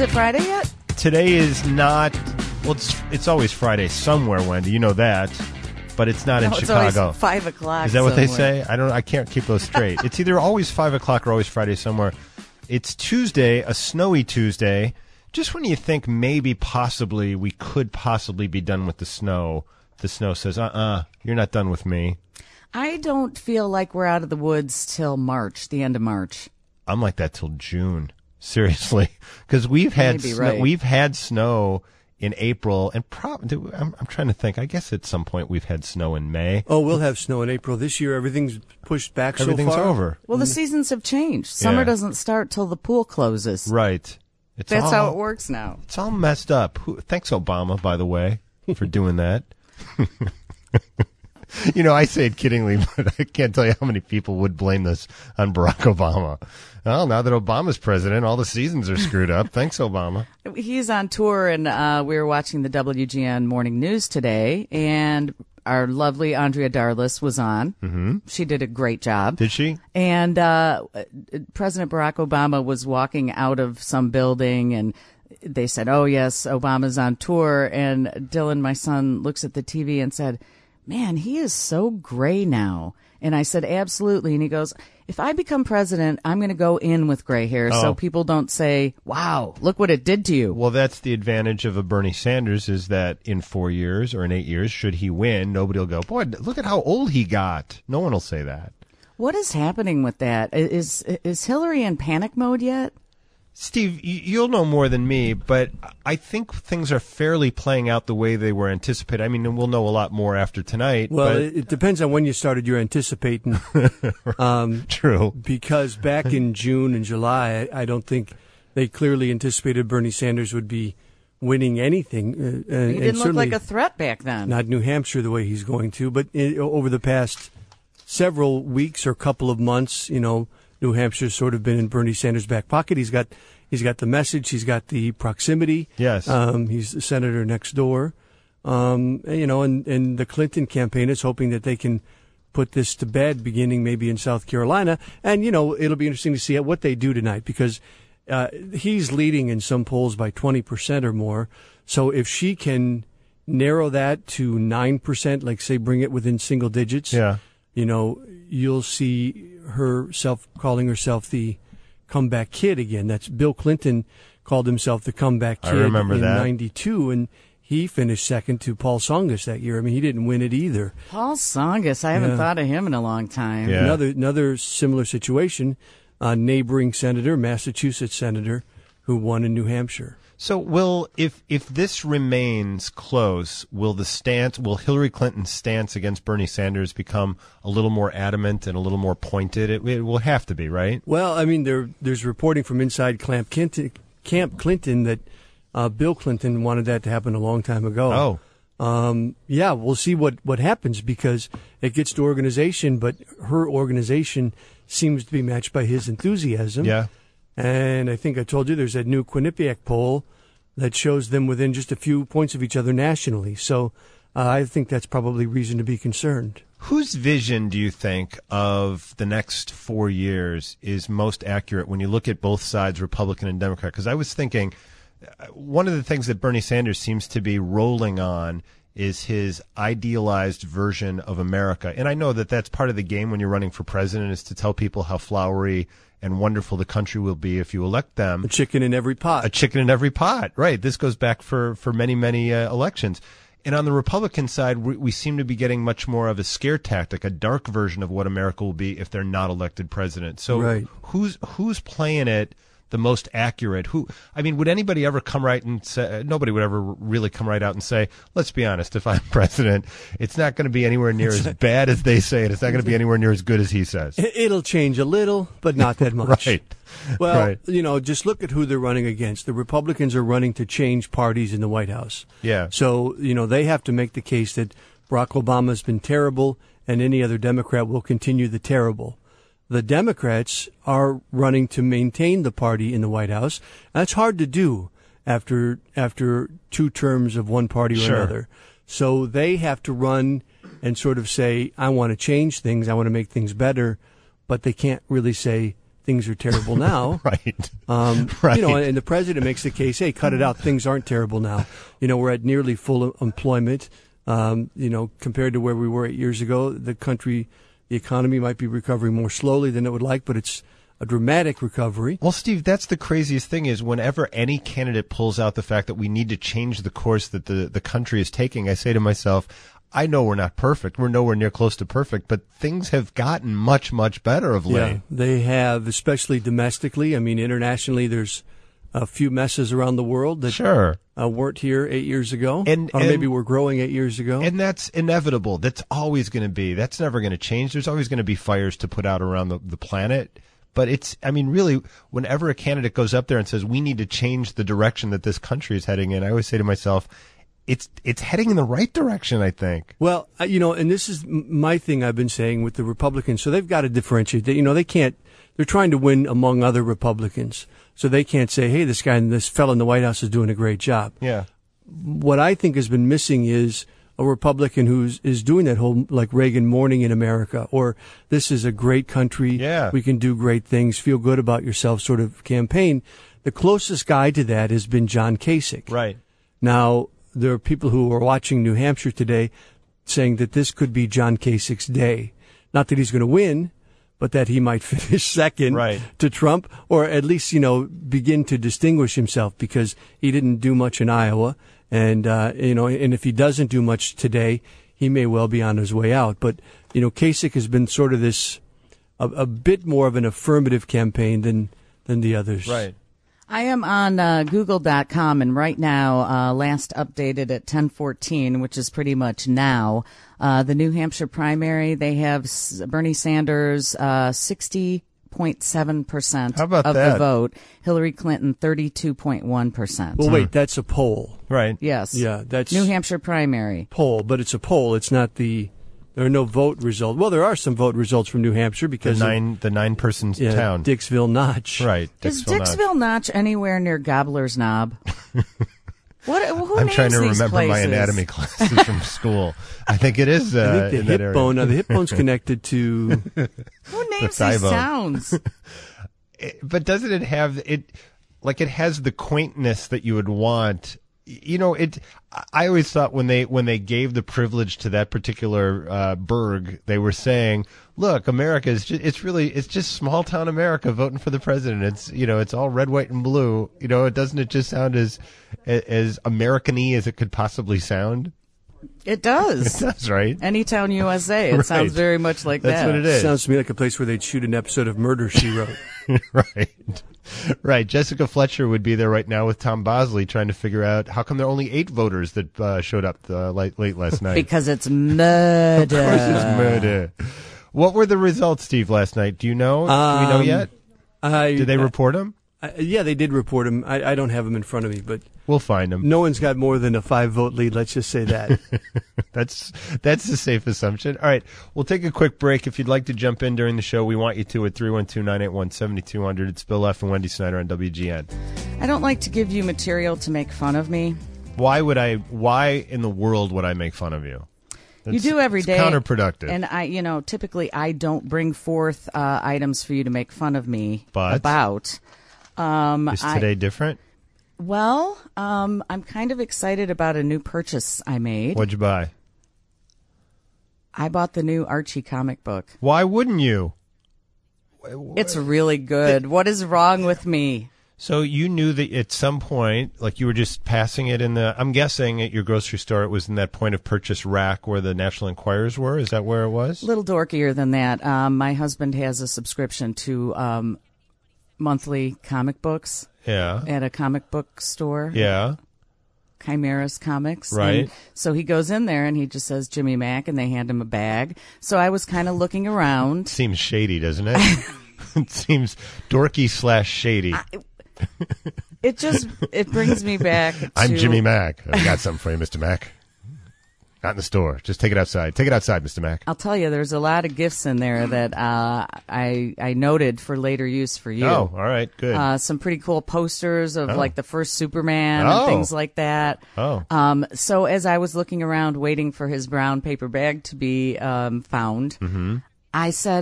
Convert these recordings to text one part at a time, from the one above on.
it Friday yet? Today is not. Well, it's always Friday somewhere, Wendy. You know that, but it's not in Chicago. It's always 5 o'clock. Is that what somewhere. they say? I can't keep those straight. It's either always 5 o'clock or always Friday somewhere. It's Tuesday, a snowy Tuesday. Just when you think maybe, possibly, we could possibly be done with the snow says, you're not done with me. I don't feel like we're out of the woods till March, the end of March. I'm like that till June. Seriously, because we've had snow in April, and I'm trying to think. I guess at some point we've had snow in May. Oh, we'll have snow in April this year. Everything's pushed back so far. Everything's over. Well, the seasons have changed. Summer doesn't start till the pool closes. Right. That's how it works now. It's all messed up. Thanks, Obama, by the way, for doing that. You know, I say it kiddingly, but I can't tell you how many people would blame this on Barack Obama. Well, now that Obama's president, all the seasons are screwed up. Thanks, Obama. He's on tour, and we were watching the WGN Morning News today, and our lovely Andrea Darlus was on. Mm-hmm. She did a great job. Did she? And President Barack Obama was walking out of some building, and they said, oh, yes, Obama's on tour. And Dylan, my son, looks at the TV and said, man, he is so gray now. And I said, absolutely. And he goes, if I become president, I'm going to go in with gray hair so people don't say, wow, look what it did to you. Well, that's the advantage of a Bernie Sanders is that in 4 years or in 8 years, should he win, nobody will go, boy, look at how old he got. No one will say that. What is happening with that? Is Hillary in panic mode yet? Steve, you'll know more than me, but I think things are fairly playing out the way they were anticipated. I mean, we'll know a lot more after tonight. Well, but it depends on when you started your anticipating. True. Because back in June and July, I don't think they clearly anticipated Bernie Sanders would be winning anything. He didn't look like a threat back then. Not New Hampshire the way he's going to, but over the past several weeks or couple of months, you know, New Hampshire's sort of been in Bernie Sanders' back pocket. He's got the message. He's got the proximity. Yes. He's the senator next door. You know, and the Clinton campaign is hoping that they can put this to bed beginning maybe in South Carolina. And, you know, it'll be interesting to see what they do tonight because he's leading in some polls by 20% or more. So if she can narrow that to 9%, like say bring it within single digits, you know, you'll see herself calling herself the comeback kid again. That's Bill Clinton called himself the comeback kid in 92, and he finished second to Paul Tsongas that year. I mean, he didn't win it either. Paul Tsongas, I haven't thought of him in a long time. Yeah. Another similar situation, neighboring senator, Massachusetts senator, who won in New Hampshire. So if this remains close, will Hillary Clinton's stance against Bernie Sanders become a little more adamant and a little more pointed? It will have to be, right? Well, I mean, there's reporting from inside Camp Clinton that Bill Clinton wanted that to happen a long time ago. Yeah, we'll see what happens because it gets to organization, but her organization seems to be matched by his enthusiasm. Yeah. And I think I told you there's that new Quinnipiac poll that shows them within just a few points of each other nationally. So I think that's probably reason to be concerned. Whose vision do you think of the next 4 years is most accurate when you look at both sides, Republican and Democrat? Because I was thinking one of the things that Bernie Sanders seems to be rolling on is his idealized version of America. And I know that that's part of the game when you're running for president is to tell people how flowery and wonderful the country will be if you elect them. A chicken in every pot. A chicken in every pot, right. This goes back for many, many elections. And on the Republican side, we seem to be getting much more of a scare tactic, a dark version of what America will be if they're not elected president. So who's playing it the most accurate? Would anybody ever come right and say, nobody would ever really come right out and say, let's be honest, if I'm president, it's not going to be anywhere near as bad as they say it. It's not going to be anywhere near as good as he says. It'll change a little, but not that much. Right. Well, you know, just look at who they're running against. The Republicans are running to change parties in the White House. Yeah. So, you know, they have to make the case that Barack Obama's been terrible and any other Democrat will continue the terrible. The Democrats are running to maintain the party in the White House. That's hard to do after 2 terms of one party or another. So they have to run and sort of say, I want to change things. I want to make things better. But they can't really say things are terrible now. Right. Right. And the president makes the case, hey, cut it out. Things aren't terrible now. We're at nearly full employment. Compared to where we were 8 years ago, the economy might be recovering more slowly than it would like, but it's a dramatic recovery. Well, Steve, that's the craziest thing is whenever any candidate pulls out the fact that we need to change the course that the country is taking, I say to myself, I know we're not perfect. We're nowhere near close to perfect, but things have gotten much, much better of late. Yeah, they have, especially domestically. I mean, internationally, there's a few messes around the world that sure. Weren't here 8 years ago, or maybe were growing 8 years ago. And that's inevitable. That's always going to be. That's never going to change. There's always going to be fires to put out around the planet. But really, whenever a candidate goes up there and says, we need to change the direction that this country is heading in, I always say to myself, it's heading in the right direction, I think. Well, and this is my thing I've been saying with the Republicans. So they've got to differentiate. They can't, they're trying to win among other Republicans. So they can't say, hey, this fellow in the White House is doing a great job. Yeah. What I think has been missing is a Republican is doing that whole, like Reagan Morning in America, or this is a great country. Yeah. We can do great things. Feel good about yourself sort of campaign. The closest guy to that has been John Kasich. Right. Now, there are people who are watching New Hampshire today saying that this could be John Kasich's day. Not that he's going to win, but that he might finish second to Trump, or at least, begin to distinguish himself, because he didn't do much in Iowa. And, and if he doesn't do much today, he may well be on his way out. But, Kasich has been sort of this, a bit more of an affirmative campaign than the others. Right. I am on Google.com, and right now, last updated at 10:14, which is pretty much now, the New Hampshire primary, they have Bernie Sanders 60.7% of the vote. Hillary Clinton 32.1%. Well, wait, that's a poll. Right. Yes. Yeah, that's New Hampshire primary poll, but it's a poll. It's not there are no vote results. Well, there are some vote results from New Hampshire because the 9-person town, Dixville Notch. Right. Is Dixville Notch anywhere near Gobbler's Knob? Who I'm names trying to these remember places? my anatomy classes from school. I think it is. I think the hip bone. The hip bone's connected to. Who names these towns? But doesn't it have it? Like it has the quaintness that you would want. I always thought when they gave the privilege to that particular burg, they were saying, "Look, America is it's just small town America voting for the president. It's all red, white, and blue. Doesn't it just sound as American-y as it could possibly sound?" It does. It does, right? Anytown, USA. It sounds very much like That's that. what it is. Sounds to me like a place where they'd shoot an episode of Murder, She Wrote. Right. Jessica Fletcher would be there right now with Tom Bosley trying to figure out how come there are only 8 voters that showed up late last night. Because it's murder. Of course it's murder. What were the results, Steve, last night? Do you know? Do we know yet? Did they report them? Yeah, they did report them. I don't have them in front of me, but we'll find them. No one's got more than a 5-vote lead. Let's just say that. That's a safe assumption. All right, we'll take a quick break. If you'd like to jump in during the show, we want you to at 312-981-7200. It's Bill F. and Wendy Snyder on WGN. I don't like to give you material to make fun of me. Why in the world would I make fun of you? You do every day. It's counterproductive. And typically I don't bring forth items for you to make fun of me about. Is today different? Well, I'm kind of excited about a new purchase I made. What'd you buy? I bought the new Archie comic book. Why wouldn't you? It's really good. What is wrong with me? So you knew that at some point, like you were just passing it I'm guessing at your grocery store, it was in that point of purchase rack where the National Enquirers were. Is that where it was? A little dorkier than that. My husband has a subscription to monthly comic books. Yeah. At a comic book store. Yeah. Chimeras Comics. Right. And so he goes in there and he just says Jimmy Mack, and they hand him a bag. So I was kind of looking around. Seems shady, doesn't it? It seems dorky/shady. It brings me back to... I'm Jimmy Mack. I got something for you, Mr. Mack. Not in the store. Just take it outside. Take it outside, Mr. Mack. I'll tell you, there's a lot of gifts in there that I noted for later use for you. Oh, all right. Good. Some pretty cool posters of like the first Superman and things like that. Oh. So as I was looking around waiting for his brown paper bag to be found, I said,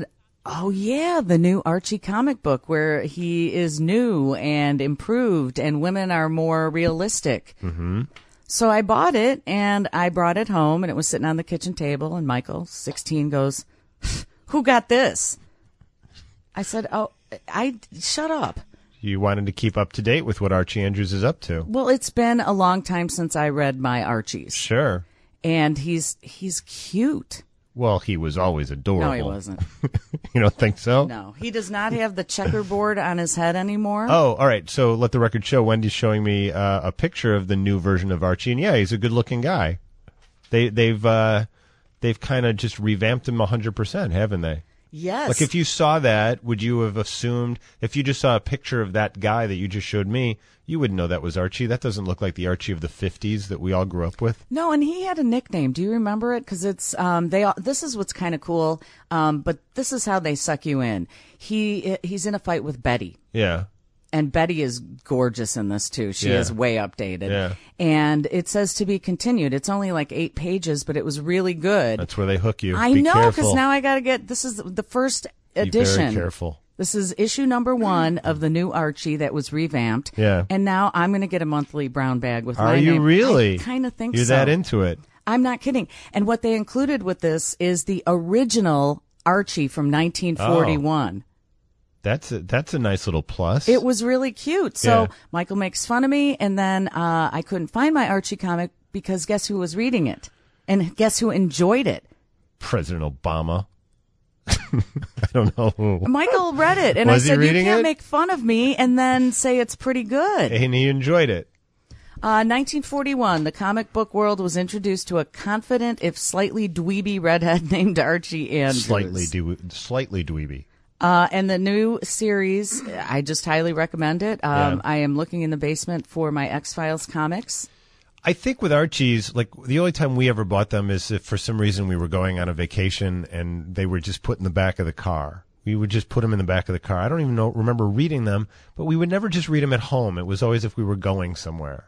Oh, yeah, the new Archie comic book where he is new and improved and women are more realistic. Mm-hmm. So I bought it and I brought it home and it was sitting on the kitchen table and Michael, 16, goes, "Who got this?" I said, "Oh, shut up." You wanted to keep up to date with what Archie Andrews is up to. Well, it's been a long time since I read my Archies. Sure. And he's cute. Well, he was always adorable. No, he wasn't. You don't think so? No, he does not have the checkerboard on his head anymore. Oh, all right. So let the record show. Wendy's showing me a picture of the new version of Archie, and yeah, he's a good-looking guy. They've kind of just revamped him 100%, haven't they? Yes. Like, if you saw that, would you have assumed, if you just saw a picture of that guy that you just showed me, you wouldn't know that was Archie? That doesn't look like the Archie of the 50s that we all grew up with. No, and he had a nickname. Do you remember it? Because it's this is what's kind of cool. But this is how they suck you in. He's in a fight with Betty. Yeah. And Betty is gorgeous in this, too. She is way updated. Yeah. And it says to be continued. It's only like 8 pages, but it was really good. That's where they hook you. I Be know, careful. because now I got to get, this is the first Be edition. very careful. This is issue number 1 of the new Archie that was revamped. Yeah. And now I'm going to get a monthly brown bag with my Are name. you really? I kind of think You're so. that into it. I'm not kidding. And what they included with this is the original Archie from 1941. That's a nice little plus. It was really cute. So Yeah. Michael makes fun of me, and then I couldn't find my Archie comic because guess who was reading it? And guess who enjoyed it? President Obama. I don't know who. Michael read it, and Was I he said, "You reading can't it?" make fun of me and then say it's pretty good." And he enjoyed it. 1941, the comic book world was introduced to a confident, if slightly dweeby redhead named Archie Andrews. Slightly dweeby. And the new series, I just highly recommend it. I am looking in the basement for my X-Files comics. I think with Archie's, like, the only time we ever bought them is if for some reason we were going on a vacation and they were just put in the back of the car. We would just put them in the back of the car. I don't even remember reading them, but we would never just read them at home. It was always if we were going somewhere.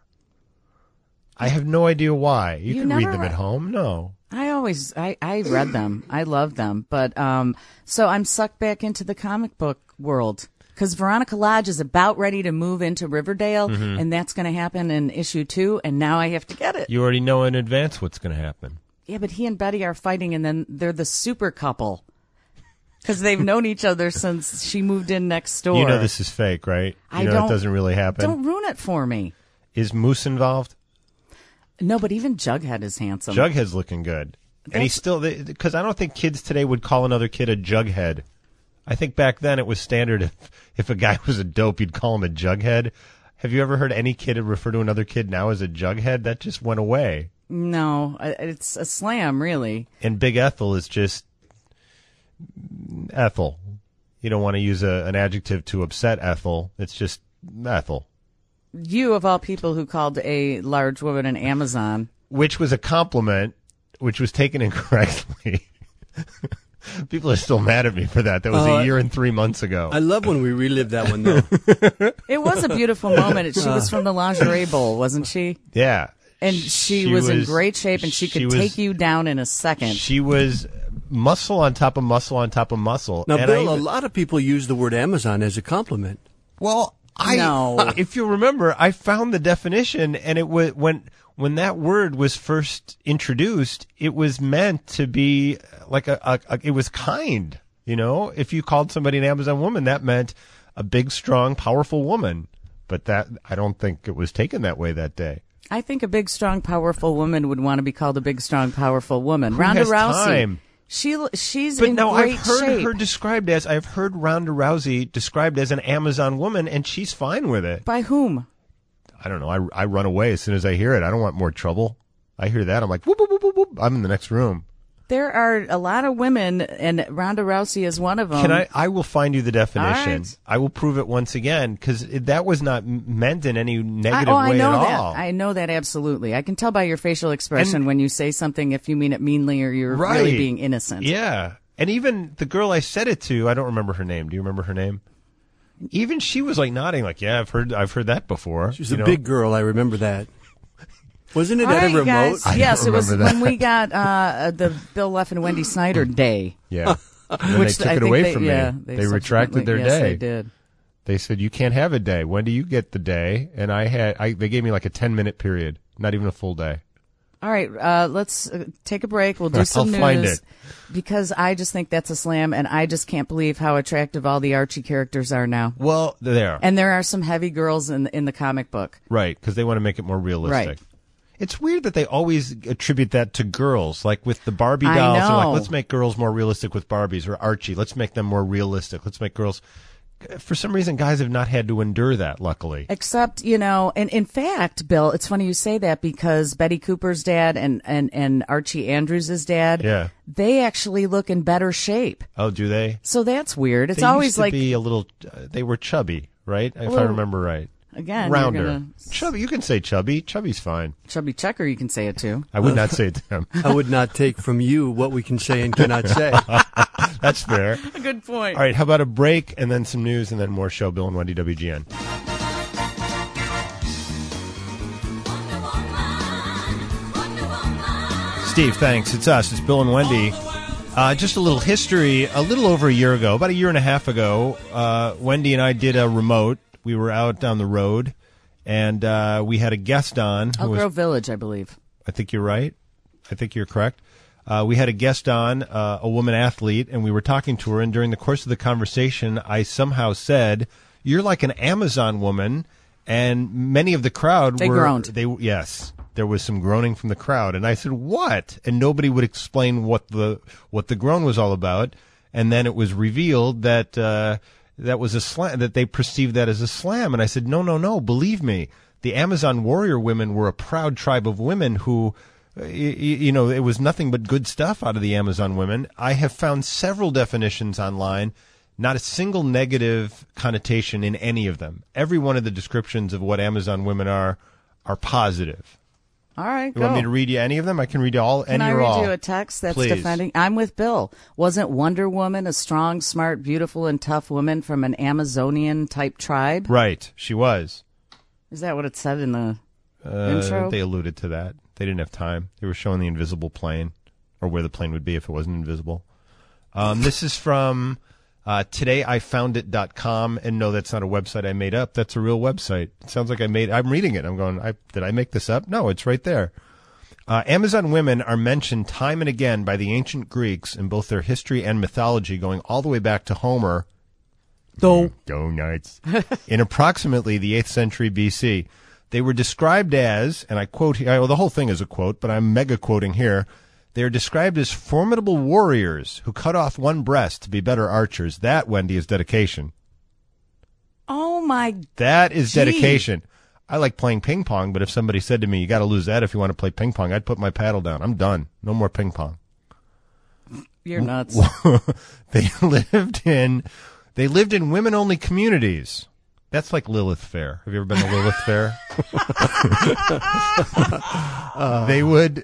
I have no idea why. You can read them at home. No. I read them. I loved them. But, so I'm sucked back into the comic book world. Because Veronica Lodge is about ready to move into Riverdale, and that's going to happen in issue 2, and now I have to get it. You already know in advance what's going to happen. Yeah, but he and Betty are fighting, and then they're the super couple. Because they've known each other since she moved in next door. You know this is fake, right? You know it doesn't really happen. Don't ruin it for me. Is Moose involved? No, but even Jughead is handsome. Jughead's looking good. And he's still, because I don't think kids today would call another kid a Jughead. I think back then it was standard if a guy was a dope, you'd call him a Jughead. Have you ever heard any kid refer to another kid now as a Jughead? That just went away. No, it's a slam, really. And Big Ethel is just Ethel. You don't want to use an adjective to upset Ethel. It's just Ethel. You, of all people, who called a large woman an Amazon. Which was a compliment, which was taken incorrectly. People are still mad at me for that. That was a year and 3 months ago. I love when we relive that one, though. It was a beautiful moment. She was from the Lingerie Bowl, wasn't she? Yeah. And she was in great shape, and she could take you down in a second. She was muscle on top of muscle on top of muscle. Now, and Bill, a lot of people use the word Amazon as a compliment. Well, if you remember, I found the definition, and it was when that word was first introduced, it was meant to be like it was kind. You know, if you called somebody an Amazon woman, that meant a big, strong, powerful woman. But that I don't think it was taken that way that day. I think a big, strong, powerful woman would want to be called a big, strong, powerful woman. Who Ronda has Rousey. Time? She's but in now great I've heard shape. her described as I've heard Ronda Rousey described as an Amazon woman, and she's fine with it. By whom? I don't know. I run away as soon as I hear it. I don't want more trouble. I hear that. I'm like, whoop, whoop, whoop, whoop, whoop. I'm in the next room. There are a lot of women, and Ronda Rousey is one of them. I will find you the definition. Right. I will prove it once again, because that was not meant in any negative way I know at that. all. I know that absolutely. I can tell by your facial expression when you say something if you mean it meanly or you're really being innocent. Yeah. And even the girl I said it to, I don't remember her name. Do you remember her name? Even she was like nodding, like, yeah, I've heard that before. She's a big girl. I remember that. Wasn't it All at right, a remote? guys. Yes, it was remember that. when we got the Bill Leff and Wendy Snyder day. Yeah. And then they took it away from me. Yeah, they retracted their yes, day. They did. They said, you can't have a day. When do you get the day? And they gave me like a 10-minute period, not even a full day. All right, let's take a break. We'll do some I'll news. find it. Because I just think that's a slam, and I just can't believe how attractive all the Archie characters are now. Well, there. And there are some heavy girls in the comic book. Right, because they want to make it more realistic. Right. It's weird that they always attribute that to girls, like with the Barbie I dolls. They're like, know. let's make girls more realistic with Barbies, or Archie. Let's make them more realistic. Let's make girls. For some reason, guys have not had to endure that, luckily. Except, and in fact, Bill, it's funny you say that because Betty Cooper's dad and Archie Andrews' dad, Yeah. they actually look in better shape. Oh, do they? So that's weird. It's They always used to like, be a little. They were chubby, right? If I little- remember right. again, Rounder. you're gonna, Chubby. You can say chubby. Chubby's fine. chubby checker, you can say it too. I would not say it to him. I would not take from you what we can say and cannot say. That's fair. Good point. All right, how about a break and then some news and then more show? Bill and Wendy, WGN. Steve, thanks. It's us. It's Bill and Wendy. Just a little history. A little over a year ago, about a year and a half ago, Wendy and I did a remote. We were out down the road, and we had a guest on. Elk Grove Village, I believe. I think you're right. I think you're correct. We had a guest on, a woman athlete, and we were talking to her. And during the course of the conversation, I somehow said, "You're like an Amazon woman." And many of the crowd groaned. Yes, there was some groaning from the crowd. And I said, "What?" And nobody would explain what the groan was all about. And then it was revealed that that was a slam, that they perceived that as a slam. And I said, no, believe me. The Amazon warrior women were a proud tribe of women who, it was nothing but good stuff out of the Amazon women. I have found several definitions online, not a single negative connotation in any of them. Every one of the descriptions of what Amazon women are positive. All right, You go. want me to read you any of them? I can read you all, Can any I or all. read you a text that's Please. defending? I'm with Bill. Wasn't Wonder Woman a strong, smart, beautiful, and tough woman from an Amazonian-type tribe? Right, she was. Is that what it said in the intro? They alluded to that. They didn't have time. They were showing the invisible plane, or where the plane would be if it wasn't invisible. This is from todayifoundit.com, and no, that's not a website I made up. That's a real website. It sounds like I'm reading it. I'm going, did I make this up? No, it's right there. Amazon women are mentioned time and again by the ancient Greeks in both their history and mythology, going all the way back to Homer. Go Knights. In approximately the 8th century BC. They were described as, and I quote here, well, the whole thing is a quote, but I'm mega quoting here. They are described as formidable warriors who cut off one breast to be better archers. That, Wendy, is dedication. Oh, my... That is Gee. dedication. I like playing ping pong, but if somebody said to me, you got to lose that if you want to play ping pong, I'd put my paddle down. I'm done. No more ping pong. You're nuts. They lived in women-only communities. That's like Lilith Fair. Have you ever been to Lilith Fair? They would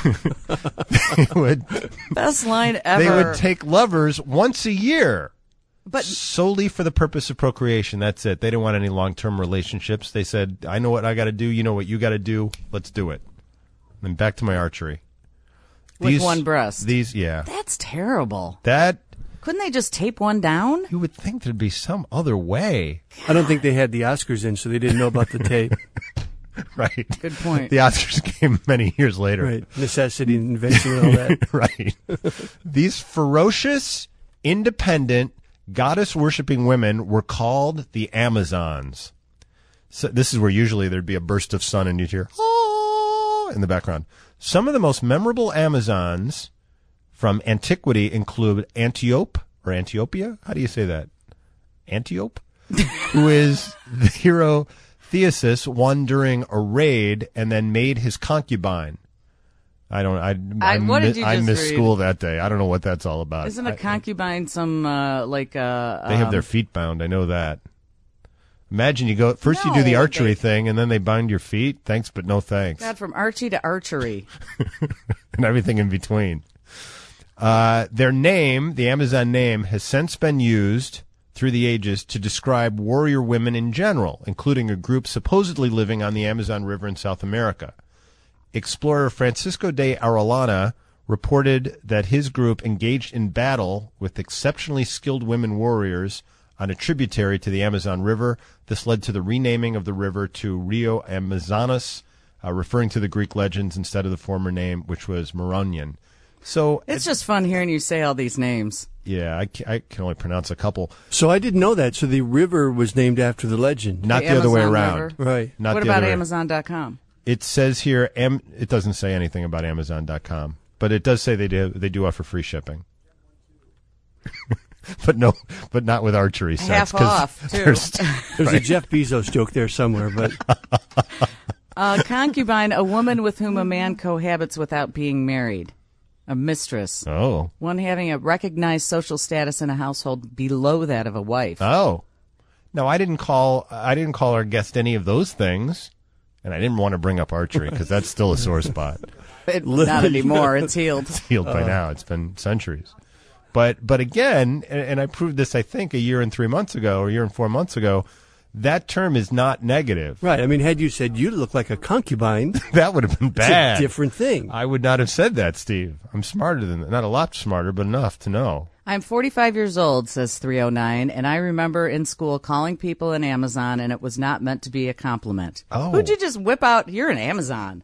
Best line ever. they would take lovers once a year, But solely for the purpose of procreation. That's it. They didn't want any long-term relationships. They said, I know what I got to do. You know what you got to do. Let's do it. And back to my archery. with one breast. Yeah. That's terrible. That, Couldn't they just tape one down? you would think there'd be some other way. I don't think they had the Oscars in, so they didn't know about the tape. Right. Good point. The Oscars came many years later. Right. Necessity, invention, and all that. Right. These ferocious, independent, goddess-worshipping women were called the Amazons. So this is where usually there'd be a burst of sun and you'd hear, "Ah," in the background. Some of the most memorable Amazons from antiquity include Antiope, or Antiopeia? How do you say that? Antiope? Who is the hero Theseus won during a raid and then made his concubine. What did you just missed read? school that day. I don't know what that's all about. Isn't a concubine some They have their feet bound. I know that. Imagine you do the No, archery thing and then they bind your feet. Thanks, but no thanks. God, from Archie to archery. And everything in between. Their name, the Amazon name, has since been used through the ages to describe warrior women in general, including a group supposedly living on the Amazon River in South America. Explorer Francisco de Arellano reported that his group engaged in battle with exceptionally skilled women warriors on a tributary to the Amazon River. This led to the renaming of the river to Rio Amazonas, referring to the Greek legends instead of the former name, which was Meronyon. So It's just fun hearing you say all these names. yeah, I can only pronounce a couple. So I didn't know that. So the river was named after the legend. Not The the other way Amazon around. River. Right. Not What the about other way. Amazon.com? It says here, it doesn't say anything about Amazon.com, but it does say they do offer free shipping. but not with archery sets. Half off, too. There's a Jeff Bezos joke there somewhere, but Concubine, a woman with whom a man cohabits without being married. A mistress. Oh. One having a recognized social status in a household below that of a wife. Oh. No, I didn't call our guest any of those things. And I didn't want to bring up archery because that's still a sore spot. Not anymore. It's healed. It's healed by now. It's been centuries. But again, and I proved this, I think, a year and 3 months ago, or a year and 4 months ago, that term is not negative. right. I mean, had you said you look like a concubine, That would have been it's bad. a different thing. I would not have said that, Steve. I'm smarter than that. Not a lot smarter, but enough to know. I'm 45 years old, says 309, and I remember in school calling people an Amazon, and it was not meant to be a compliment. Oh. Who'd you just whip out? You're an Amazon.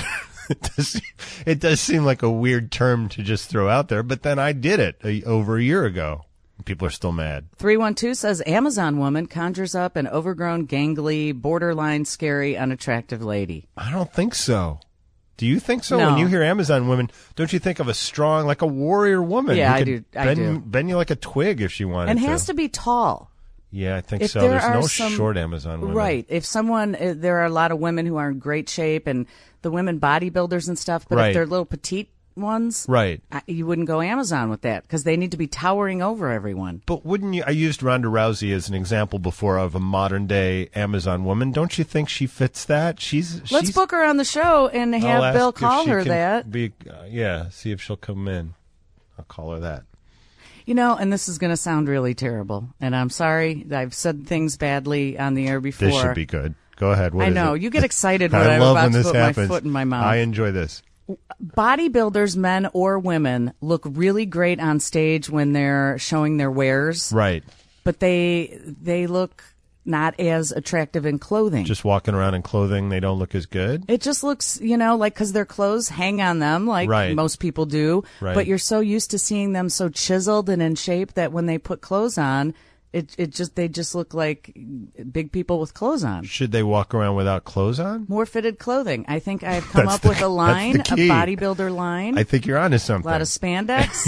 It does seem like a weird term to just throw out there, but then I did it over a year ago. People are still mad. 312 says Amazon woman conjures up an overgrown, gangly, borderline scary, unattractive lady. I don't think so. Do you think so? No. When you hear Amazon women, don't you think of a strong, like a warrior woman? Yeah, who I could do. I do. Bend you like a twig if she wanted And to. has to be tall. Yeah, I think If so. there There's are no some- short Amazon women. Right. If someone, there are a lot of women who are in great shape and the women bodybuilders and stuff, but Right. if they're little petite ones, Right. you wouldn't go Amazon with that because they need to be towering over everyone. But wouldn't you? I used Ronda Rousey as an example before of a modern day Amazon woman. Don't you think she fits that? Let's book her on the show and I'll have ask Bill if call she her can that. Yeah, see if she'll come in. I'll call her that. You know, and this is going to sound really terrible, and I'm sorry. I've said things badly on the air before. This should be good. Go ahead. What I is know. it? You get excited when I I'm love about when to this put happens. my foot in my mouth. I enjoy this. Bodybuilders, men or women, look really great on stage when they're showing their wares, Right. but they look not as attractive in clothing. Just walking around in clothing, they don't look as good. It just looks, like because their clothes hang on them like Right. most people do, Right. but you're so used to seeing them so chiseled and in shape that when they put clothes on, they just look like big people with clothes on. Should they walk around without clothes on? More fitted clothing. I think I've come That's up the- with a line, a that's the key. bodybuilder line. I think you're onto A something. lot of spandex,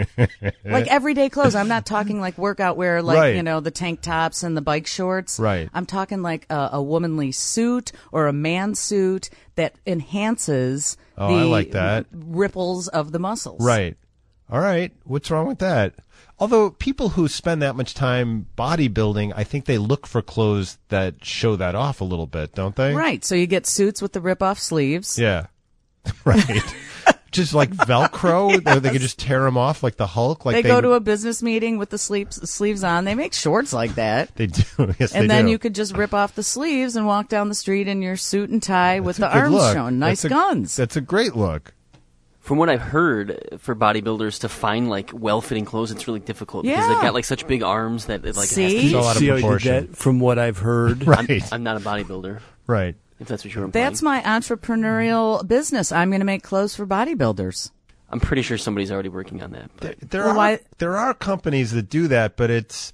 like everyday clothes. I'm not talking like workout wear, like Right. the tank tops and the bike shorts. Right. I'm talking like a womanly suit or a man suit that enhances Oh, the I like that. ripples of the muscles. Right. All right. What's wrong with that? Although people who spend that much time bodybuilding, I think they look for clothes that show that off a little bit, don't they? Right. So you get suits with the rip-off sleeves. Yeah. Right. Just like Velcro, they can just tear them off like the Hulk. Like They go to a business meeting with the sleeves on. They make shorts like that. They do. Yes, they And then do. you could just rip off the sleeves and walk down the street in your suit and tie with the That's a good arms look. shown. Nice That's guns. That's a great look. From what I've heard, for bodybuilders to find like well-fitting clothes, it's really difficult because Yeah. they've got like such big arms that it like See? has to It's all out of See how you did proportion. that? From what I've heard, Right. I'm not a bodybuilder, Right. if that's what you're implying. That's my entrepreneurial business. I'm going to make clothes for bodybuilders. I'm pretty sure somebody's already working on that. But Well, There are companies that do that, but it's,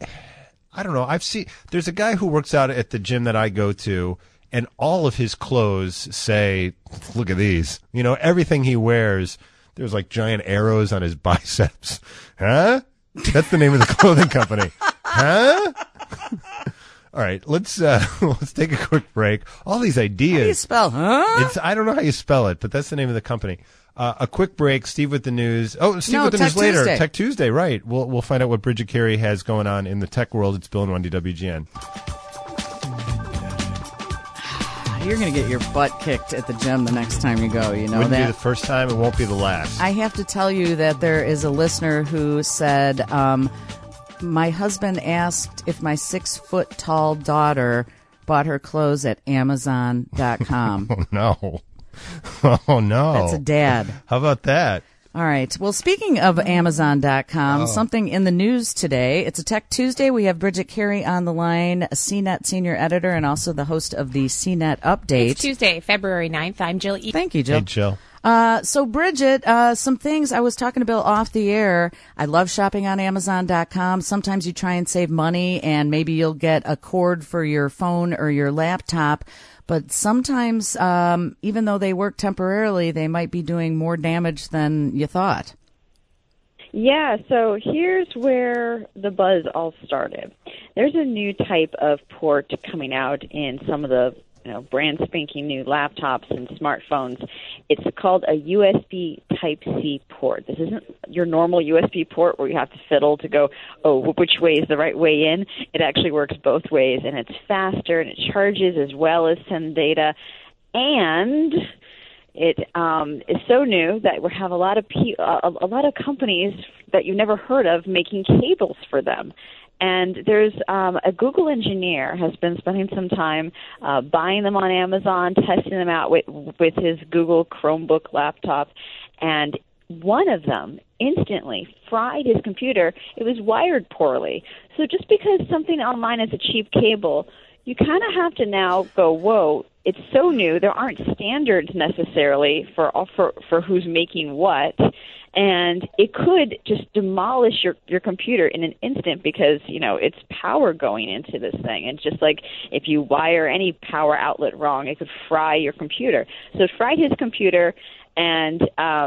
I don't know. There's a guy who works out at the gym that I go to, and all of his clothes say, look at these. Everything he wears, there's like giant arrows on his biceps. Huh? That's the name of the clothing company. Huh? All right, let's take a quick break. All these ideas. How do you spell, huh? I don't know how you spell it, but that's the name of the company. A quick break. Steve with the news. Oh, Steve No, with the Tech news later. Tuesday. Tech Tuesday, right? We'll find out what Bridget Carey has going on in the tech world. It's Bill and Wendy WGN. You're going to get your butt kicked at the gym the next time you go. You know Wouldn't be that? the first time. It won't be the last. I have to tell you that there is a listener who said, my husband asked if my 6-foot-tall daughter bought her clothes at Amazon.com. Oh no. Oh, no. That's a dad. How about that? All right. Well, speaking of Amazon.com, something in the news today. It's a Tech Tuesday. We have Bridget Carey on the line, a CNET senior editor and also the host of the CNET Update. It's Tuesday, February 9th. I'm Jill E. Thank you, Jill. Hey, Jill. So, Bridget, some things I was talking to Bill off the air. I love shopping on Amazon.com. Sometimes you try and save money and maybe you'll get a cord for your phone or your laptop. But sometimes, even though they work temporarily, they might be doing more damage than you thought. Yeah, so here's where the buzz all started. There's a new type of port coming out in some of the brand spanking new laptops and smartphones. It's called a USB Type-C port. This isn't your normal USB port where you have to fiddle to go, which way is the right way in. It actually works both ways, and it's faster, and it charges as well as send data. And it is so new that we have a lot of companies that you've never heard of making cables for them. And there's a Google engineer has been spending some time buying them on Amazon, testing them out with his Google Chromebook laptop, and one of them instantly fried his computer. It was wired poorly. So just because something online is a cheap cable, you kind of have to now go, whoa, it's so new. There aren't standards necessarily for who's making what. And it could just demolish your computer in an instant because, it's power going into this thing. And just like if you wire any power outlet wrong, it could fry your computer. So it fried his computer, and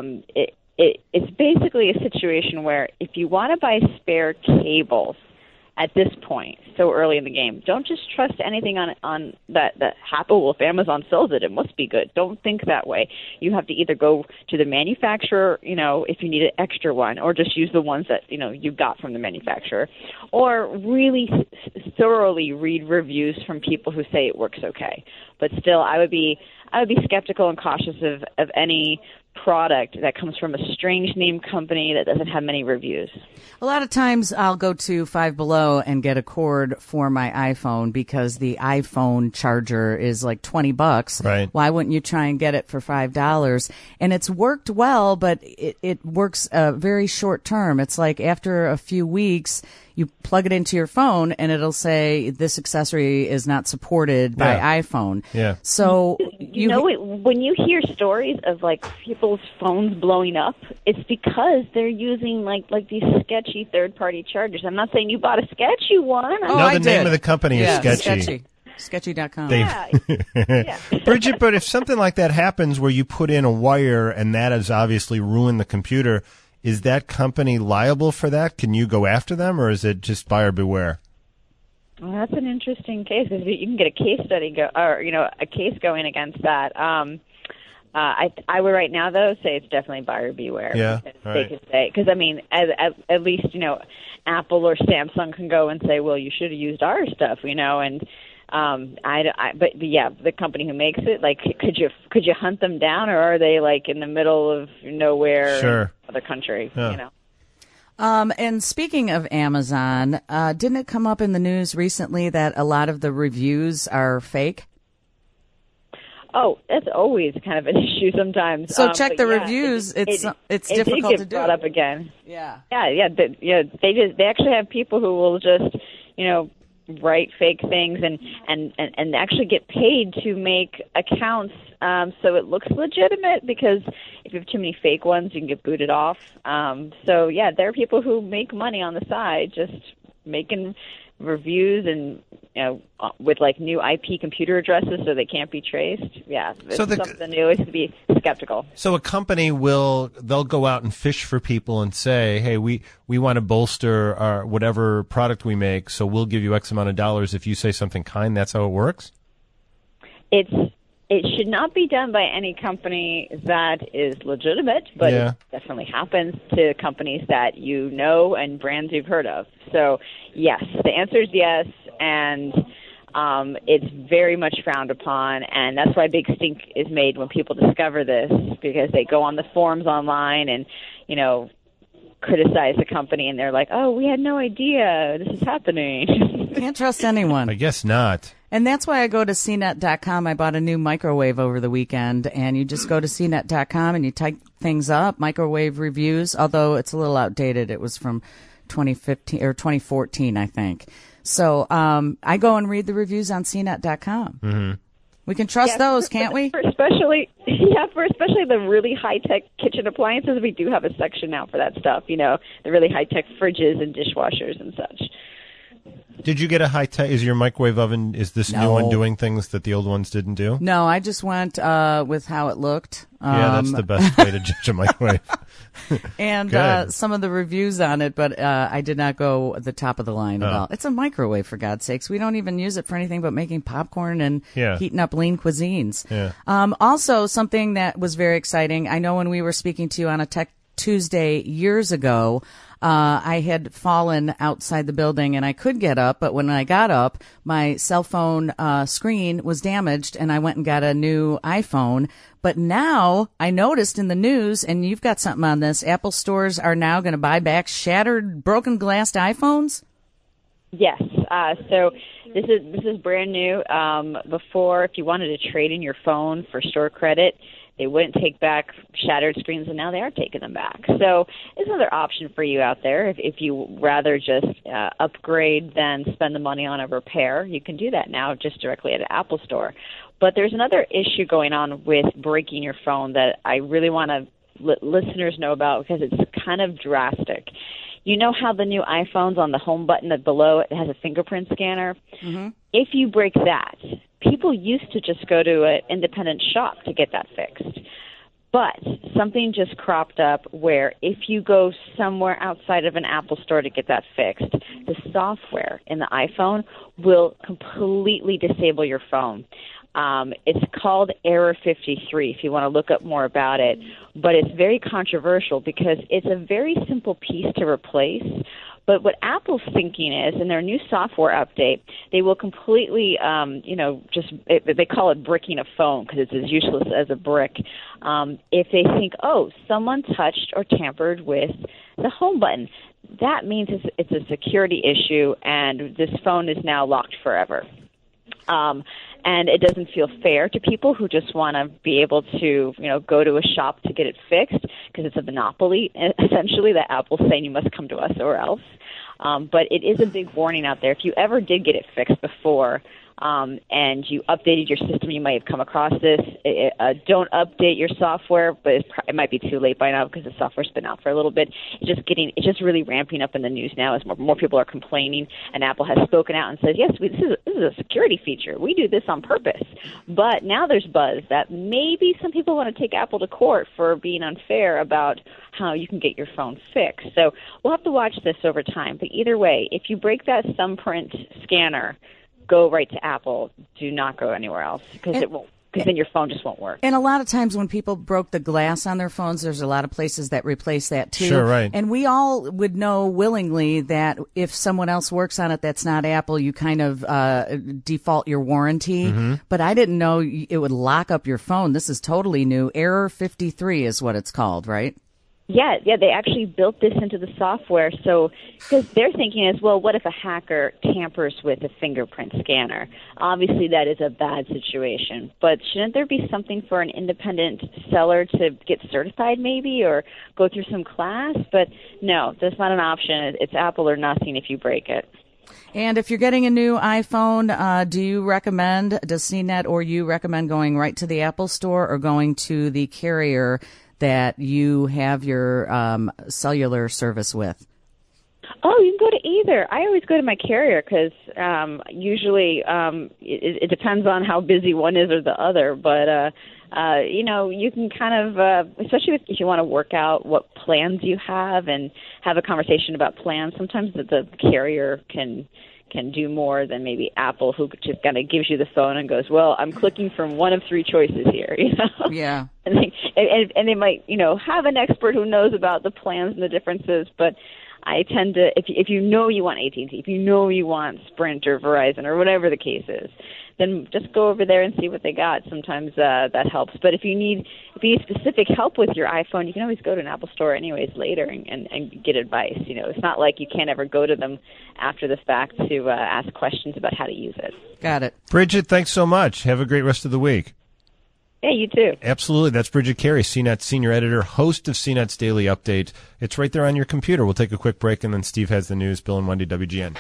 it's basically a situation where if you want to buy spare cables at this point, so early in the game, don't just trust anything on that happen. Well, if Amazon sells it, it must be good. Don't think that way. You have to either go to the manufacturer, if you need an extra one, or just use the ones that, you got from the manufacturer, or really thoroughly read reviews from people who say it works okay. But still, I would be skeptical and cautious of any product that comes from a strange name company that doesn't have many reviews. A lot of times I'll go to Five Below and get a cord for my iPhone because the iPhone charger is like $20. Right. Why wouldn't you try and get it for $5? And it's worked well, but it works very short term. It's like after a few weeks, you plug it into your phone and it'll say this accessory is not supported by iPhone. Yeah. So when you hear stories of like people's phones blowing up, it's because they're using like these sketchy third-party chargers. I'm not saying you bought a sketchy one. The name of the company is Sketchy. Sketchy.com. Yeah. Bridget, but if something like that happens where you put in a wire and that has obviously ruined the computer, is that company liable for that? Can you go after them, or is it just buyer beware? Well, that's an interesting case. You can get a case study a case going against that. I would right now though say it's definitely buyer beware. Yeah, they could say, because I mean, at least Apple or Samsung can go and say, well, you should have used our stuff, and. But the company who makes it, like, could you hunt them down, or are they like in the middle of nowhere, Sure. Other country, And speaking of Amazon, didn't it come up in the news recently that a lot of the reviews are fake? Oh, that's always kind of an issue sometimes. So check the reviews. It's difficult to do. Brought up again. Yeah. They actually have people who will just write fake things and actually get paid to make accounts so it looks legitimate, because if you have too many fake ones, you can get booted off. There are people who make money on the side just making reviews and with like new IP computer addresses so they can't be traced. Yeah, it's something new is to be skeptical. So a company they'll go out and fish for people and say, hey, we want to bolster our whatever product we make, so we'll give you X amount of dollars if you say something kind. That's how it works? It should not be done by any company that is legitimate, but it definitely happens to companies that and brands you've heard of. So, yes, the answer is yes, and it's very much frowned upon, and that's why big stink is made when people discover this, because they go on the forums online and, criticize the company, and they're like, oh, we had no idea this is happening. Can't trust anyone. I guess not. And that's why I go to CNET.com. I bought a new microwave over the weekend, and you just go to CNET.com and you type things up, microwave reviews, although it's a little outdated. It was from 2015 or 2014, I think. So I go and read the reviews on CNET.com. Mm-hmm. We can trust those, can't we? For especially the really high-tech kitchen appliances, we do have a section now for that stuff, you know, the really high-tech fridges and dishwashers and such. Did you get a high-tech, is your microwave oven, is this new one doing things that the old ones didn't do? No, I just went with how it looked. Yeah, that's the best way to judge a microwave. And some of the reviews on it, but I did not go at the top of the line at all. It's a microwave, for God's sakes. We don't even use it for anything but making popcorn and heating up lean cuisines. Yeah. Also, something that was very exciting, I know when we were speaking to you on a Tech Tuesday years ago, I had fallen outside the building and I could get up, but when I got up, my cell phone screen was damaged and I went and got a new iPhone. But now I noticed in the news, and you've got something on this, Apple stores are now going to buy back shattered, broken glassed iPhones? Yes. So this is brand new. Before, if you wanted to trade in your phone for store credit, they wouldn't take back shattered screens, and now they are taking them back. So it's another option for you out there. If you rather just upgrade than spend the money on a repair, you can do that now just directly at an Apple store. But there's another issue going on with breaking your phone that I really want to let listeners know about because it's kind of drastic. You know how the new iPhones on the home button that below it has a fingerprint scanner? Mm-hmm. If you break that, people used to just go to an independent shop to get that fixed. But something just cropped up where if you go somewhere outside of an Apple store to get that fixed, the software in the iPhone will completely disable your phone. It's called Error 53 if you want to look up more about it. But it's very controversial because it's a very simple piece to replace. But what Apple's thinking is, in their new software update, they will completely, they call it bricking a phone because it's as useless as a brick. If they think, someone touched or tampered with the home button, that means it's a security issue and this phone is now locked forever. And it doesn't feel fair to people who just want to be able to, go to a shop to get it fixed because it's a monopoly, essentially, that Apple's saying you must come to us or else. But it is a big warning out there. If you ever did get it fixed before and you updated your system, you might have come across this. Don't update your software, but it might be too late by now because the software's been out for a little bit. It's just really ramping up in the news now as more people are complaining, and Apple has spoken out and said, yes, this is a security feature. We do this on purpose. But now there's buzz that maybe some people want to take Apple to court for being unfair about how you can get your phone fixed. So we'll have to watch this over time. But either way, if you break that thumbprint scanner, go right to Apple. Do not go anywhere else because it won't. Because then your phone just won't work. And a lot of times when people broke the glass on their phones, there's a lot of places that replace that too. Sure, right. And we all would know willingly that if someone else works on it that's not Apple, you kind of default your warranty. Mm-hmm. But I didn't know it would lock up your phone. This is totally new. Error 53 is what it's called, right? Yeah, they actually built this into the software. So, because their thinking is, well, what if a hacker tampers with a fingerprint scanner? Obviously, that is a bad situation. But shouldn't there be something for an independent seller to get certified maybe or go through some class? But no, that's not an option. It's Apple or nothing if you break it. And if you're getting a new iPhone, does CNET or you recommend going right to the Apple store or going to the carrier that you have your cellular service with? Oh, you can go to either. I always go to my carrier because usually it depends on how busy one is or the other. But, you can kind of, especially if you want to work out what plans you have and have a conversation about plans, sometimes the carrier can do more than maybe Apple, who just kind of gives you the phone and goes, well, I'm clicking from one of three choices here, Yeah. And they might, have an expert who knows about the plans and the differences. But I tend to, if you know you want AT&T, if you know you want Sprint or Verizon or whatever the case is, then just go over there and see what they got. Sometimes that helps. But if you need specific help with your iPhone, you can always go to an Apple store anyways later and get advice. You know, it's not like you can't ever go to them after the fact to ask questions about how to use it. Got it. Bridget, thanks so much. Have a great rest of the week. Yeah, you too. Absolutely. That's Bridget Carey, CNET senior editor, host of CNET's Daily Update. It's right there on your computer. We'll take a quick break, and then Steve has the news. Bill and Wendy, WGN.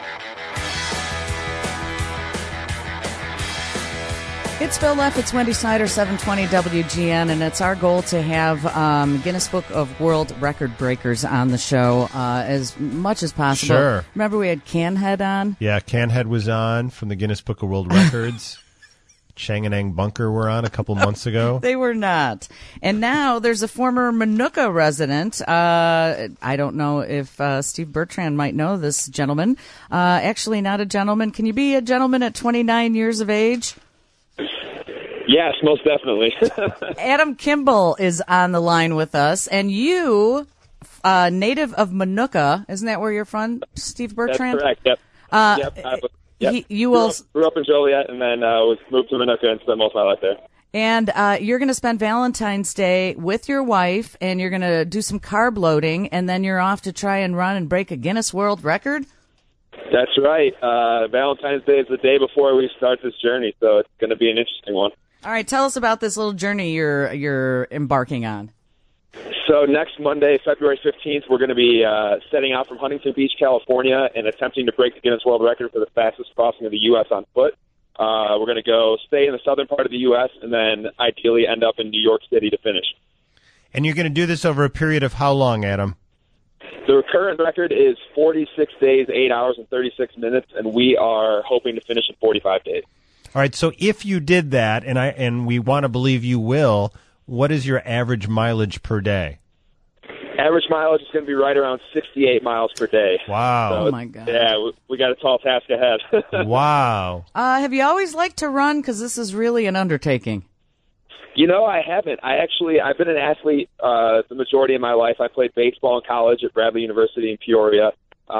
It's Bill Leff, it's Wendy Snyder, 720 WGN, and it's our goal to have Guinness Book of World Record breakers on the show as much as possible. Sure. Remember we had Canhead on? Yeah, Canhead was on from the Guinness Book of World Records. Changanang Bunker were on a couple months ago. They were not. And now there's a former Minooka resident. I don't know if Steve Bertrand might know this gentleman. Actually, not a gentleman. Can you be a gentleman at 29 years of age? Yes, most definitely. Adam Kimball is on the line with us. And you, native of Minooka, isn't that where you're from, Steve Bertrand? That's correct, yep. Yep. Grew up in Joliet and then was moved to Minooka and spent most of my life there. And you're going to spend Valentine's Day with your wife, and you're going to do some carb loading, and then you're off to try and run and break a Guinness World Record? That's right. Valentine's Day is the day before we start this journey, so it's going to be an interesting one. All right, tell us about this little journey you're embarking on. So next Monday, February 15th, we're going to be setting out from Huntington Beach, California, and attempting to break the Guinness World Record for the fastest crossing of the U.S. on foot. We're going to go stay in the southern part of the U.S. and then ideally end up in New York City to finish. And you're going to do this over a period of how long, Adam? The current record is 46 days, 8 hours, and 36 minutes, and we are hoping to finish in 45 days. All right, so if you did that, and we want to believe you will, what is your average mileage per day? Average mileage is going to be right around 68 miles per day. Wow. So, oh, my God. Yeah, we got a tall task ahead. Wow. Have you always liked to run? Because this is really an undertaking. You know, I haven't. I've been an athlete the majority of my life. I played baseball in college at Bradley University in Peoria.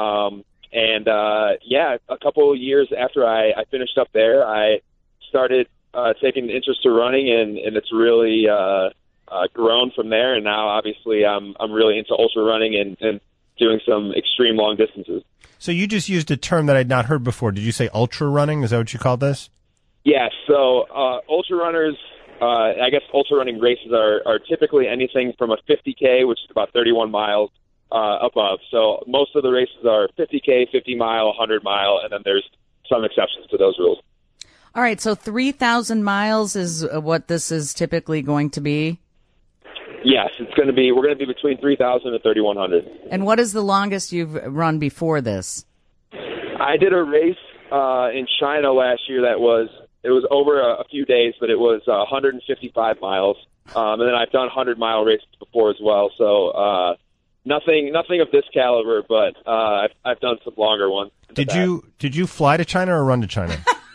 A couple of years after I finished up there, I started taking an interest to running, and it's really grown from there. And now, obviously, I'm really into ultra running and doing some extreme long distances. So you just used a term that I'd not heard before. Did you say ultra running? Is that what you called this? Yeah. So ultra runners, I guess ultra running races are typically anything from a 50K, which is about 31 miles, above. So most of the races are 50K, 50 mile, 100 mile, and then there's some exceptions to those rules. All right, so 3,000 miles is what this is typically going to be? Yes, we're going to be between 3,000 and 3,100. And what is the longest you've run before this? I did a race in China last year it was over a few days, but it was 155 miles. And then I've done 100-mile races before as well. So nothing of this caliber, but I've done some longer ones. Did you fly to China or run to China?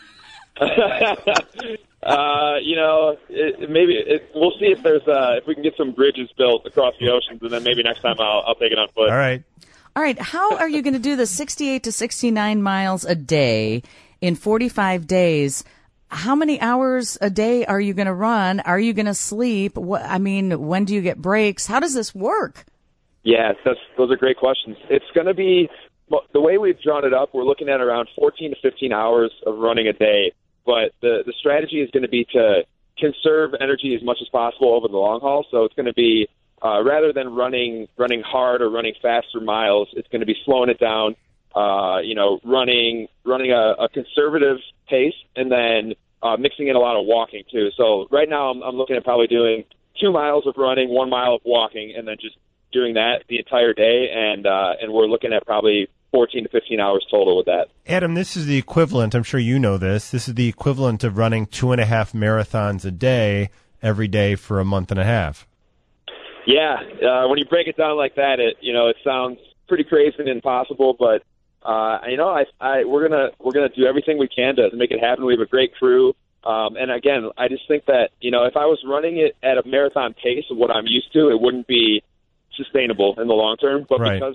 We'll see if we can get some bridges built across the oceans, and then maybe next time I'll take it on foot. All right. How are you going to do the 68 to 69 miles a day in 45 days? How many hours a day are you going to run? Are you going to sleep? When do you get breaks? How does this work? Yeah, those are great questions. It's going to be, the way we've drawn it up, we're looking at around 14 to 15 hours of running a day. But the strategy is going to be to conserve energy as much as possible over the long haul. So it's going to be, rather than running hard or running faster miles, it's going to be slowing it down, running a conservative pace, and then mixing in a lot of walking too. So right now I'm looking at probably doing 2 miles of running, 1 mile of walking, and then just doing that the entire day. And we're looking at probably 14 to 15 hours total with that. Adam, this is the equivalent, I'm sure you know this is the equivalent of running 2.5 marathons a day every day for a month and a half. Yeah, when you break it down like that, it sounds pretty crazy and impossible, but we're gonna do everything we can to make it happen. We have a great crew, and again, I just think that if I was running it at a marathon pace of what I'm used to, it wouldn't be sustainable in the long term. But right.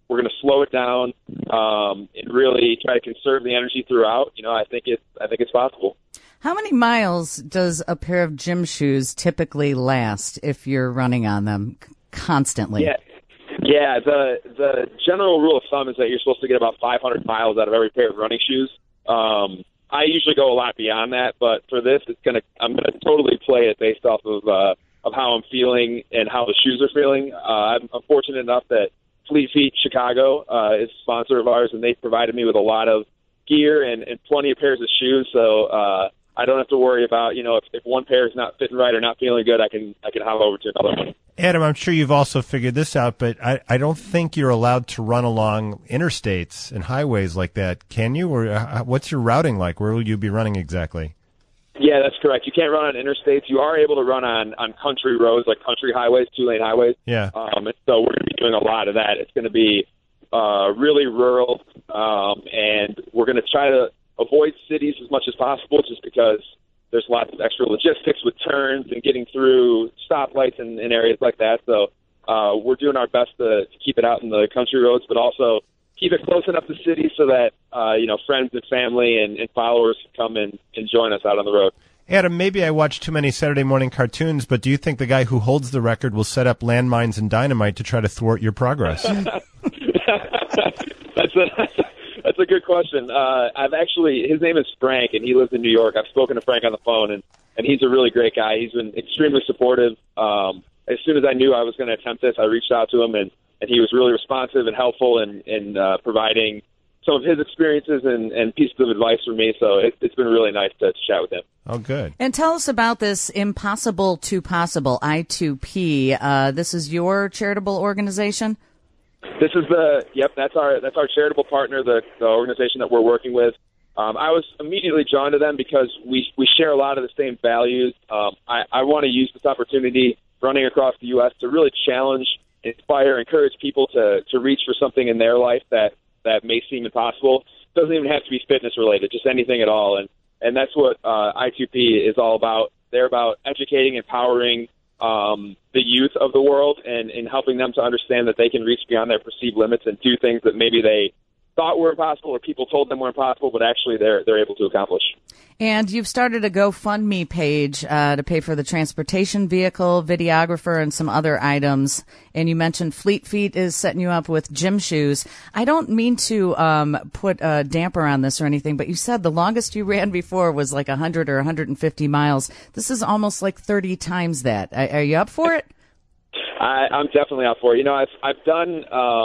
we're going to slow it down and really try to conserve the energy throughout. I think it's possible. How many miles does a pair of gym shoes typically last if you're running on them constantly? Yeah. The general rule of thumb is that you're supposed to get about 500 miles out of every pair of running shoes. I usually go a lot beyond that, but for this, I'm gonna totally play it based off of how I'm feeling and how the shoes are feeling. I'm fortunate enough that Fleet Feet Chicago is a sponsor of ours, and they provided me with a lot of gear and plenty of pairs of shoes. So I don't have to worry about if one pair is not fitting right or not feeling good, I can hop over to another one. Adam, I'm sure you've also figured this out, but I don't think you're allowed to run along interstates and highways like that, can you? Or what's your routing like? Where will you be running exactly? Yeah, that's correct. You can't run on interstates. You are able to run on country roads, like country highways, 2-lane highways. Yeah. And so we're going to be doing a lot of that. It's going to be really rural, and we're going to try to avoid cities as much as possible just because there's lots of extra logistics with turns and getting through stoplights and areas like that. So we're doing our best to keep it out in the country roads, but also keep it close enough to cities so that friends and family and followers can come and join us out on the road. Adam, maybe I watch too many Saturday morning cartoons, but do you think the guy who holds the record will set up landmines and dynamite to try to thwart your progress? That's a good question. His name is Frank, and he lives in New York. I've spoken to Frank on the phone, and he's a really great guy. He's been extremely supportive. As soon as I knew I was going to attempt this, I reached out to him, and he was really responsive and helpful in providing some of his experiences and pieces of advice for me. So it's been really nice to chat with him. Oh, good. And tell us about this Impossible to Possible, I2P. This is your charitable organization? This is that's our charitable partner, the organization that we're working with. I was immediately drawn to them because we share a lot of the same values. I want to use this opportunity running across the U.S. to really challenge, inspire, encourage people to reach for something in their life that may seem impossible. It doesn't even have to be fitness related, just anything at all. And that's what I2P is all about. They're about educating, empowering the youth of the world and helping them to understand that they can reach beyond their perceived limits and do things that maybe they thought were impossible or people told them were impossible, but actually they're able to accomplish. And you've started a GoFundMe page to pay for the transportation vehicle, videographer, and some other items. And you mentioned Fleet Feet is setting you up with gym shoes. I don't mean to put a damper on this or anything, but you said the longest you ran before was like 100 or 150 miles. This is almost like 30 times that. Are you up for it? I'm definitely up for it. I've done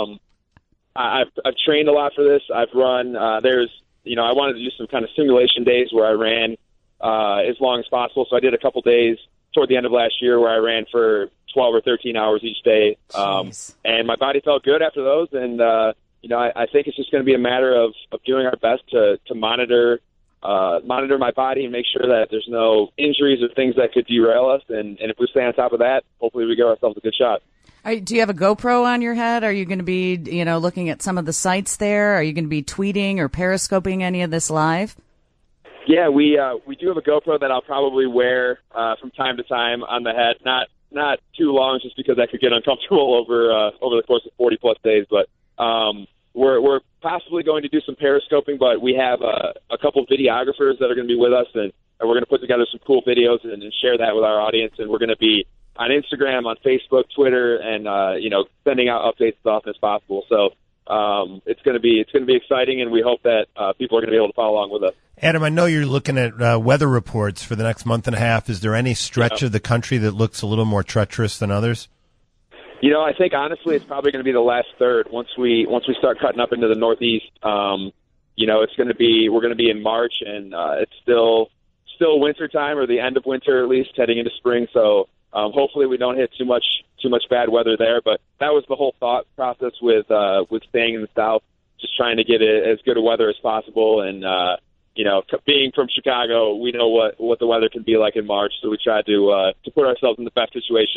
I've trained a lot for this. I've run. I wanted to do some kind of simulation days where I ran as long as possible. So I did a couple days toward the end of last year where I ran for 12 or 13 hours each day. And my body felt good after those. And, I think it's just going to be a matter of doing our best to monitor my body and make sure that there's no injuries or things that could derail us. And if we stay on top of that, hopefully we give ourselves a good shot. Do you have a GoPro on your head? Are you going to be, looking at some of the sites there? Are you going to be tweeting or periscoping any of this live? Yeah, we do have a GoPro that I'll probably wear from time to time on the head. Not too long, just because I could get uncomfortable over the course of 40 plus days. But we're possibly going to do some periscoping. But we have a couple videographers that are going to be with us, and we're going to put together some cool videos and share that with our audience. And we're going to be on Instagram, on Facebook, Twitter, and sending out updates as often as possible. So it's going to be exciting, and we hope that people are going to be able to follow along with us. Adam, I know you're looking at weather reports for the next month and a half. Is there any stretch of the country that looks a little more treacherous than others? I think honestly, it's probably going to be the last third. Once we start cutting up into the Northeast, it's going to be we're going to be in March, and it's still winter time, or the end of winter at least, heading into spring. So. Hopefully we don't hit too much bad weather there, but that was the whole thought process with staying in the South, just trying to get as good a weather as possible. And being from Chicago, we know what the weather can be like in March, so we try to put ourselves in the best situation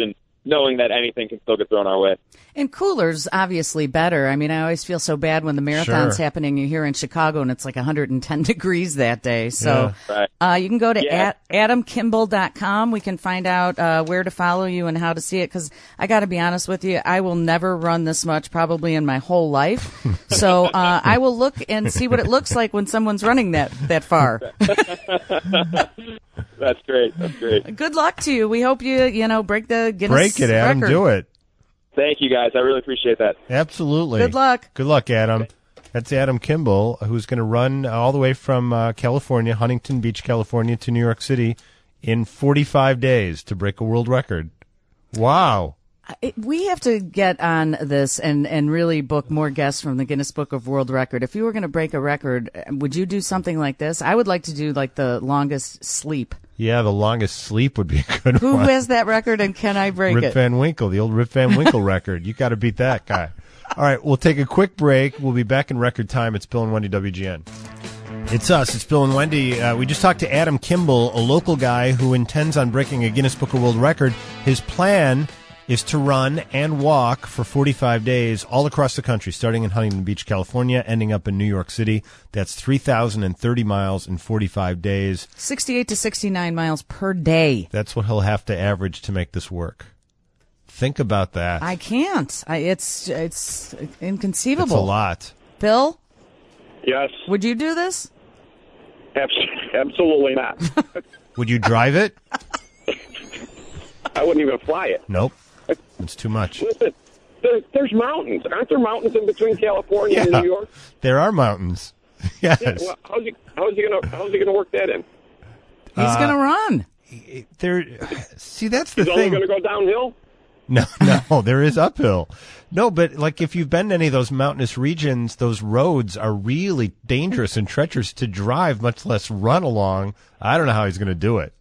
knowing that anything can still get thrown our way. And cooler's obviously better. I mean, I always feel so bad when the marathon's happening here in Chicago and it's like 110 degrees that day. So you can go to adamkimball.com. We can find out where to follow you and how to see it, because I got to be honest with you, I will never run this much probably in my whole life. So I will look and see what it looks like when someone's running that far. That's great. That's great. Good luck to you. We hope you break the Guinness Break it, Adam. record. Do it. Thank you, guys. I really appreciate that. Absolutely. Good luck. Good luck, Adam. That's Adam Kimball, who's going to run all the way from California, Huntington Beach, California, to New York City in 45 days to break a world record. Wow. We have to get on this and really book more guests from the Guinness Book of World Record. If you were going to break a record, would you do something like this? I would like to do like the longest sleep. Yeah, the longest sleep would be a good Who one. has that record and can I break Rip it? Van Winkle, the old Rip Van Winkle record. You got to beat that guy. All right, we'll take a quick break. We'll be back in record time. It's Bill and Wendy WGN. It's us. It's Bill and Wendy. We just talked to Adam Kimball, a local guy who intends on breaking a Guinness Book of World Record. His plan is to run and walk for 45 days all across the country, starting in Huntington Beach, California, ending up in New York City. That's 3,030 miles in 45 days. 68 to 69 miles per day. That's what he'll have to average to make this work. Think about that. I can't. It's inconceivable. It's a lot. Bill, Yes, would you do this? absolutely not. Would you drive it? I wouldn't even fly it. Nope. It's too much. Listen, there's mountains. Aren't there mountains in between California and Yeah. New York? There are mountains. Yes. Yeah, well, how's he gonna work that in? He's going to run. See, that's the He's only thing. going to go downhill. No, there is uphill. No, but like if you've been to any of those mountainous regions, those roads are really dangerous and treacherous to drive, much less run along. I don't know how he's going to do it.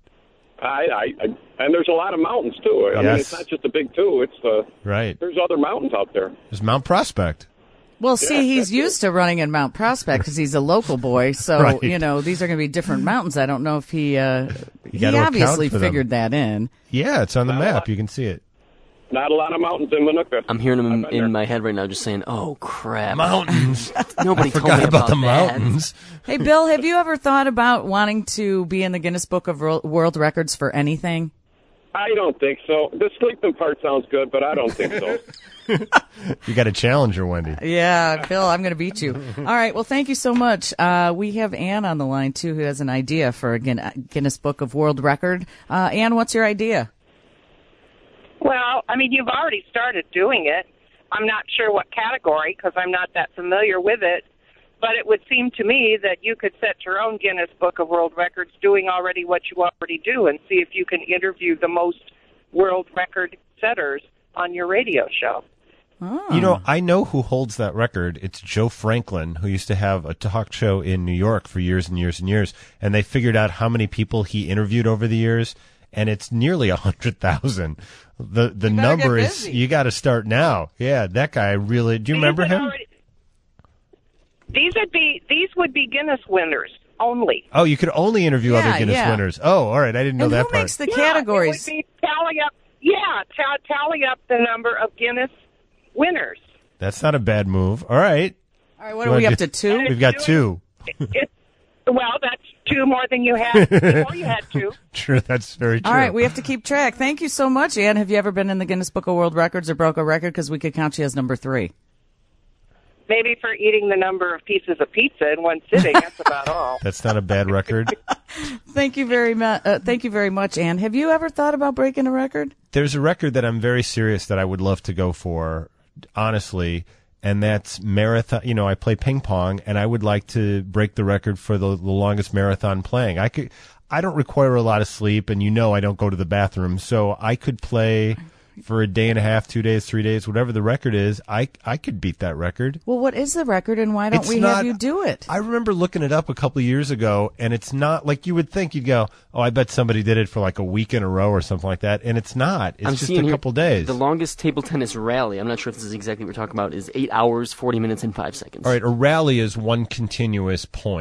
And there's a lot of mountains too. I mean, Yes. it's not just the big two. It's Right. there's other mountains out there. There's Mount Prospect. Well, see, he's used to running in Mount Prospect because he's a local boy. So, Right. these are going to be different mountains. I don't know if he gotta account obviously for them. figured that in. Yeah, it's on the map. You can see it. Not a lot of mountains in Manuka. I'm hearing him I've been in there. my head right now, just saying, "Oh crap, Mountains. Nobody told me Forgot about the that." mountains. Hey, Bill, have you ever thought about wanting to be in the Guinness Book of World Records for anything? I don't think so. The sleeping part sounds good, but I don't think so. You got a challenger, Wendy. Yeah, Bill, I'm going to beat you. All right, well, thank you so much. We have Ann on the line, too, who has an idea for a Guinness Book of World Record. Ann, what's your idea? Well, I mean, you've already started doing it. I'm not sure what category because I'm not that familiar with it. But it would seem to me that you could set your own Guinness Book of World Records doing already what you already do and see if you can interview the most world record setters on your radio show. You know, I know who holds that record. It's Joe Franklin, who used to have a talk show in New York for years and years and years. And they figured out how many people he interviewed over the years, and it's nearly 100,000. The number is, you got to start now. Yeah, that guy really. Do you remember him? These would be Guinness winners only. Oh, you could only interview other Guinness winners. Oh, all right. I didn't know that who part. makes the categories? It would be tally up the number of Guinness winners. That's not a bad move. All right. All right, what are we up to, 2? We've got 2. Well, that's 2 more than you had before you had 2. True, that's very true. All right, we have to keep track. Thank you so much, Ann. Have you ever been in the Guinness Book of World Records or broke a record? Because we could count you as number 3. Maybe for eating the number of pieces of pizza in one sitting. That's about all. That's not a bad record. Thank you very much. Thank you very much, Ann. Have you ever thought about breaking a record? There's a record that I'm very serious that I would love to go for, honestly, and that's marathon. You know, I play ping pong, and I would like to break the record for the longest marathon playing. I don't require a lot of sleep, and I don't go to the bathroom, so I could play for a day and a half, 2 days, 3 days, whatever the record is. I could beat that record. Well, what is the record, and why don't have you do it? I remember looking it up a couple of years ago, and it's not like you would think. You'd go, oh, I bet somebody did it for like a week in a row or something like that, and it's not. It's just a couple days. The longest table tennis rally, I'm not sure if this is exactly what we're talking about, is 8 hours, 40 minutes, and 5 seconds. All right, a rally is one continuous point.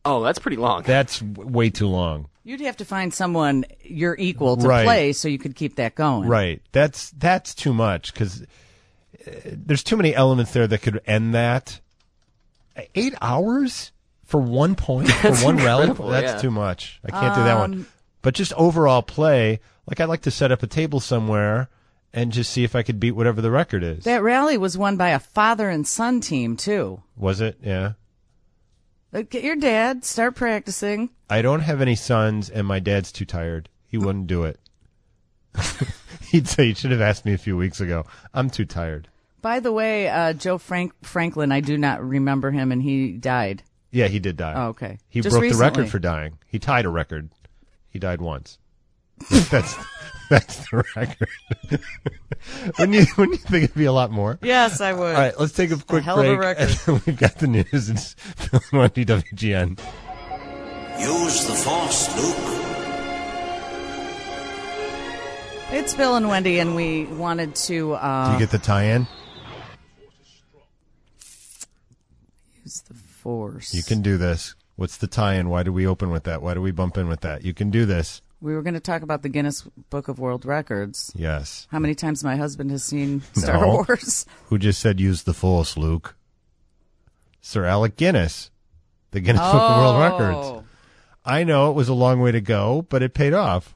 Oh, that's pretty long. That's way too long. You'd have to find someone you're equal to Right. play so you could keep that going. Right. That's too much because there's too many elements there that could end that. 8 hours for 1 point for one relic? incredible, That's yeah. too much. I can't do that one. But just overall play, like I'd like to set up a table somewhere and just see if I could beat whatever the record is. That rally was won by a father and son team, too. Was it? Yeah. Get your dad, start practicing. I don't have any sons, and my dad's too tired. He wouldn't do it. He'd say, you should have asked me a few weeks ago. I'm too tired. By the way, Joe Franklin, I do not remember him, and he died. Yeah, he did die. Oh, okay. He Just broke recently. the record for dying. He tied a record. He died once. That's the record. Wouldn't you think it'd be a lot more? Yes, I would. All right, let's take a quick hell of a break. record. And then we've got the news. It's Phil and Wendy, WGN. Use the Force, Luke. It's Bill and Wendy, and we wanted to Do you get the tie-in? use the Force. You can do this. What's the tie-in? Why do we open with that? Why do we bump in with that? You can do this. We were going to talk about the Guinness Book of World Records. Yes. How many times my husband has seen Star No. Wars? Who just said use the Force, Luke? Sir Alec Guinness. The Guinness Book of World Records. I know it was a long way to go, but it paid off.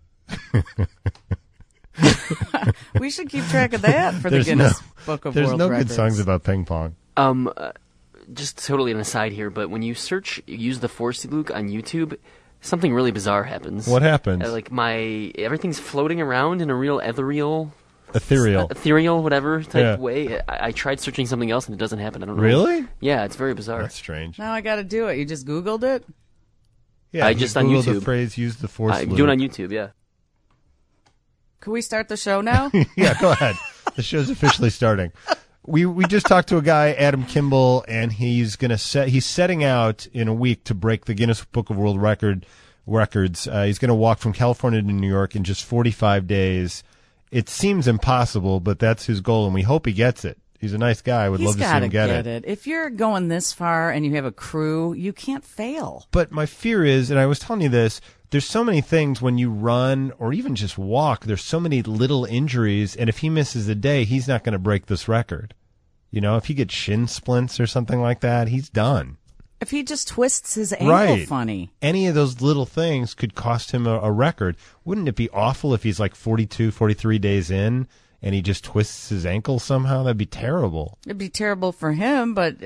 We should keep track of that for the There's Guinness Book of There's World no Records. good songs about ping pong. Just totally an aside here, but when you search "Use the Force, Luke" on YouTube, something really bizarre happens. What happens? Like everything's floating around in a real ethereal, whatever type way. I tried searching something else and it doesn't happen. I don't know. Really? Yeah, it's very bizarre. That's strange. Now I got to do it. You just Googled it? Yeah, I you just on Googled YouTube. the phrase "use the Force." I'm Luke. doing it on YouTube. Yeah. Can we start the show now? Yeah, go ahead. The show's officially starting. We just talked to a guy, Adam Kimball, and he's setting out in a week to break the Guinness Book of World Records. He's going to walk from California to New York in just 45 days. It seems impossible, but that's his goal, and we hope he gets it. He's a nice guy. I would love to see him get it. If you're going this far and you have a crew, you can't fail. But my fear is, and I was telling you this, there's so many things when you run or even just walk, there's so many little injuries, and if he misses a day, he's not going to break this record. You know, if he gets shin splints or something like that, he's done. If he just twists his ankle funny. Any of those little things could cost him a record. Wouldn't it be awful if he's like 42, 43 days in and he just twists his ankle somehow? That'd be terrible. It'd be terrible for him, but,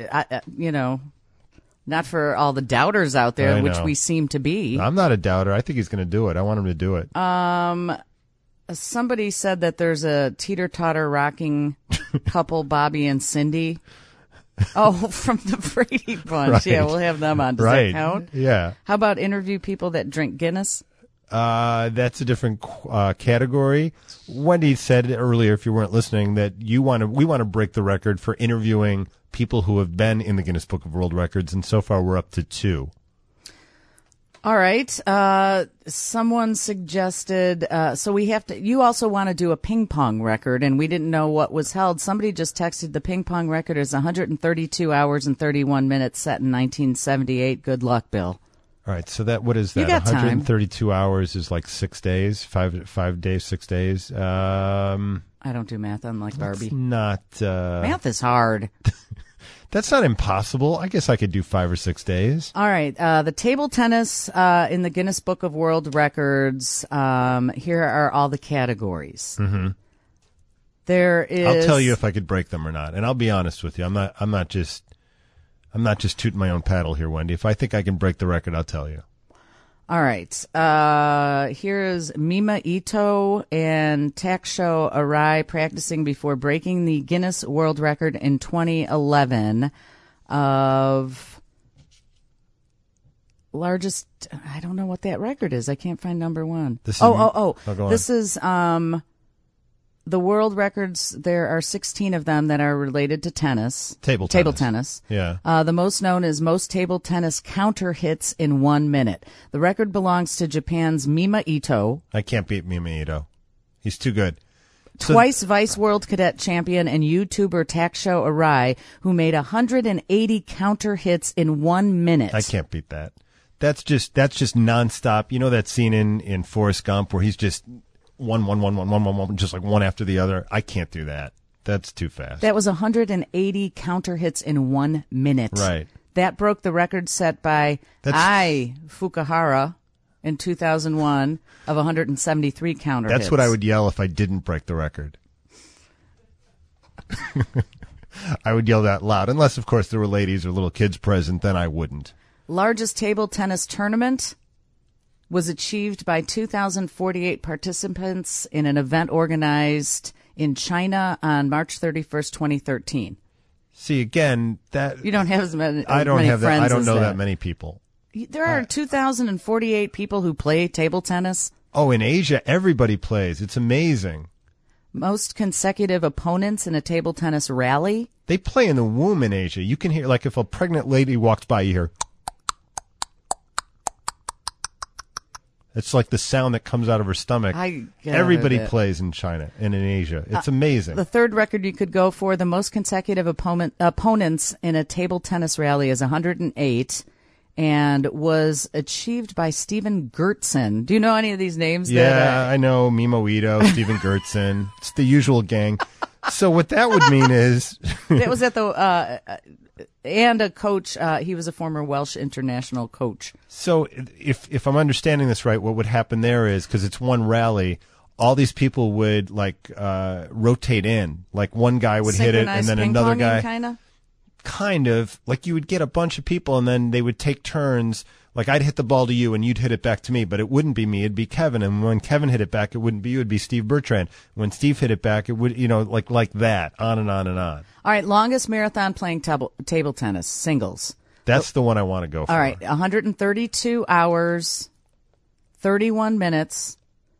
not for all the doubters out there, I which know. we seem to be. I'm not a doubter. I think he's going to do it. I want him to do it. Somebody said that there's a teeter-totter rocking couple, Bobby and Cindy. Oh, from the Brady Bunch. Right. Yeah, we'll have them on. Does that count? Yeah. How about interview people that drink Guinness? That's a different category. Wendy said earlier, if you weren't listening, that we want to break the record for interviewing people who have been in the Guinness Book of World Records, and so far we're up to 2. All right. Someone suggested, so we have to, you also want to do a ping pong record, and we didn't know what was held. Somebody just texted the ping pong record is 132 hours and 31 minutes set in 1978. Good luck, Bill. All right, so what is that? You got time. 132 hours is like 6 days, 5 days, 6 days. I don't do math, unlike Barbie. Not Math is hard. That's not impossible. I guess I could do 5 or 6 days. All right. The table tennis in the Guinness Book of World Records. Here are all the categories. Mm-hmm. There is. I'll tell you if I could break them or not, and I'll be honest with you. I'm not just tooting my own paddle here, Wendy. If I think I can break the record, I'll tell you. All right. Here's Mima Ito and Taksho Arai practicing before breaking the Guinness World Record in 2011 of largest. I don't know what that record is. I can't find number one. Go on. This is the world records. There are 16 of them that are related to tennis. Table tennis. Yeah. The most known is most table tennis counter hits in 1 minute. The record belongs to Japan's Mima Ito. I can't beat Mima Ito. He's too good. Twice Vice World Cadet Champion and YouTuber Taksho Arai, who made 180 counter hits in 1 minute. I can't beat that. That's just nonstop. You know that scene in Forrest Gump where he's just one, just like one after the other? I can't do that. That's too fast. That was 180 counter hits in 1 minute. Right. That broke the record set by Ai Fukuhara in 2001 of 173 counter hits. That's what I would yell if I didn't break the record. I would yell that loud. Unless, of course, there were ladies or little kids present, then I wouldn't. Largest table tennis tournament was achieved by 2,048 participants in an event organized in China on March 31st, 2013. See, again, that you don't have as many. I don't many have friends that. I don't as know that. that many people. There are 2,048 people who play table tennis. Oh, in Asia, everybody plays. It's amazing. Most consecutive opponents in a table tennis rally. They play in the womb in Asia. You can hear, like, if a pregnant lady walks by, you hear. It's like the sound that comes out of her stomach. Everybody plays in China and in Asia. It's amazing. The third record you could go for, the most consecutive opponents in a table tennis rally is 108 and was achieved by Steven Gertson. Do you know any of these names? Yeah, I know Mimo Ito, Steven Gertson. It's the usual gang. So what that would mean is... That was at the... and a coach, he was a former Welsh international coach. So if I'm understanding this right, what would happen there is, because it's one rally, all these people would rotate in. Like one guy would hit it and then another guy. Kind of. Like you would get a bunch of people and then they would take turns. Like I'd hit the ball to you and you'd hit it back to me, but it wouldn't be me, it'd be Kevin. And when Kevin hit it back, it wouldn't be you, it'd be Steve Bertrand. When Steve hit it back, it would, like that, on and on and on. All right, longest marathon playing table tennis, singles. That's the one I want to go for. All right, 132 hours, 31 minutes,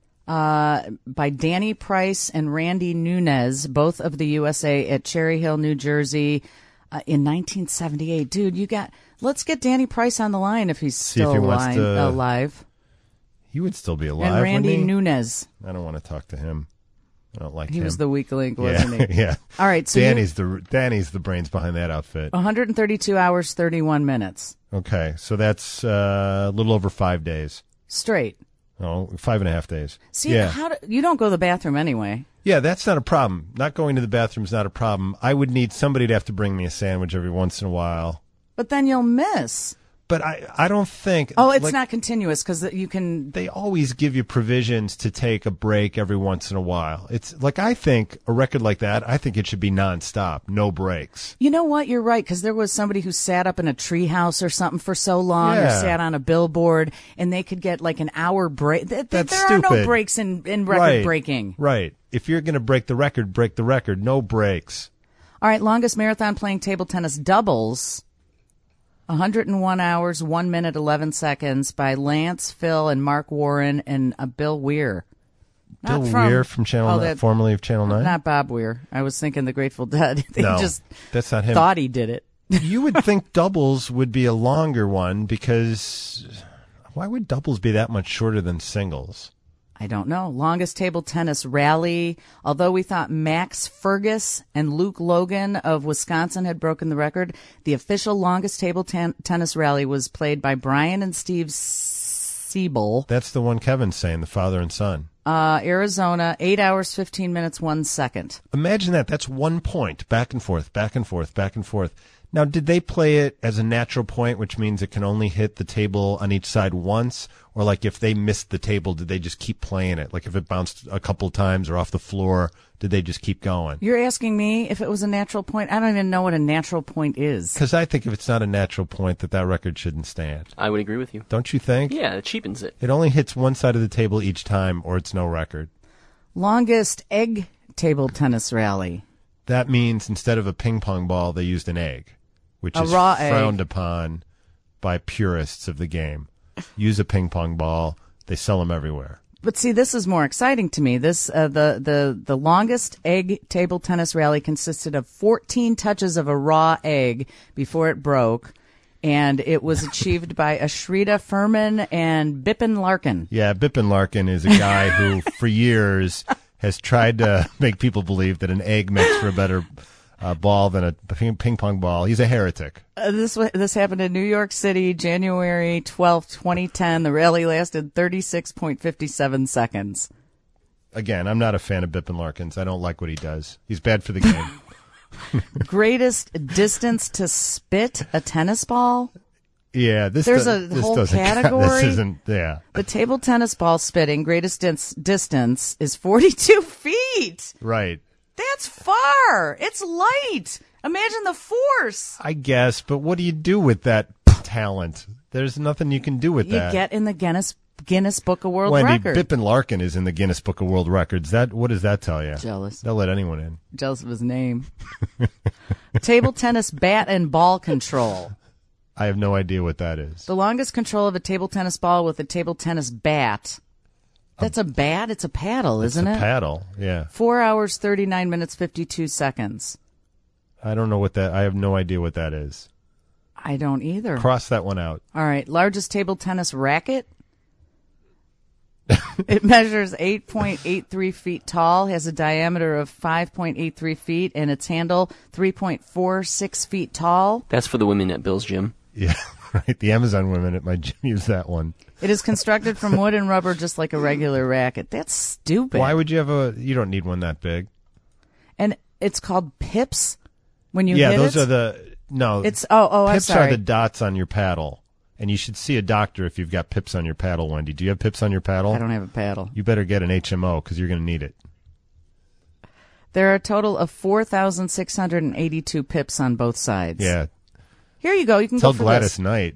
by Danny Price and Randy Nunez, both of the USA at Cherry Hill, New Jersey, in 1978. Dude, let's get Danny Price on the line if he's still alive. He would still be alive. And Randy Nunez. I don't want to talk to him. I don't like him. He was the weak link, wasn't he? Yeah. All right. So Danny's the brains behind that outfit. 132 hours, 31 minutes. Okay. So that's a little over 5 days. Straight. Oh, 5.5 days. See, you don't go to the bathroom anyway. Yeah, that's not a problem. Not going to the bathroom is not a problem. I would need somebody to have to bring me a sandwich every once in a while. But then you'll miss. But I don't think... Oh, it's not continuous because you can... They always give you provisions to take a break every once in a while. It's like, I think a record like that, I think it should be nonstop, no breaks. You know what? You're right, because there was somebody who sat up in a treehouse or something for so long, or sat on a billboard, and they could get like an hour break. That's there stupid. Are no breaks in record breaking. Right. If you're going to break the record, no breaks. All right, longest marathon playing table tennis doubles... 101 hours, 1 minute, 11 seconds by Lance, Phil, and Mark Warren and Bill Weir. Bill Weir from Channel 9, formerly of Channel 9? Not Bob Weir. I was thinking the Grateful Dead. That's not him. Thought he did it. You would think doubles would be a longer one because why would doubles be that much shorter than singles? I don't know. Longest table tennis rally. Although we thought Max Fergus and Luke Logan of Wisconsin had broken the record, the official longest table tennis rally was played by Brian and Steve Siebel. That's the one Kevin's saying, the father and son. Arizona, 8 hours, 15 minutes, 1 second. Imagine that. That's 1 point. Back and forth, back and forth, back and forth. Now, did they play it as a natural point, which means it can only hit the table on each side once? Or like if they missed the table, did they just keep playing it? Like if it bounced a couple times or off the floor, did they just keep going? You're asking me if it was a natural point? I don't even know what a natural point is. Because I think if it's not a natural point, that record shouldn't stand. I would agree with you. Don't you think? Yeah, it cheapens it. It only hits one side of the table each time, or it's no record. Longest egg table tennis rally. That means instead of a ping pong ball, they used an egg, which is raw frowned upon by purists of the game. Use a ping pong ball. They sell them everywhere. But see, this is more exciting to me. This the longest egg table tennis rally consisted of 14 touches of a raw egg before it broke, and it was achieved by Ashrita Furman and Bipin Larkin. Yeah, Bipin Larkin is a guy who, for years, has tried to make people believe that an egg makes for a better ball than a ping pong ball. He's a heretic. This happened in New York City, January 12th, 2010. The rally lasted 36.57 seconds. Again, I'm not a fan of Bippen Larkins. I don't like what he does. He's bad for the game. Greatest distance to spit a tennis ball? Yeah, there's a whole category. This isn't, yeah. The table tennis ball spitting greatest distance is 42 feet. Right. That's far. It's light. Imagine the force. I guess, but what do you do with that talent? There's nothing you can do with that. You get in the Guinness Book of World Wendy, Records. Bippen Larkin is in the Guinness Book of World Records. What does that tell you? Jealous. They'll let anyone in. Jealous of his name. Table tennis bat and ball control. I have no idea what that is. The longest control of a table tennis ball with a table tennis bat. That's a bat? It's a paddle, isn't it? It's a paddle, yeah. 4 hours, 39 minutes, 52 seconds. I don't know what that... I have no idea what that is. I don't either. Cross that one out. All right. Largest table tennis racket. It measures 8.83 feet tall, has a diameter of 5.83 feet, and its handle 3.46 feet tall. That's for the women at Bill's gym. Yeah, right. The Amazon women at my gym use that one. It is constructed from wood and rubber just like a regular racket. That's stupid. Why would you have you don't need one that big. And it's called pips when you hit those are the... No. It's I'm pips sorry. Are the dots on your paddle. And you should see a doctor if you've got pips on your paddle, Wendy. Do you have pips on your paddle? I don't have a paddle. You better get an HMO because you're going to need it. There are a total of 4,682 pips on both sides. Yeah. Here you go. You can Tell go for Gladys this. Knight.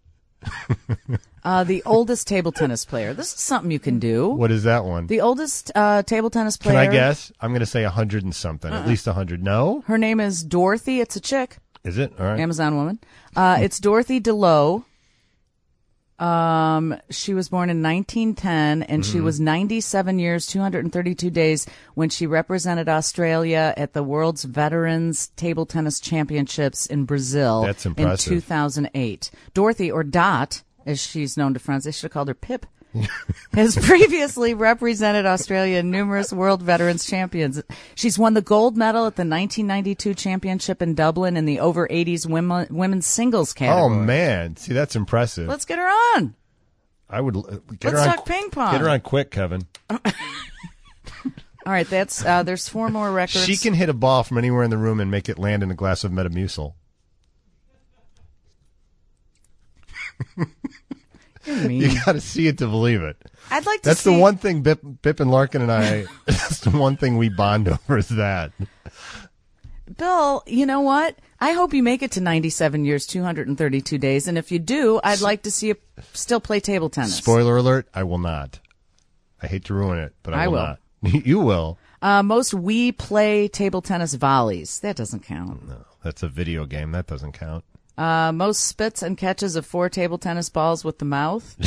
The oldest table tennis player. This is something you can do. What is that one? The oldest table tennis player. Can I guess? I'm going to say 100 and something. At least 100. No? Her name is Dorothy. It's a chick. Is it? All right. Amazon woman. It's Dorothy DeLoe. She was born in 1910, and she was 97 years, 232 days when she represented Australia at the World's Veterans Table Tennis Championships in Brazil. That's impressive. In 2008. Dorothy, or Dot, as she's known to friends, they should have called her Pip, has previously represented Australia in numerous World Veterans Champions. She's won the gold medal at the 1992 championship in Dublin in the over 80s women's singles category. Oh, man. See, that's impressive. Let's get her on. I would get Let's her on. talk ping pong. Get her on quick, Kevin. All right, that's there's 4 more records. She can hit a ball from anywhere in the room and make it land in a glass of Metamucil. You got to see it to believe it. I'd like to That's see... the one thing Bippen Larkin and I, that's the one thing we bond over is that. Bill, you know what? I hope you make it to 97 years, 232 days. And if you do, I'd like to see you still play table tennis. Spoiler alert, I will not. I hate to ruin it, but I will not. You will. Most we play table tennis volleys. That doesn't count. No, that's a video game. That doesn't count. Most spits and catches of 4 table tennis balls with the mouth.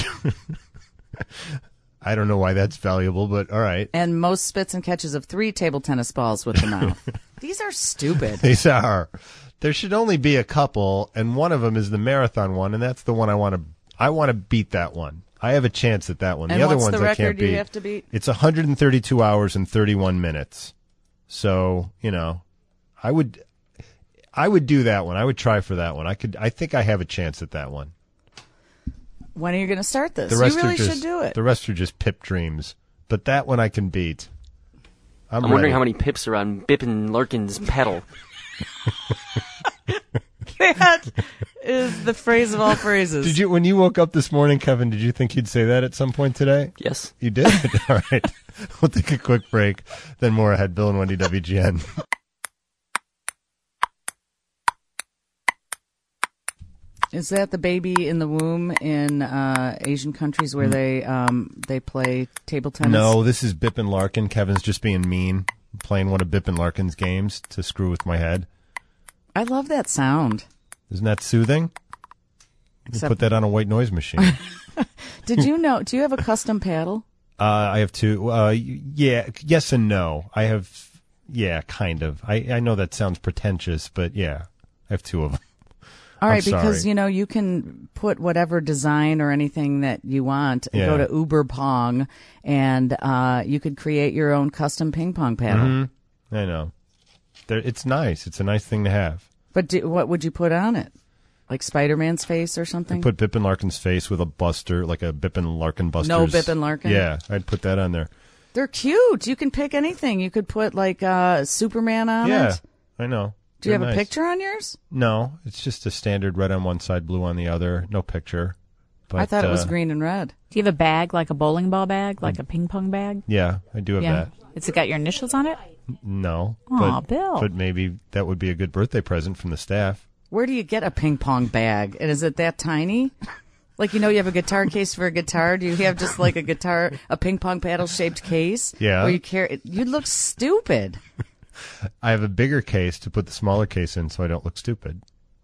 I don't know why that's valuable, but all right. And most spits and catches of 3 table tennis balls with the mouth. These are stupid. These are. There should only be a couple, and one of them is the marathon one, and that's the one I want to beat that one. I have a chance at that one. And the other what's ones the I can't record beat. you have to beat? It's 132 hours and 31 minutes. So, I would do that one. I would try for that one. I think I have a chance at that one. When are you going to start this? The rest You really are just, should do it. The rest are just pip dreams. But that one I can beat. I'm wondering how many pips are on Bippen Larkin's pedal. That is the phrase of all phrases. When you woke up this morning, Kevin, did you think you'd say that at some point today? Yes. You did? All right. We'll take a quick break. Then more ahead. Bill and Wendy, WGN. Is that the baby in the womb in Asian countries where they play table tennis? No, this is Bippen Larkin. Kevin's just being mean, playing one of Bippen Larkin's games to screw with my head. I love that sound. Isn't that soothing? We'll put that on a white noise machine. Did you know? Do you have a custom paddle? I have 2. Yeah, yes and no. I have, yeah, kind of. I know that sounds pretentious, but yeah, I have 2 of them. All right, because, you can put whatever design or anything that you want and go to Uber Pong, and you could create your own custom ping pong paddle. Mm-hmm. I know. It's nice. It's a nice thing to have. But what would you put on it? Like Spider-Man's face or something? I'd put Bippin Larkin's face with a buster, like a Bippin Larkin buster. No Bippin Larkin? Yeah, I'd put that on there. They're cute. You can pick anything. You could put like Superman on it. Yeah, I know. Do you have a picture on yours? No, it's just a standard red on one side, blue on the other. No picture. But, I thought it was green and red. Do you have a bag, like a bowling ball bag, like a ping pong bag? Yeah, I do have that. Has it got your initials on it? No. Aw, Bill. But maybe that would be a good birthday present from the staff. Where do you get a ping pong bag? And is it that tiny? Like, you have a guitar case for a guitar. Do you have just like a ping pong paddle shaped case? Yeah. Where you carry? You look stupid. I have a bigger case to put the smaller case in so I don't look stupid.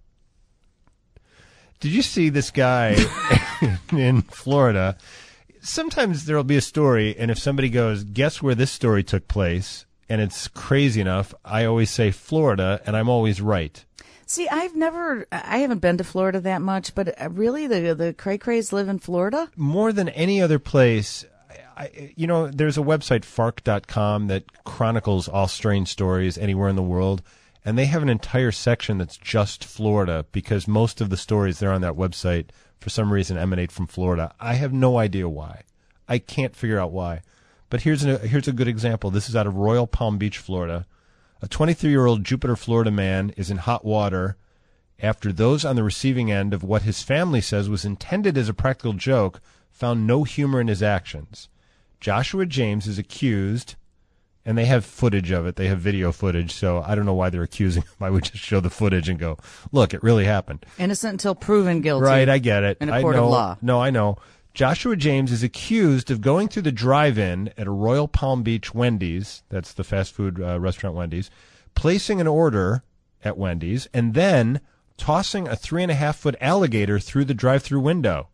Did you see this guy in Florida? Sometimes there will be a story, and if somebody goes, guess where this story took place, and it's crazy enough, I always say Florida, and I'm always right. See, I haven't been to Florida that much, but really the cray-crays live in Florida? More than any other place. There's a website, fark.com, that chronicles all strange stories anywhere in the world, and they have an entire section that's just Florida because most of the stories there on that website, for some reason, emanate from Florida. I have no idea why. I can't figure out why. But here's a good example. This is out of Royal Palm Beach, Florida. A 23-year-old Jupiter, Florida man is in hot water after those on the receiving end of what his family says was intended as a practical joke found no humor in his actions. Joshua James is accused, and they have footage of it. They have video footage, so I don't know why they're accusing him. I would just show the footage and go, look, it really happened. Innocent until proven guilty. Right, I get it. In a court of law. No, I know. Joshua James is accused of going through the drive-in at a Royal Palm Beach Wendy's, that's the fast food restaurant Wendy's, placing an order at Wendy's, and then tossing a 3.5-foot alligator through the drive-through window.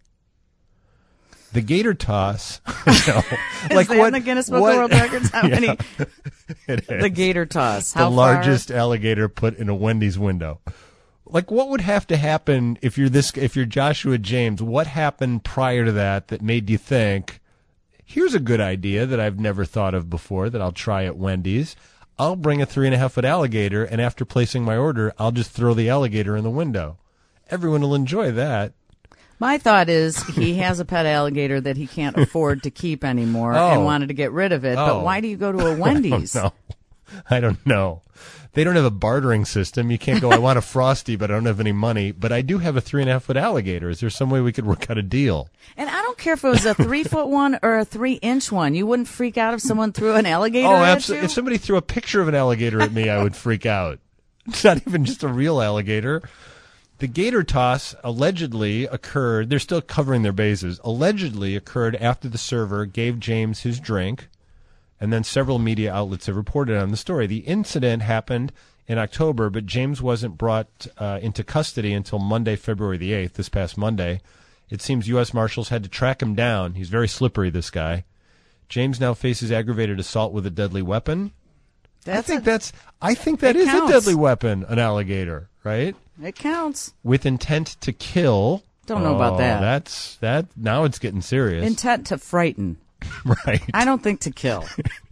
The gator toss. Is that in the Guinness Book of World Records? How many? It is. The gator toss. How the largest alligator put in a Wendy's window. Like, what would have to happen if you're Joshua James? What happened prior to that made you think, here's a good idea that I've never thought of before that I'll try at Wendy's. I'll bring a 3.5-foot alligator, and after placing my order, I'll just throw the alligator in the window. Everyone will enjoy that. My thought is he has a pet alligator that he can't afford to keep anymore and wanted to get rid of it. But why do you go to a Wendy's? I don't know. They don't have a bartering system. You can't go, I want a Frosty, but I don't have any money. But I do have a 3.5-foot alligator. Is there some way we could work out a deal? And I don't care if it was a 3-foot one or a 3-inch one. You wouldn't freak out if someone threw an alligator at absolutely. you? If somebody threw a picture of an alligator at me, I would freak out. It's not even just a real alligator. The gator toss allegedly occurred, they're still covering their bases, allegedly occurred after the server gave James his drink, and then several media outlets have reported on the story. The incident happened in October, but James wasn't brought into custody until Monday, February the 8th, this past Monday. It seems U.S. Marshals had to track him down. He's very slippery, this guy. James now faces aggravated assault with a deadly weapon. I think that is a deadly weapon, an alligator, right? It counts. With intent to kill. Don't know about that. Now it's getting serious. Intent to frighten. Right. I don't think to kill.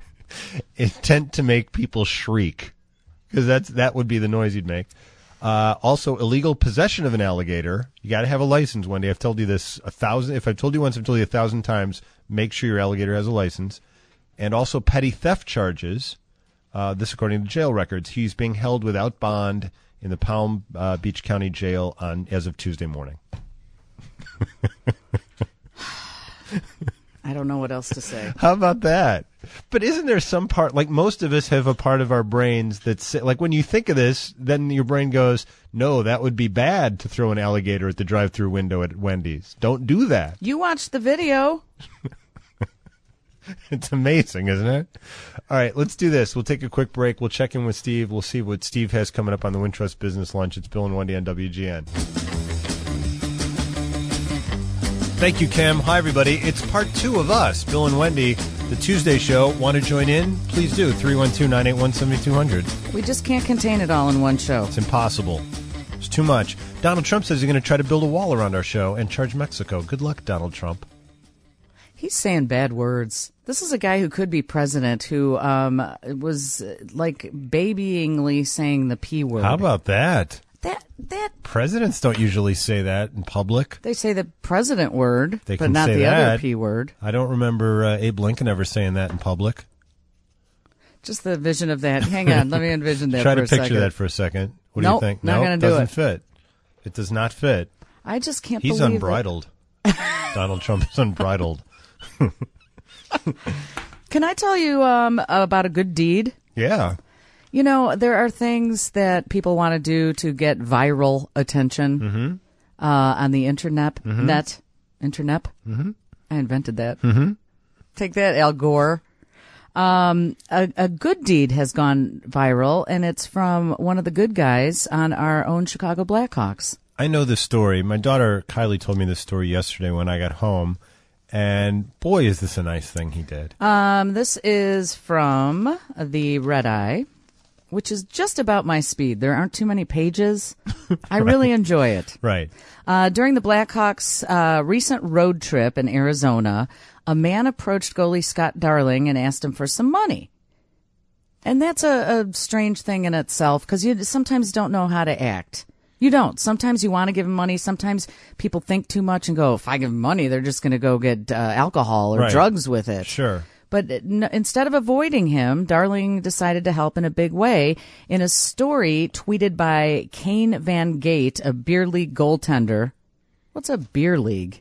Intent to make people shriek, because that would be the noise you'd make. Also, illegal possession of an alligator. You got to have a license, Wendy. I've told you this 1,000. If I've told you once, I've told you 1,000 times. Make sure your alligator has a license. And also petty theft charges. This according to jail records. He's being held without bond in the Palm Beach County Jail as of Tuesday morning. I don't know what else to say. How about that? But isn't there some part, like most of us have a part of our brains that's, like when you think of this, then your brain goes, no, that would be bad to throw an alligator at the drive-thru window at Wendy's. Don't do that. You watched the video. It's amazing, isn't it? All right, let's do this. We'll take a quick break. We'll check in with Steve. We'll see what Steve has coming up on the Wintrust Business Lunch. It's Bill and Wendy on WGN. Thank you, Kim. Hi, everybody. It's part 2 of us, Bill and Wendy, the Tuesday show. Want to join in? Please do. 312-981-7200. We just can't contain it all in one show. It's impossible. It's too much. Donald Trump says he's going to try to build a wall around our show and charge Mexico. Good luck, Donald Trump. He's saying bad words. This is a guy who could be president who was like babyingly saying the P word. How about that? That presidents don't usually say that in public. They say the president word, they but can not say the that. other P word. I don't remember Abe Lincoln ever saying that in public. Just the vision of that. Hang on, let me envision that Try for a to picture second. that for a second. What Nope, do you think? not gonna do doesn't it. fit. It does not fit. I just can't He's believe unbridled. Donald Trump is unbridled. Can I tell you about a good deed? Yeah. You know, there are things that people want to do to get viral attention on the internet. Internet. I invented that. Take that, Al Gore. A good deed has gone viral, and it's from one of the good guys on our own Chicago Blackhawks. I know this story. My daughter Kylie told me this story yesterday when I got home. And boy, is this a nice thing he did. This is from the Red Eye, which is just about my speed. There aren't too many pages. I really enjoy it. Right. During the Blackhawks' recent road trip in Arizona, a man approached goalie Scott Darling and asked him for some money. And that's a strange thing in itself because you sometimes don't know how to act. You don't. Sometimes you want to give them money. Sometimes people think too much and go, if I give them money, they're just going to go get alcohol or drugs with it. Sure. But instead of avoiding him, Darling decided to help in a big way. In a story tweeted by Kane Van Gate, a beer league goaltender. What's a beer league?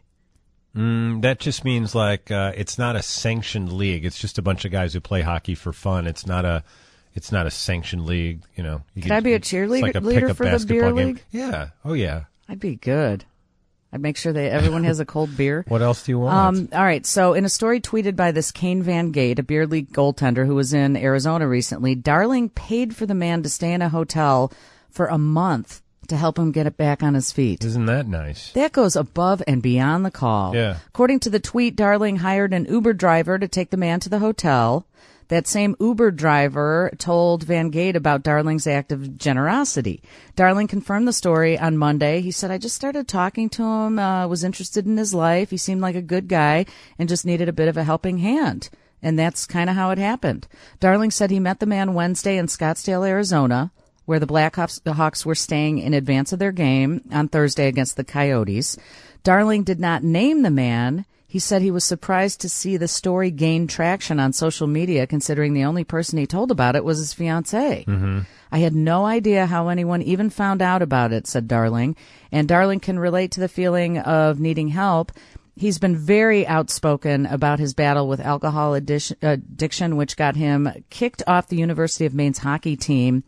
That just means like it's not a sanctioned league. It's just a bunch of guys who play hockey for fun. It's not a sanctioned league, you know. Could I be a cheerleader like leader for the beer game. league? Yeah. Oh, yeah. I'd be good. I'd make sure that everyone has a cold beer. What else do you want? All right. So in a story tweeted by this Kane Van Gate, a beer league goaltender who was in Arizona recently, Darling paid for the man to stay in a hotel for a month to help him get it back on his feet. Isn't that nice? That goes above and beyond the call. Yeah. According to the tweet, Darling hired an Uber driver to take the man to the hotel. That same Uber driver told Van Gate about Darling's act of generosity. Darling confirmed the story on Monday. He said, I just started talking to him, was interested in his life. He seemed like a good guy and just needed a bit of a helping hand. And that's kind of how it happened. Darling said he met the man Wednesday in Scottsdale, Arizona, where the Blackhawks were staying in advance of their game on Thursday against the Coyotes. Darling did not name the man. He said he was surprised to see the story gain traction on social media, considering the only person he told about it was his fiancée. I had no idea how anyone even found out about it, said Darling. And Darling can relate to the feeling of needing help. He's been very outspoken about his battle with alcohol addiction, which got him kicked off the University of Maine's hockey team.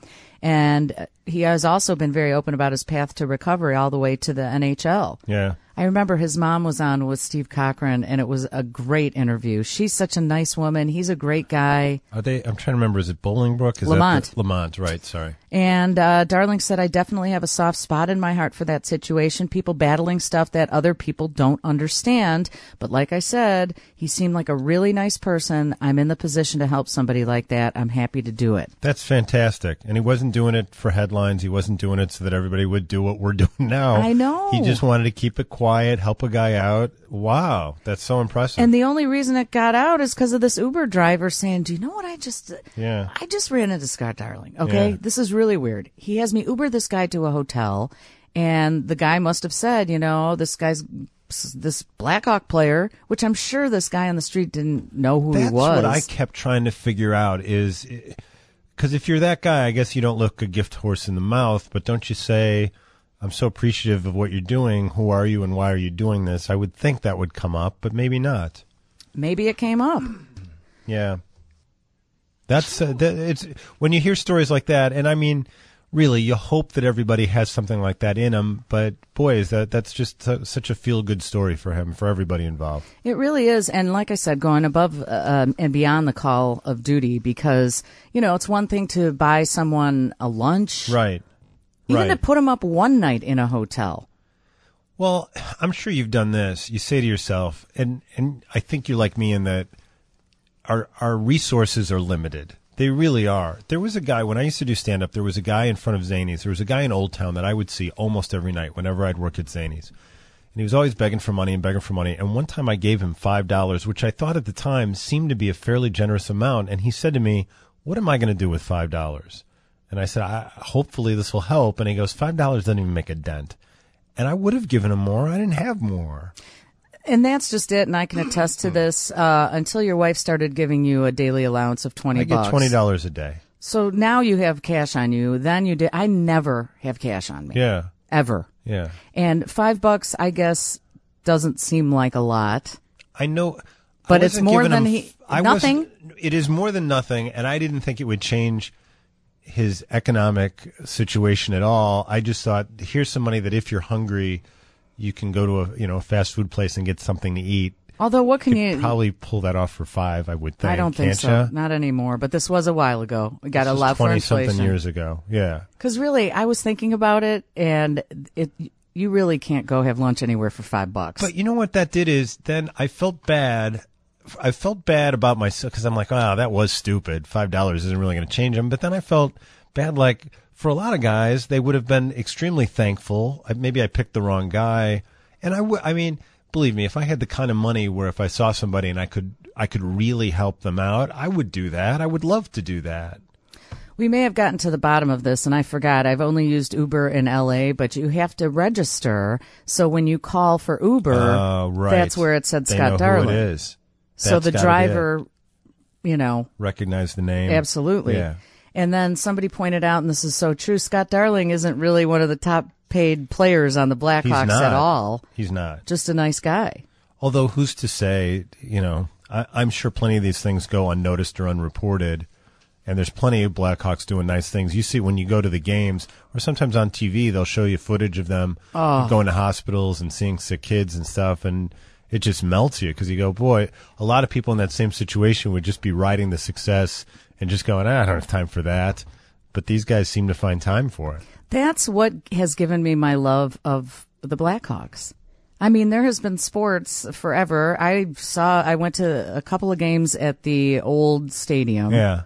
And he has also been very open about his path to recovery all the way to the NHL. Yeah. I remember his mom was on with Steve Cochran, and it was a great interview. She's such a nice woman. He's a great guy. I'm trying to remember. Is it Bolingbrook? Lamont. Lamont, right. Sorry. And Darling said, I definitely have a soft spot in my heart for that situation. People battling stuff that other people don't understand. But like I said, he seemed like a really nice person. I'm in the position to help somebody like that. I'm happy to do it. That's fantastic. And he wasn't doing it for headlines. He wasn't doing it so that everybody would do what we're doing now. I know. He just wanted to keep it quiet, help a guy out. Wow. That's so impressive. And the only reason it got out is because of this Uber driver saying, do you know what I just ran into Scott Darling. Okay. Yeah. This is really weird. He has me Uber this guy to a hotel, and the guy must have said, you know, this Blackhawk player, which I'm sure this guy on the street didn't know who he was. That's what I kept trying to figure out is, because if you're that guy, I guess you don't look a gift horse in the mouth, but don't you say, I'm so appreciative of what you're doing. Who are you and why are you doing this? I would think that would come up, but maybe not. Maybe it came up. Yeah. That's it's when you hear stories like that, and I mean, really, you hope that everybody has something like that in them. But boy, that's just such a feel-good story for him, for everybody involved. It really is, and like I said, going above and beyond the call of duty, because you know it's one thing to buy someone a lunch, right? Even to put them up one night in a hotel. Well, I'm sure you've done this. You say to yourself, and I think you're like me in that our resources are limited. They really are. There was a guy, when I used to do stand-up, there was a guy in front of Zanies. There was a guy in Old Town that I would see almost every night whenever I'd work at Zanies. And he was always begging for money and begging for money. And one time I gave him $5, which I thought at the time seemed to be a fairly generous amount. And he said to me, what am I going to do with $5? And I said, hopefully this will help. And he goes, $5 doesn't even make a dent. And I would have given him more. I didn't have more. And that's just it, and I can attest to this. Until your wife started giving you a daily allowance of $20. I get $20 a day. So now you have cash on you. Then you did. I never have cash on me. Yeah. Ever. Yeah. And $5, I guess, doesn't seem like a lot. I know. But it's more than nothing. It is more than nothing, and I didn't think it would change his economic situation at all. I just thought, here's some money that if you're hungry, you can go to a fast food place and get something to eat. Although, what can you probably pull that off for $5? I would think. I don't think so. Not anymore. But this was a while ago. We got a lot for inflation. 20-something years ago. Yeah. Because really, I was thinking about it, and you really can't go have lunch anywhere for $5. But you know what that did is then I felt bad. I felt bad about myself because I'm like, wow, that was stupid. $5 isn't really going to change them. But then I felt bad, like for a lot of guys, they would have been extremely thankful. Maybe I picked the wrong guy, and I mean, believe me, if I had the kind of money where if I saw somebody and I could really help them out, I would do that. I would love to do that. We may have gotten to the bottom of this, and I forgot. I've only used Uber in L.A., but you have to register. So when you call for Uber, right. That's where it said they Scott know Darling. Who it is. So the driver, recognize the name. Absolutely. Yeah. And then somebody pointed out, and this is so true, Scott Darling isn't really one of the top paid players on the Blackhawks at all. He's not. Just a nice guy. Although who's to say, I'm sure plenty of these things go unnoticed or unreported. And there's plenty of Blackhawks doing nice things. You see when you go to the games, or sometimes on TV, they'll show you footage of them going to hospitals and seeing sick kids and stuff. And it just melts you because you go, boy, a lot of people in that same situation would just be riding the success and just going, I don't have time for that. But these guys seem to find time for it. That's what has given me my love of the Blackhawks. I mean, there has been sports forever. I went to a couple of games at the old stadium. Yeah.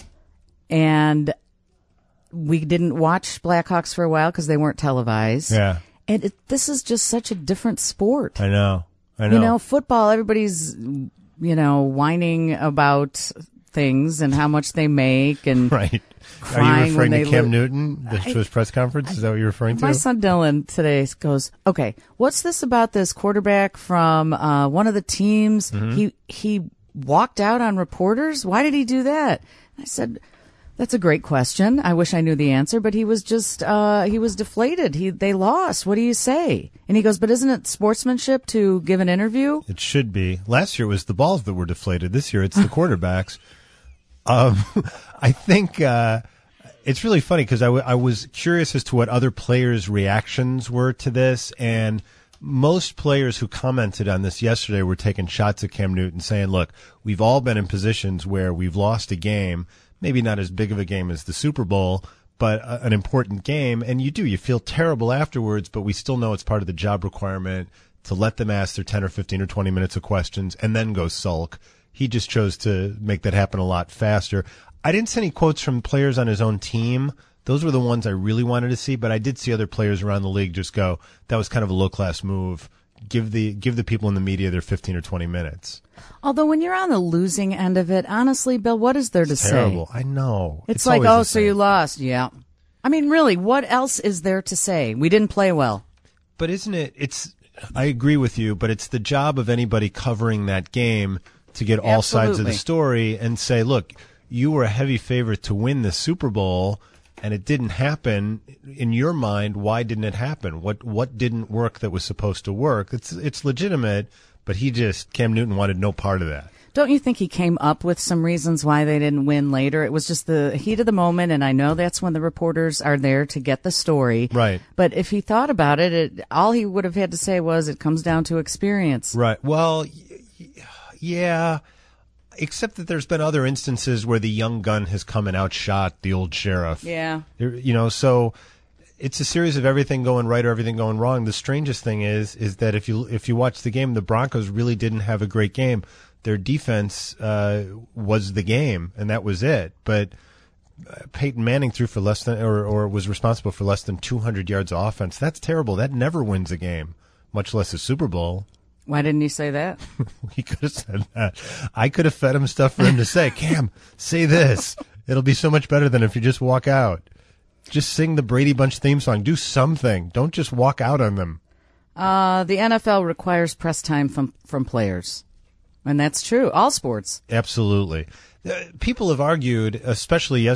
And we didn't watch Blackhawks for a while because they weren't televised. Yeah. And this is just such a different sport. I know. Football, everybody's, whining about things and how much they make and right. Are you referring to Cam Newton, to his press conference? Is that what you're referring to? My son Dylan today goes, okay, what's this about this quarterback from one of the teams? Mm-hmm. He walked out on reporters? Why did he do that? I said, that's a great question. I wish I knew the answer, but he was just, he was deflated. They lost. What do you say? And he goes, but isn't it sportsmanship to give an interview? It should be. Last year it was the balls that were deflated. This year it's the quarterbacks. I think, it's really funny because I was curious as to what other players' reactions were to this. And most players who commented on this yesterday were taking shots at Cam Newton saying, look, we've all been in positions where we've lost a game. Maybe not as big of a game as the Super Bowl, but an important game. And you feel terrible afterwards, but we still know it's part of the job requirement to let them ask their 10 or 15 or 20 minutes of questions and then go sulk. He just chose to make that happen a lot faster. I didn't see any quotes from players on his own team. Those were the ones I really wanted to see, but I did see other players around the league just go, that was kind of a low-class move. Give the people in the media their 15 or 20 minutes. Although when you're on the losing end of it, honestly, Bill, what is there to say? Terrible. I know. It's like, oh, so you lost. Yeah. I mean, really, what else is there to say? We didn't play well. But isn't it, I agree with you, but it's the job of anybody covering that game to get all sides of the story and say, look, you were a heavy favorite to win the Super Bowl and it didn't happen. In your mind, why didn't it happen? What didn't work that was supposed to work? It's legitimate, but Cam Newton wanted no part of that. Don't you think he came up with some reasons why they didn't win later? It was just the heat of the moment, and I know that's when the reporters are there to get the story. Right. But if he thought about it, all he would have had to say was it comes down to experience. Right. Well, yeah. Except that there's been other instances where the young gun has come and outshot the old sheriff. Yeah. So it's a series of everything going right or everything going wrong. The strangest thing is that if you watch the game, the Broncos really didn't have a great game. their defense was the game, and that was it. But Peyton Manning threw for less than, or was responsible for less than 200 yards of offense. That's terrible. That never wins a game, much less a Super Bowl. Why didn't he say that? He could have said that. I could have fed him stuff for him to say. Cam, say this. It'll be so much better than if you just walk out. Just sing the Brady Bunch theme song. Do something. Don't just walk out on them. The NFL requires press time from players. And that's true. All sports. Absolutely. People have argued, especially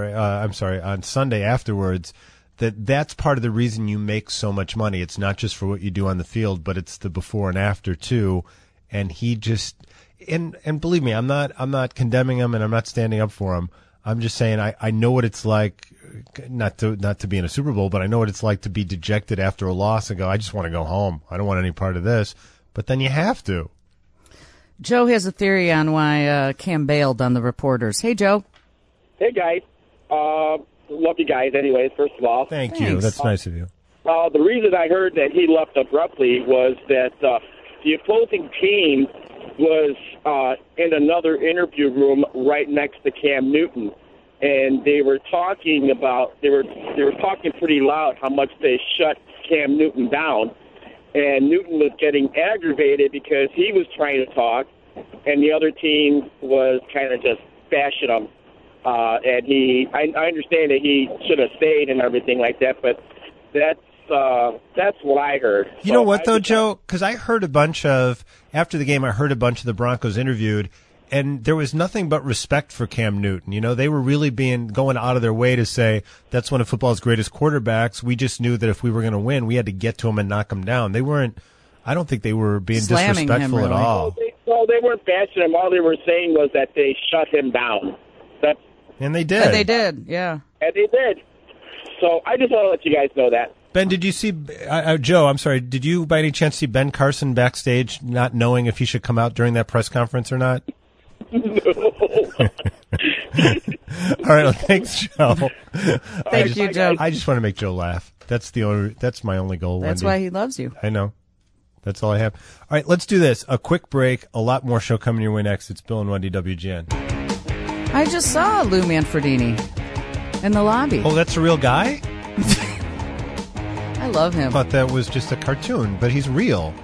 on Sunday afterwards, that's part of the reason you make so much money. It's not just for what you do on the field, but it's the before and after too. And he just, and believe me, I'm not condemning him, and I'm not standing up for him. I'm just saying I know what it's like, not to be in a Super Bowl, but I know what it's like to be dejected after a loss and go, I just want to go home. I don't want any part of this. But then you have to. Joe has a theory on why Cam bailed on the reporters. Hey, Joe. Hey, guys. Love you guys anyways, first of all. Thanks. You. That's nice of you. The reason I heard that he left abruptly was that the opposing team was in another interview room right next to Cam Newton, and they were talking pretty loud how much they shut Cam Newton down, and Newton was getting aggravated because he was trying to talk, and the other team was kind of just bashing him. And I understand that he should have stayed and everything like that, but that's what I heard. You know what, though, Joe? Because I heard after the game, I heard a bunch of the Broncos interviewed, and there was nothing but respect for Cam Newton. You know, they were really going out of their way to say that's one of football's greatest quarterbacks. We just knew that if we were going to win, we had to get to him and knock him down. I don't think they were being slamming disrespectful him, really. at all. Well, they weren't bashing him. All they were saying was that they shut him down. And they did. And they did, yeah. And they did. So I just want to let you guys know that. Ben, did you see, Joe, I'm sorry, did you by any chance see Ben Carson backstage not knowing if he should come out during that press conference or not? No. All right, well, thanks, Joe. Thank you, Joe. I just want to make Joe laugh. That's my only goal, That's Wendy. why he loves you. I know. That's all I have. All right, let's do this. A quick break. A lot more show coming your way next. It's Bill and Wendy, WGN. I just saw Lou Manfredini in the lobby. Oh, that's a real guy? I love him. I thought that was just a cartoon, but he's real.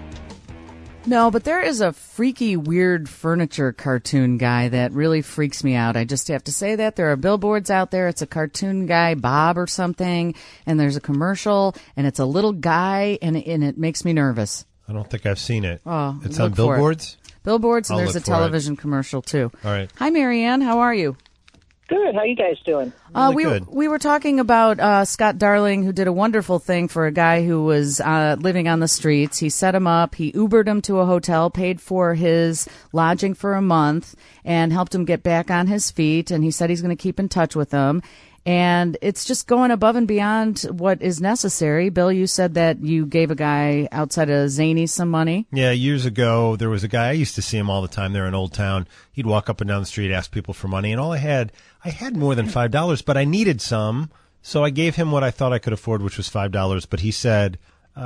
No, but there is a freaky, weird furniture cartoon guy that really freaks me out. I just have to say that. There are billboards out there. It's a cartoon guy, Bob or something, and there's a commercial, and it's a little guy, and it makes me nervous. I don't think I've seen it. Oh, it's on billboards? Billboards, and there's a television commercial, too. All right. Hi, Marianne. How are you? Good. How you guys doing? Really good. We were talking about Scott Darling, who did a wonderful thing for a guy who was living on the streets. He set him up. He Ubered him to a hotel, paid for his lodging for a month, and helped him get back on his feet. And he said he's going to keep in touch with him. And it's just going above and beyond what is necessary. Bill, you said that you gave a guy outside of Zany's some money. Yeah, years ago, there was a guy, I used to see him all the time there in Old Town. He'd walk up and down the street, ask people for money, and I had more than $5, but I needed some, so I gave him what I thought I could afford, which was $5, but he said,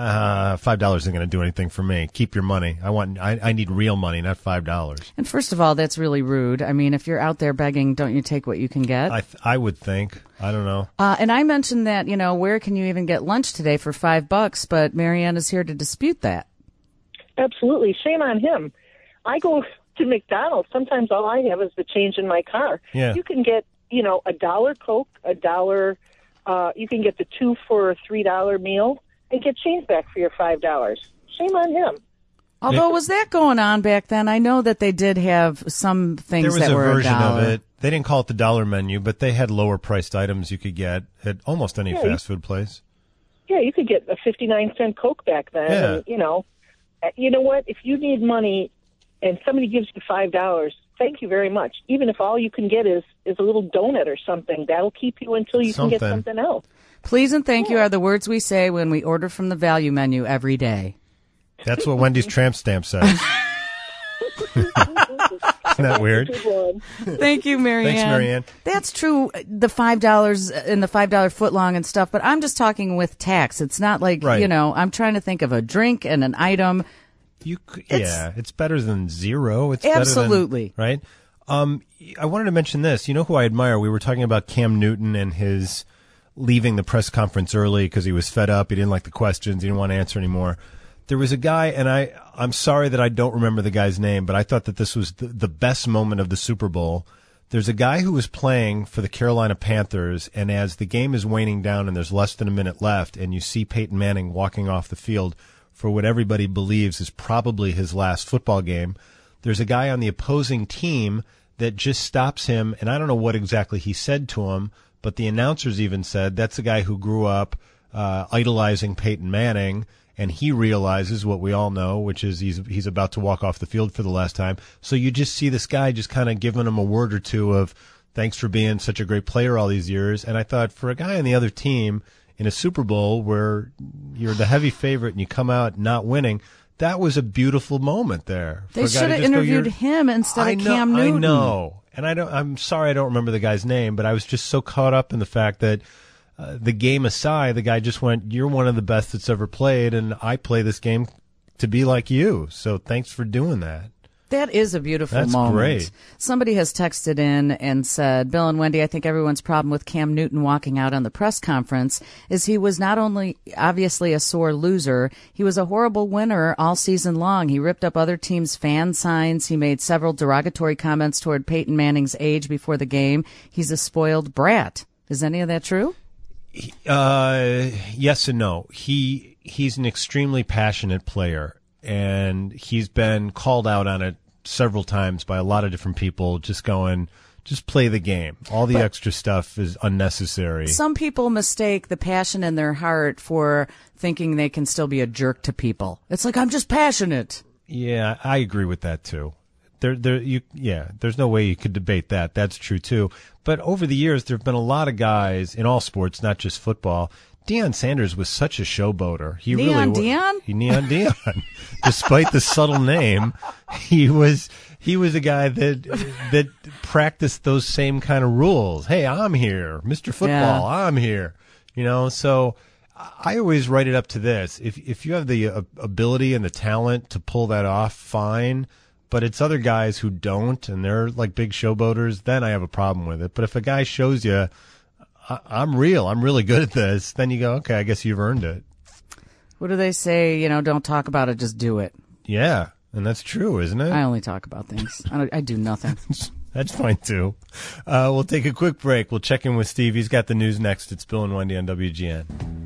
$5 isn't going to do anything for me. Keep your money. I need real money, not $5. And first of all, that's really rude. I mean, if you're out there begging, don't you take what you can get? I would think. I don't know. And I mentioned that, where can you even get lunch today for $5? But Marianne is here to dispute that. Absolutely. Shame on him. I go to McDonald's. Sometimes all I have is the change in my car. Yeah. You can get, $1 Coke, $1. You can get the 2 for a $3 meal and get change back for your $5. Shame on him. Although, was that going on back then? I know that they did have some things that were There was a version $1. of it. They didn't call it the dollar menu, but they had lower priced items you could get at almost any fast food place. Yeah, you could get a 59-cent Coke back then. Yeah. And, you know what? If you need money and somebody gives you $5, thank you very much. Even if all you can get is a little donut or something, that'll keep you until you can get something else. Please and thank you are the words we say when we order from the value menu every day. That's what Wendy's tramp stamp says. Isn't that weird? Thank you, Marianne. Thanks, Marianne. That's true, the $5 and the $5 footlong and stuff, but I'm just talking with tax. It's not like, right. I'm trying to think of a drink and an item. It's better than zero. It's absolutely better than, right. I wanted to mention this. You know who I admire? We were talking about Cam Newton and his leaving the press conference early because he was fed up. He didn't like the questions. He didn't want to answer anymore. There was a guy, and I'm sorry that I don't remember the guy's name, but I thought that this was the best moment of the Super Bowl. There's a guy who was playing for the Carolina Panthers, and as the game is waning down and there's less than a minute left, and you see Peyton Manning walking off the field for what everybody believes is probably his last football game, there's a guy on the opposing team that just stops him, and I don't know what exactly he said to him, but the announcers even said that's a guy who grew up idolizing Peyton Manning, and he realizes what we all know, which is he's about to walk off the field for the last time. So you just see this guy just kind of giving him a word or two of thanks for being such a great player all these years. And I thought for a guy on the other team in a Super Bowl where you're the heavy favorite and you come out not winning, that was a beautiful moment there. They should have interviewed him instead of Cam Newton. I know. And I'm sorry I don't remember the guy's name, but I was just so caught up in the fact that the game aside, the guy just went, you're one of the best that's ever played, and I play this game to be like you. So thanks for doing that. That is a beautiful moment. That's great. Somebody has texted in and said, Bill and Wendy, I think everyone's problem with Cam Newton walking out on the press conference is he was not only obviously a sore loser, he was a horrible winner all season long. He ripped up other teams' fan signs. He made several derogatory comments toward Peyton Manning's age before the game. He's a spoiled brat. Is any of that true? Yes and no. He's an extremely passionate player, and he's been called out on it several times by a lot of different people, just play the game. All the extra stuff is unnecessary. Some people mistake the passion in their heart for thinking they can still be a jerk to people. It's like, I'm just passionate. Yeah, I agree with that too. There's no way you could debate that. That's true too. But over the years, there have been a lot of guys in all sports, not just football. Deion Sanders was such a showboater. Neon Deion? Despite the subtle name, he was a guy that practiced those same kind of rules. Hey, I'm here. Mr. Football, I'm here. So I always write it up to this. If you have the ability and the talent to pull that off, fine. But it's other guys who don't, and they're like big showboaters, then I have a problem with it. But if a guy shows you, I'm real, I'm really good at this, then you go, okay, I guess you've earned it. What do they say? Don't talk about it, just do it. Yeah, and that's true, isn't it? I only talk about things. I do nothing. That's fine, too. We'll take a quick break. We'll check in with Steve. He's got the news next. It's Bill and Wendy on WGN.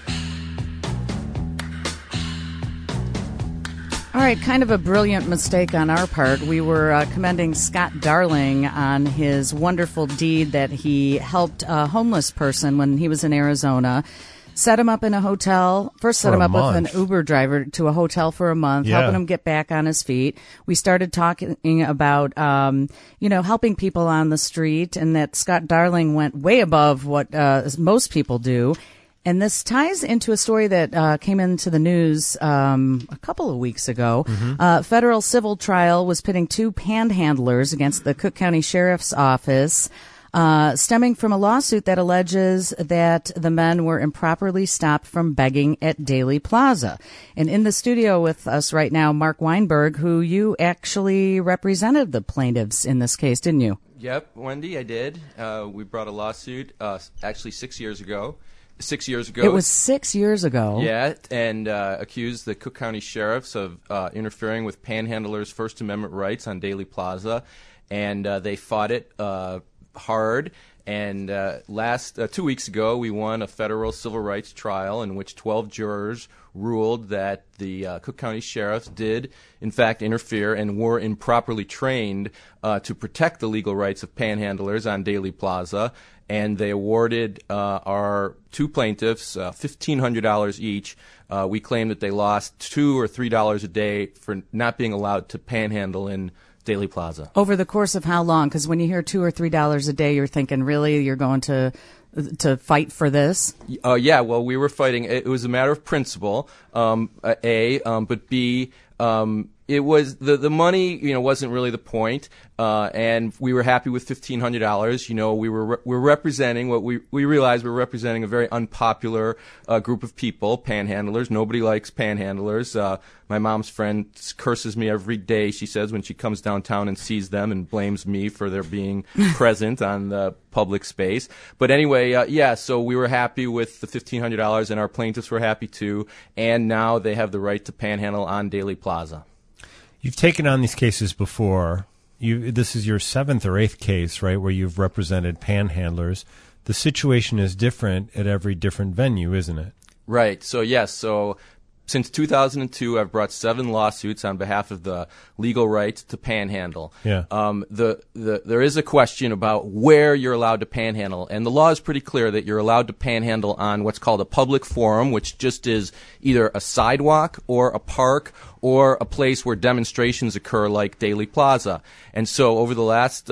All right, kind of a brilliant mistake on our part. We were commending Scott Darling on his wonderful deed that he helped a homeless person when he was in Arizona. Set him up in a hotel. First set him up with an Uber driver to a hotel for a month, helping him get back on his feet. We started talking about, helping people on the street, and that Scott Darling went way above what most people do. And this ties into a story that came into the news a couple of weeks ago. Mm-hmm. Federal civil trial was pitting two panhandlers against the Cook County Sheriff's Office, stemming from a lawsuit that alleges that the men were improperly stopped from begging at Daley Plaza. And in the studio with us right now, Mark Weinberg, who you actually represented the plaintiffs in this case, didn't you? Yep, Wendy, I did. We brought a lawsuit actually 6 years ago. 6 years ago. It was 6 years ago. Yeah, and accused the Cook County Sheriffs of interfering with panhandlers' First Amendment rights on Daley Plaza, and they fought it hard. And 2 weeks ago, we won a federal civil rights trial in which 12 jurors ruled that the Cook County Sheriffs did, in fact, interfere and were improperly trained to protect the legal rights of panhandlers on Daley Plaza. And they awarded our two plaintiffs $1,500 each. We claim that they lost $2 or $3 a day for not being allowed to panhandle in Daley Plaza. Over the course of how long? Because when you hear $2 or $3 a day, you're thinking, really, you're going to fight for this? Yeah, well, we were fighting. It was a matter of principle, A, but B, it was the money, wasn't really the point, and we were happy with $1,500. We're representing what we realized we're representing a very unpopular group of people, panhandlers. Nobody likes panhandlers. My mom's friend curses me every day, she says, when she comes downtown and sees them, and blames me for their being present on the public space. But anyway, so we were happy with the $1,500, and our plaintiffs were happy too, and now they have the right to panhandle on Daley Plaza. You've taken on these cases before. This is your 7th or 8th case, right, where you've represented panhandlers. The situation is different at every different venue, isn't it? Right. So, yes. So since 2002, I've brought 7 lawsuits on behalf of the legal right to panhandle. Yeah. There is a question about where you're allowed to panhandle, and the law is pretty clear that you're allowed to panhandle on what's called a public forum, which just is either a sidewalk or a park or a place where demonstrations occur like Daley Plaza. And so over the last,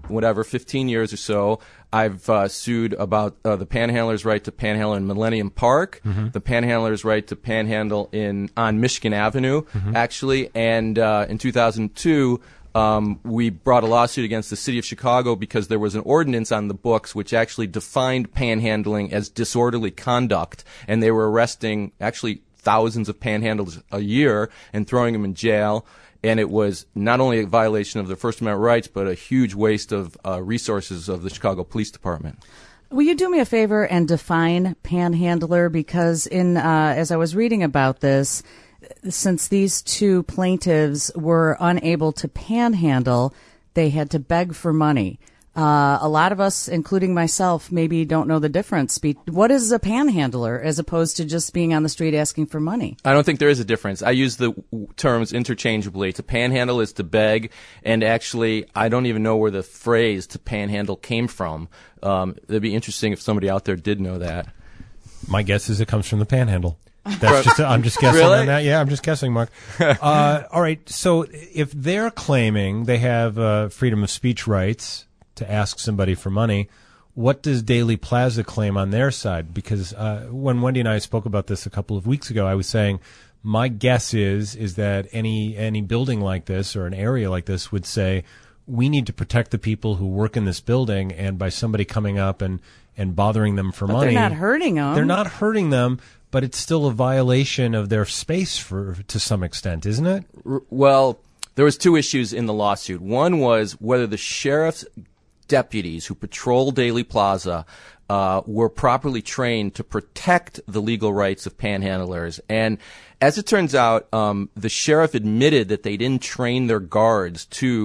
15 years or so, I've sued about the panhandler's right to panhandle in Millennium Park, the panhandler's right to panhandle on Michigan Avenue, actually, and in 2002, we brought a lawsuit against the city of Chicago because there was an ordinance on the books which actually defined panhandling as disorderly conduct, and they were arresting actually thousands of panhandlers a year and throwing them in jail. And it was not only a violation of their First Amendment rights, but a huge waste of resources of the Chicago Police Department. Will you do me a favor and define panhandler? Because as I was reading about this, since these 2 plaintiffs were unable to panhandle, they had to beg for money. A lot of us, including myself, maybe don't know the difference. What is a panhandler as opposed to just being on the street asking for money? I don't think there is a difference. I use the terms interchangeably. To panhandle is to beg, and actually, I don't even know where the phrase to panhandle came from. It'd be interesting if somebody out there did know that. My guess is it comes from the panhandle. I'm just guessing really? On that. Yeah, I'm just guessing, Mark. All right, so if they're claiming they have freedom of speech rights to ask somebody for money, what does Daley Plaza claim on their side? Because when Wendy and I spoke about this a couple of weeks ago, I was saying my guess is that any building like this or an area like this would say, we need to protect the people who work in this building, and by somebody coming up and bothering them for money. They're not hurting them. They're not hurting them, but it's still a violation of their space to some extent, isn't it? Well, there was 2 issues in the lawsuit. One was whether the sheriff's deputies who patrol Daley Plaza were properly trained to protect the legal rights of panhandlers. And as it turns out, the sheriff admitted that they didn't train their guards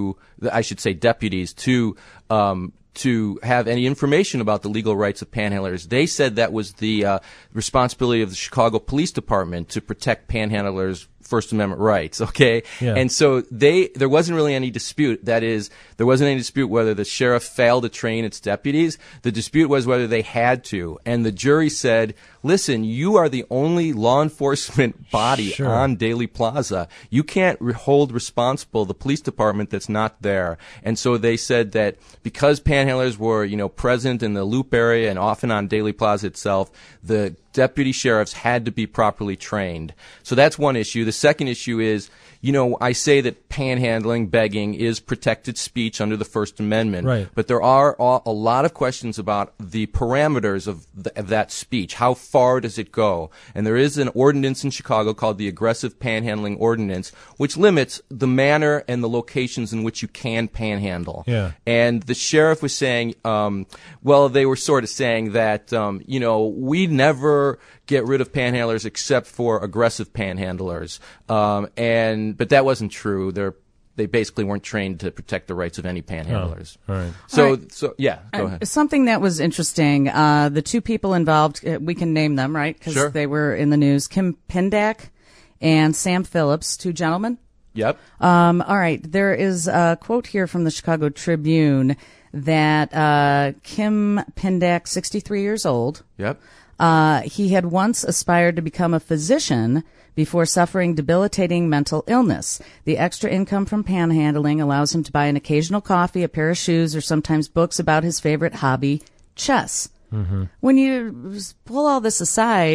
deputies to have any information about the legal rights of panhandlers. They said that was the responsibility of the Chicago Police Department to protect panhandlers' First Amendment rights, okay? Yeah. And so there wasn't really any dispute. That is, there wasn't any dispute whether the sheriff failed to train its deputies. The dispute was whether they had to. And the jury said, listen, you are the only law enforcement body on Daley Plaza. You can't hold responsible the police department that's not there. And so they said that because panhandlers were, present in the Loop area and often on Daley Plaza itself, the deputy sheriffs had to be properly trained. So that's one issue. The second issue is, I say that panhandling, begging, is protected speech under the First Amendment. Right. But there are a lot of questions about the parameters of that speech. How far does it go? And there is an ordinance in Chicago called the Aggressive Panhandling Ordinance, which limits the manner and the locations in which you can panhandle. Yeah. And the sheriff was saying, they were sort of saying that, we never get rid of panhandlers except for aggressive panhandlers. But that wasn't true. They basically weren't trained to protect the rights of any panhandlers. Oh, all right. So go ahead. Something that was interesting, the 2 people involved, we can name them, right? Because they were in the news. Kim Pindak and Sam Phillips, 2 gentlemen. Yep. All right. There is a quote here from the Chicago Tribune that Kim Pindak, 63 years old. Yep. He had once aspired to become a physician before suffering debilitating mental illness. The extra income from panhandling allows him to buy an occasional coffee, a pair of shoes, or sometimes books about his favorite hobby, chess. Mm-hmm. When you pull all this aside,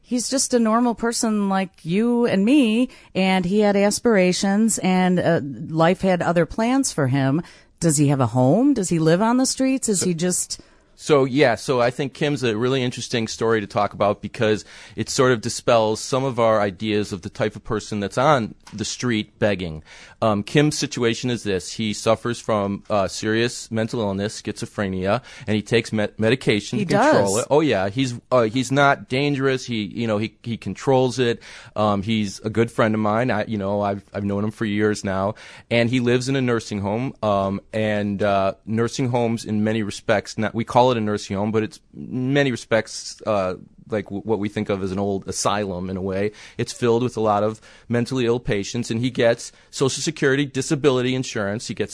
he's just a normal person like you and me, and he had aspirations, and life had other plans for him. Does he have a home? Does he live on the streets? Is he just... So I think Kim's a really interesting story to talk about because it sort of dispels some of our ideas of the type of person that's on the street begging. Kim's situation is this. He suffers from serious mental illness, schizophrenia, and he takes medication to control it. Oh yeah, he's not dangerous. He controls it. He's a good friend of mine. I've known him for years now, and he lives in a nursing home. And nursing homes, in many respects, we call it a nursing home, but it's in many respects like what we think of as an old asylum in a way. It's filled with a lot of mentally ill patients, and he gets Social Security disability insurance. He gets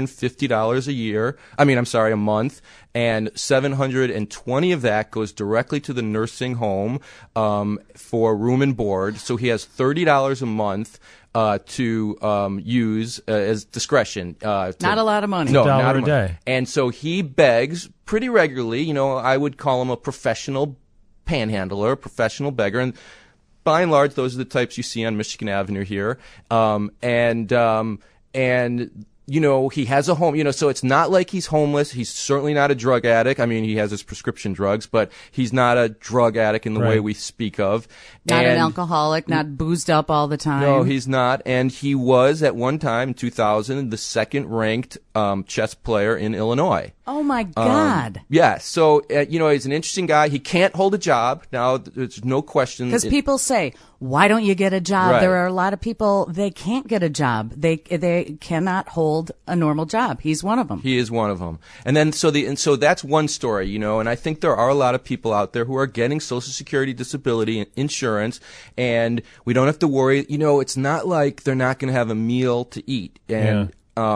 $750 a month, and $720 of that goes directly to the nursing home for room and board. So he has $30 a month to use as discretion. Not a lot of money. No, not a day. And so he begs pretty regularly. I would call him a professional panhandler, professional beggar, and by and large, those are the types you see on Michigan Avenue here. He has a home, so it's not like he's homeless. He's certainly not a drug addict. I mean, he has his prescription drugs, but he's not a drug addict in the way we speak of. Not an alcoholic, not boozed up all the time. No, he's not. And he was, at one time, in 2000, the second-ranked chess player in Illinois. Oh, my God. Yeah. So, he's an interesting guy. He can't hold a job. Now, there's no question. Because people say, why don't you get a job? Right. There are a lot of people, they can't get a job. They cannot hold a normal job. He's one of them. He is one of them. And then, so that's one story, and I think there are a lot of people out there who are getting Social Security disability insurance, and we don't have to worry. It's not like they're not going to have a meal to eat. And,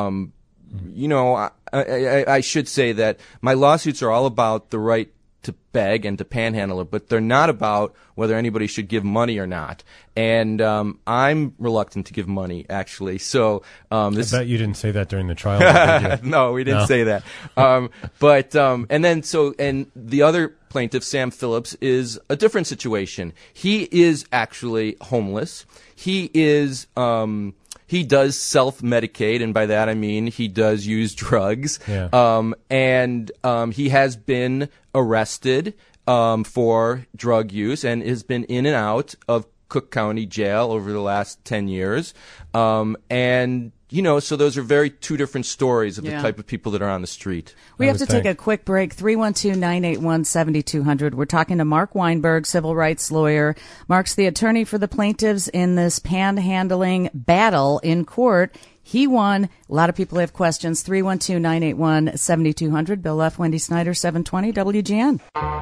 I should say that my lawsuits are all about the right to beg and to panhandle, but they're not about whether anybody should give money or not. And I'm reluctant to give money, actually. So I bet you didn't say that during the trial. Did you? No, we didn't say that. And the other plaintiff, Sam Phillips, is a different situation. He is actually homeless. He is. He does self-medicate, and by that I mean he does use drugs. Yeah. He has been arrested for drug use and has been in and out of Cook County Jail over the last 10 years. So those are two different stories of the type of people that are on the street. We have to take a quick break. 312-981-7200. We're talking to Mark Weinberg, civil rights lawyer. Mark's the attorney for the plaintiffs in this panhandling battle in court. He won. A lot of people have questions. 312-981-7200. Bill F., Wendy Snyder, 720 WGN.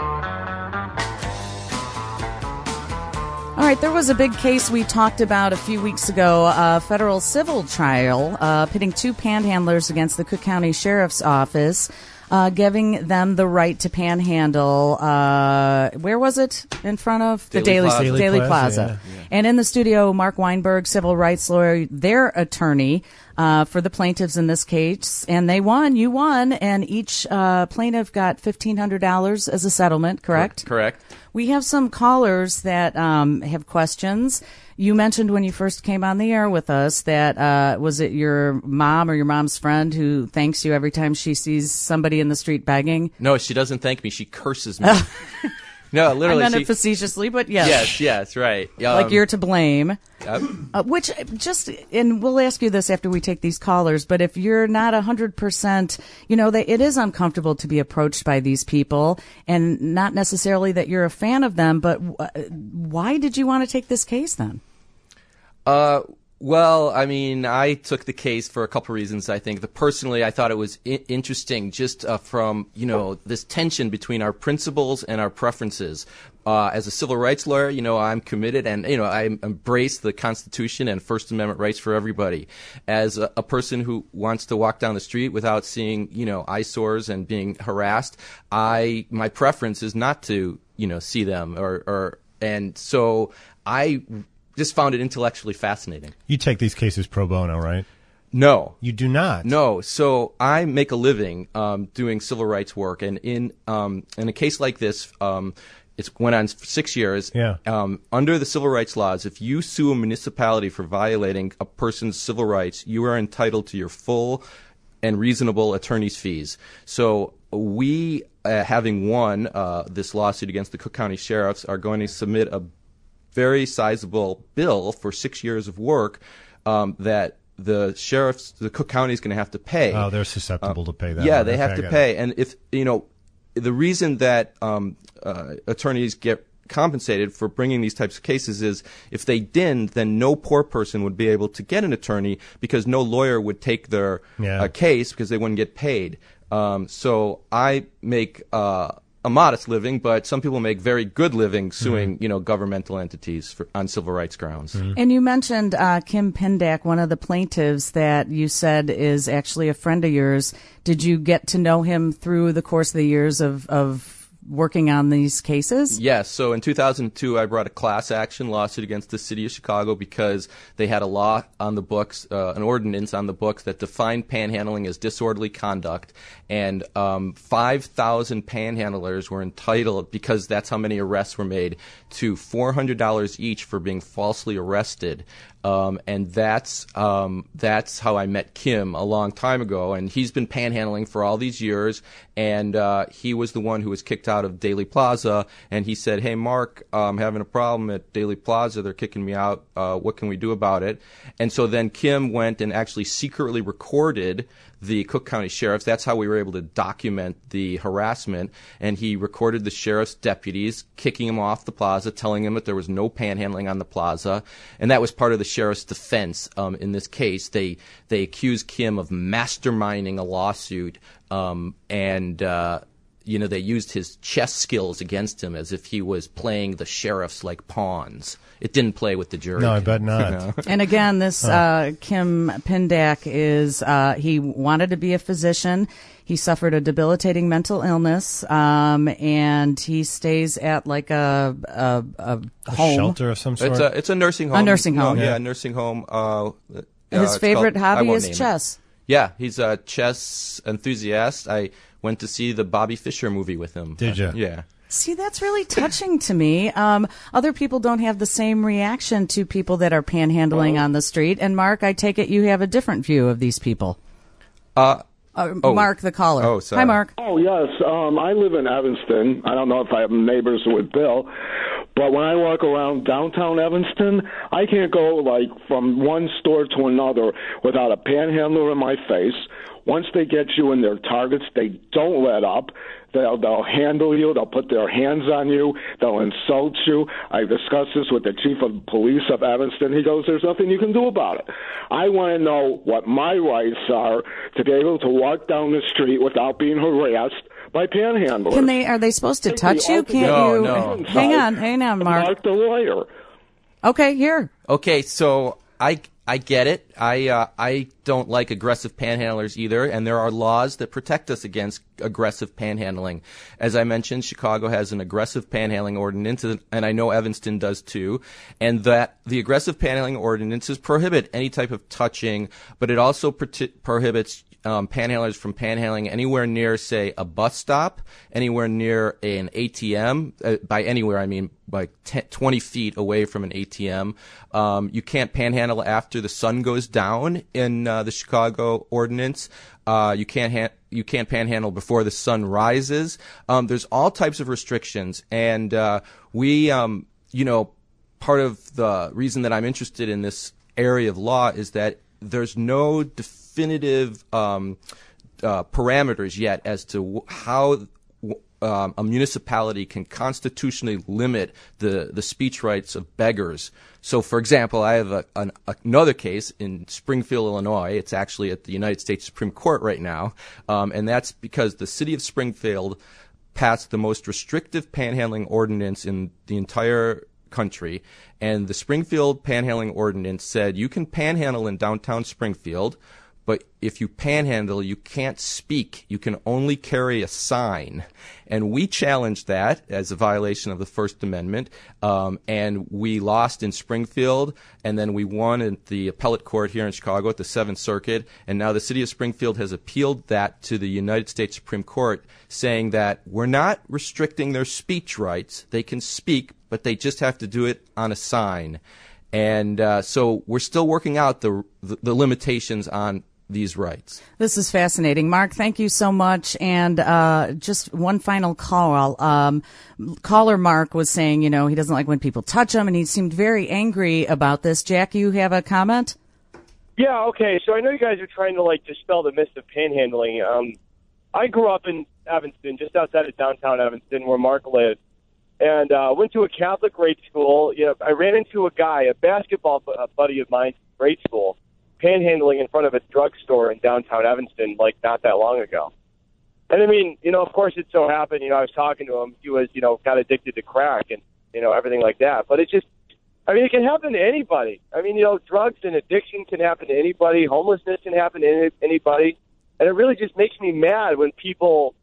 All right, there was a big case we talked about a few weeks ago, a federal civil trial pitting two panhandlers against the Cook County Sheriff's Office, giving them the right to panhandle. Where was it? In front of the Daily Plaza. Yeah. And in the studio, Mark Weinberg, civil rights lawyer, their attorney for the plaintiffs in this case. And they won. You won. And each plaintiff got $1,500 as a settlement, correct? Correct. We have some callers that have questions. You mentioned when you first came on the air with us that was it your mom or your mom's friend who thanks you every time she sees somebody in the street begging? No, she doesn't thank me. She curses me. No, literally. I meant it facetiously, but yes. Yes, right. Like you're to blame. Yep. And we'll ask you this after we take these callers, but if you're not 100%, it is uncomfortable to be approached by these people, and not necessarily that you're a fan of them, but why did you want to take this case then? Well, I mean, I took the case for a couple of reasons. I think personally, I thought it was interesting just from, this tension between our principles and our preferences. As a civil rights lawyer, I'm committed and, I embrace the Constitution and First Amendment rights for everybody. As a person who wants to walk down the street without seeing, eyesores and being harassed, my preference is not to, see them and so I just found it intellectually fascinating. You take these cases pro bono, right? No. You do not? No. So I make a living doing civil rights work, and in a case like this, It went on for 6 years. Yeah. Under the civil rights laws, if you sue a municipality for violating a person's civil rights, you are entitled to your full and reasonable attorney's fees. So we, having won this lawsuit against the Cook County Sheriffs, are going to submit a very sizable bill for 6 years of work that the sheriffs, the Cook County is going to have to pay. Oh, they're susceptible to pay that. Yeah, they have to pay. And if, the reason that attorneys get compensated for bringing these types of cases is if they didn't, then no poor person would be able to get an attorney because no lawyer would take their case because they wouldn't get paid. So I make a modest living, but some people make very good living suing, governmental entities on civil rights grounds. Mm-hmm. And you mentioned Kim Pendak, one of the plaintiffs that you said is actually a friend of yours. Did you get to know him through the course of the years of working on these cases? Yes. So in 2002, I brought a class action lawsuit against the city of Chicago because they had a law on the books, an ordinance on the books that defined panhandling as disorderly conduct. And 5,000 panhandlers were entitled, because that's how many arrests were made, to $400 each for being falsely arrested. And that's how I met Kim a long time ago. And he's been panhandling for all these years. And he was the one who was kicked out of Daley Plaza. And he said, "Hey, Mark, I'm having a problem at Daley Plaza. They're kicking me out. What can we do about it?" And so then Kim went and actually secretly recorded the Cook County Sheriffs. That's how we were able to document the harassment. And he recorded the sheriff's deputies kicking him off the plaza, telling him that there was no panhandling on the plaza. And that was part of the sheriff's defense in this case. They accused Kim of masterminding a lawsuit, they used his chess skills against him as if he was playing the sheriffs like pawns. It didn't play with the jury. No, I bet not. And again, this Kim Pendak is, he wanted to be a physician. He suffered a debilitating mental illness, and he stays at like a home. Shelter of some sort? It's a nursing home. A nursing home. Yeah, a nursing home. His favorite hobby is chess. Yeah, he's a chess enthusiast. I went to see the Bobby Fischer movie with him. Did you? Yeah. See, that's really touching to me. Other people don't have the same reaction to people that are panhandling on the street. And Mark, I take it you have a different view of these people. Mark, the caller. Oh, sorry. Hi, Mark. Oh, yes. I live in Evanston. I don't know if I have neighbors with Bill, but when I walk around downtown Evanston, I can't go from one store to another without a panhandler in my face. Once they get you in their targets, they don't let up. They'll handle you. They'll put their hands on you. They'll insult you. I discussed this with the chief of police of Evanston. He goes, "There's nothing you can do about it." I want to know what my rights are to be able to walk down the street without being harassed by panhandlers. Are they supposed to touch you? Can't you? No. Hang on, Mark. Mark the lawyer. Okay, here. Okay, so I get it. I don't like aggressive panhandlers either, and there are laws that protect us against aggressive panhandling. As I mentioned, Chicago has an aggressive panhandling ordinance, and I know Evanston does too, and that the aggressive panhandling ordinances prohibit any type of touching, but it also prohibits panhandlers from panhandling anywhere near, say, a bus stop, anywhere near an ATM. By anywhere, I mean like 20 feet away from an ATM. You can't panhandle after the sun goes down in the Chicago ordinance. You can't panhandle before the sun rises. There's all types of restrictions, and we, part of the reason that I'm interested in this area of law is that there's no definitive parameters yet as to how a municipality can constitutionally limit the speech rights of beggars. So, for example, I have another case in Springfield, Illinois. It's actually at the United States Supreme Court right now, and that's because the city of Springfield passed the most restrictive panhandling ordinance in the entire country, and the Springfield panhandling ordinance said you can panhandle in downtown Springfield, But if you panhandle, you can't speak. You can only carry a sign. And we challenged that as a violation of the First Amendment, and we lost in Springfield, and then we won at the appellate court here in Chicago at the Seventh Circuit, and now the city of Springfield has appealed that to the United States Supreme Court, saying that we're not restricting their speech rights. They can speak, but they just have to do it on a sign. And so we're still working out the limitations on these rights. This is fascinating. Mark, thank you so much. And just one final call. Caller Mark was saying, he doesn't like when people touch him, and he seemed very angry about this. Jack, you have a comment? Yeah, okay. So I know you guys are trying to, dispel the myth of panhandling. I grew up in Evanston, just outside of downtown Evanston, where Mark lived, and went to a Catholic grade school. I ran into a guy, a basketball buddy of mine from grade school, panhandling in front of a drugstore in downtown Evanston, not that long ago. And I mean, of course it so happened, I was talking to him, he was, got addicted to crack and, everything like that. But it can happen to anybody. I mean, drugs and addiction can happen to anybody. Homelessness can happen to anybody. And it really just makes me mad when people,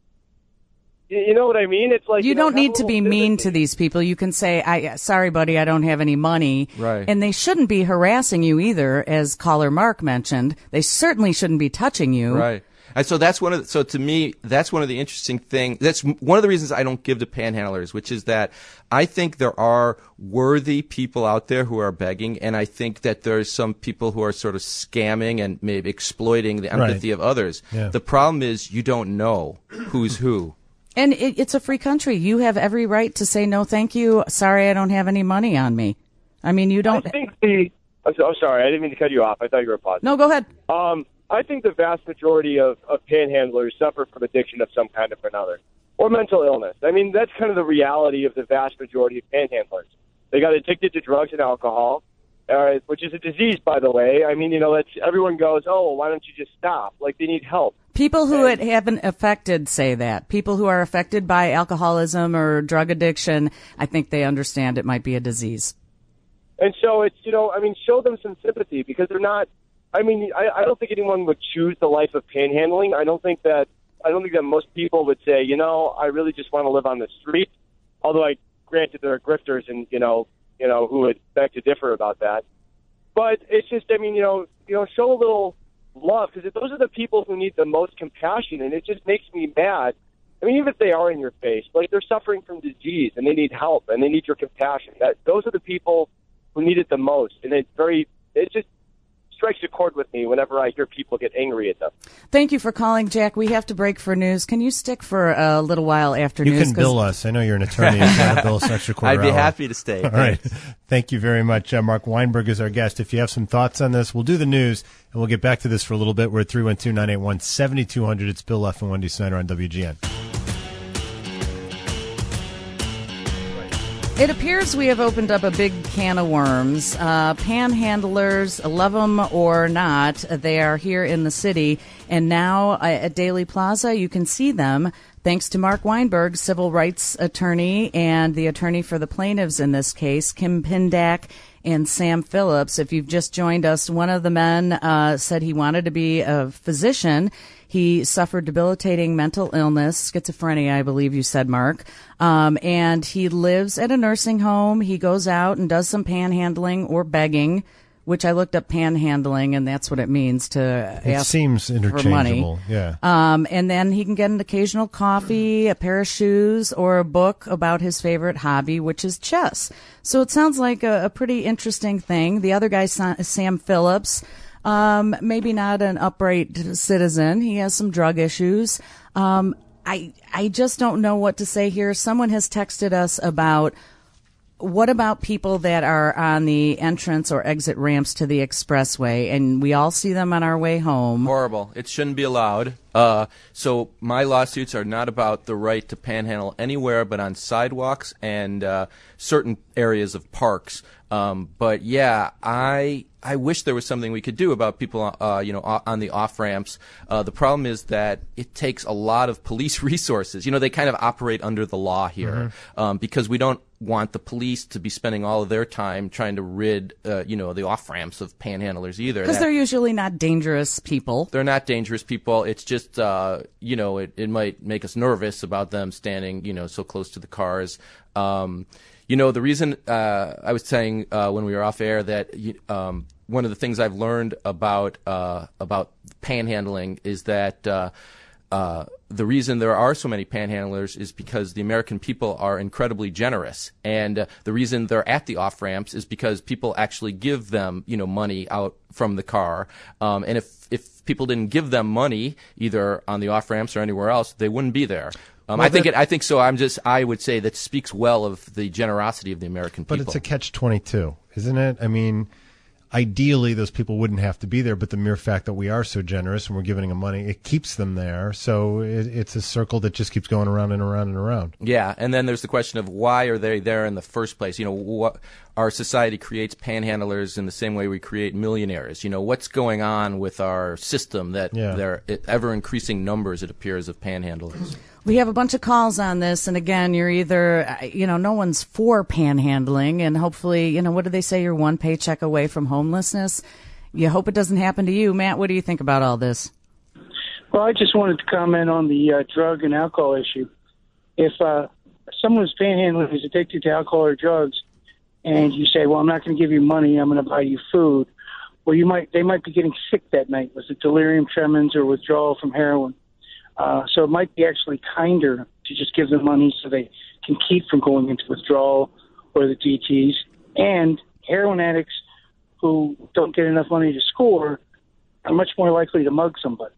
you know what I mean? It's like you don't need to be mean to these people. You can say, sorry, buddy, I don't have any money. Right. And they shouldn't be harassing you either, as caller Mark mentioned. They certainly shouldn't be touching you. Right. And so to me, that's one of the interesting things. That's one of the reasons I don't give to panhandlers, which is that I think there are worthy people out there who are begging, and I think that there's some people who are sort of scamming and maybe exploiting the empathy of others. Yeah. The problem is you don't know who's who. And it's a free country. You have every right to say, no, thank you. Sorry, I don't have any money on me. I mean, you don't. I'm sorry, I didn't mean to cut you off. I thought you were pausing. No, go ahead. I think the vast majority of panhandlers suffer from addiction of some kind or another, or mental illness. I mean, that's kind of the reality of the vast majority of panhandlers. They got addicted to drugs and alcohol, which is a disease, by the way. I mean, everyone goes, oh, well, why don't you just stop? They need help. People who it haven't affected say that. People who are affected by alcoholism or drug addiction, I think they understand it might be a disease. And so it's, show them some sympathy, because they're not, I don't think anyone would choose the life of panhandling. I don't think that most people would say, I really just want to live on the street. Although granted there are grifters and, who would beg to differ about that. But it's just, show a little love, because those are the people who need the most compassion, and it just makes me mad. I mean, even if they are in your face, they're suffering from disease and they need help and they need your compassion. Those are the people who need it the most, and it just strikes a chord with me whenever I hear people get angry at them. Thank you for calling, Jack. We have to break for news. Can you stick for a little while after news? You can bill us. I know you're an attorney. If you want to bill us extra quarter I'd be hour. happy to stay. All right. Thank you very much. Mark Weinberg is our guest. If you have some thoughts on this, we'll do the news, and we'll get back to this for a little bit. We're at 312-981-7200. It's Bill Leff and Wendy Snyder on WGN. It appears we have opened up a big can of worms. Panhandlers, love them or not, they are here in the city. And now at Daley Plaza, you can see them thanks to Mark Weinberg, civil rights attorney, and the attorney for the plaintiffs in this case, Kim Pindak and Sam Phillips. If you've just joined us, one of the men said he wanted to be a physician. He suffered debilitating mental illness, schizophrenia, I believe you said, Mark. And he lives at a nursing home. He goes out and does some panhandling or begging, which I looked up panhandling, and that's what it means to ask seems interchangeable, for money. Yeah. And then he can get an occasional coffee, a pair of shoes, or a book about his favorite hobby, which is chess. So it sounds like a pretty interesting thing. The other guy, Sam Phillips, maybe not an upright citizen. He has some drug issues. I just don't know what to say here. Someone has texted us about, what about people that are on the entrance or exit ramps to the expressway, and we all see them on our way home? Horrible. It shouldn't be allowed. So my lawsuits are not about the right to panhandle anywhere but on sidewalks and certain areas of parks. But yeah, I wish there was something we could do about people, on the off ramps. The problem is that it takes a lot of police resources. They kind of operate under the law here, because we don't want the police to be spending all of their time trying to rid, the off-ramps of panhandlers either. Because they're usually not dangerous people. They're not dangerous people. It's just, it might make us nervous about them standing, so close to the cars. The reason I was saying when we were off air that one of the things I've learned about panhandling is that the reason there are so many panhandlers is because the American people are incredibly generous, and the reason they're at the off ramps is because people actually give them, money out from the car. And if people didn't give them money either on the off ramps or anywhere else, they wouldn't be there. I think so. I would say that speaks well of the generosity of the American people. But it's a catch-22, isn't it? I mean, ideally, those people wouldn't have to be there, but the mere fact that we are so generous and we're giving them money, it keeps them there. So it's a circle that just keeps going around and around and around. Yeah, and then there's the question of why are they there in the first place? Our society creates panhandlers in the same way we create millionaires. What's going on with our system that there are ever-increasing numbers, it appears, of panhandlers? We have a bunch of calls on this, and again, you're either, no one's for panhandling, and hopefully, what do they say, you're one paycheck away from homelessness. You hope it doesn't happen to you. Matt, what do you think about all this? Well, I just wanted to comment on the drug and alcohol issue. If someone who's panhandling is addicted to alcohol or drugs, and you say, well, I'm not going to give you money, I'm going to buy you food, well, they might be getting sick that night. Was it delirium tremens or withdrawal from heroin? So it might be actually kinder to just give them money so they can keep from going into withdrawal or the DTs. And heroin addicts who don't get enough money to score are much more likely to mug somebody.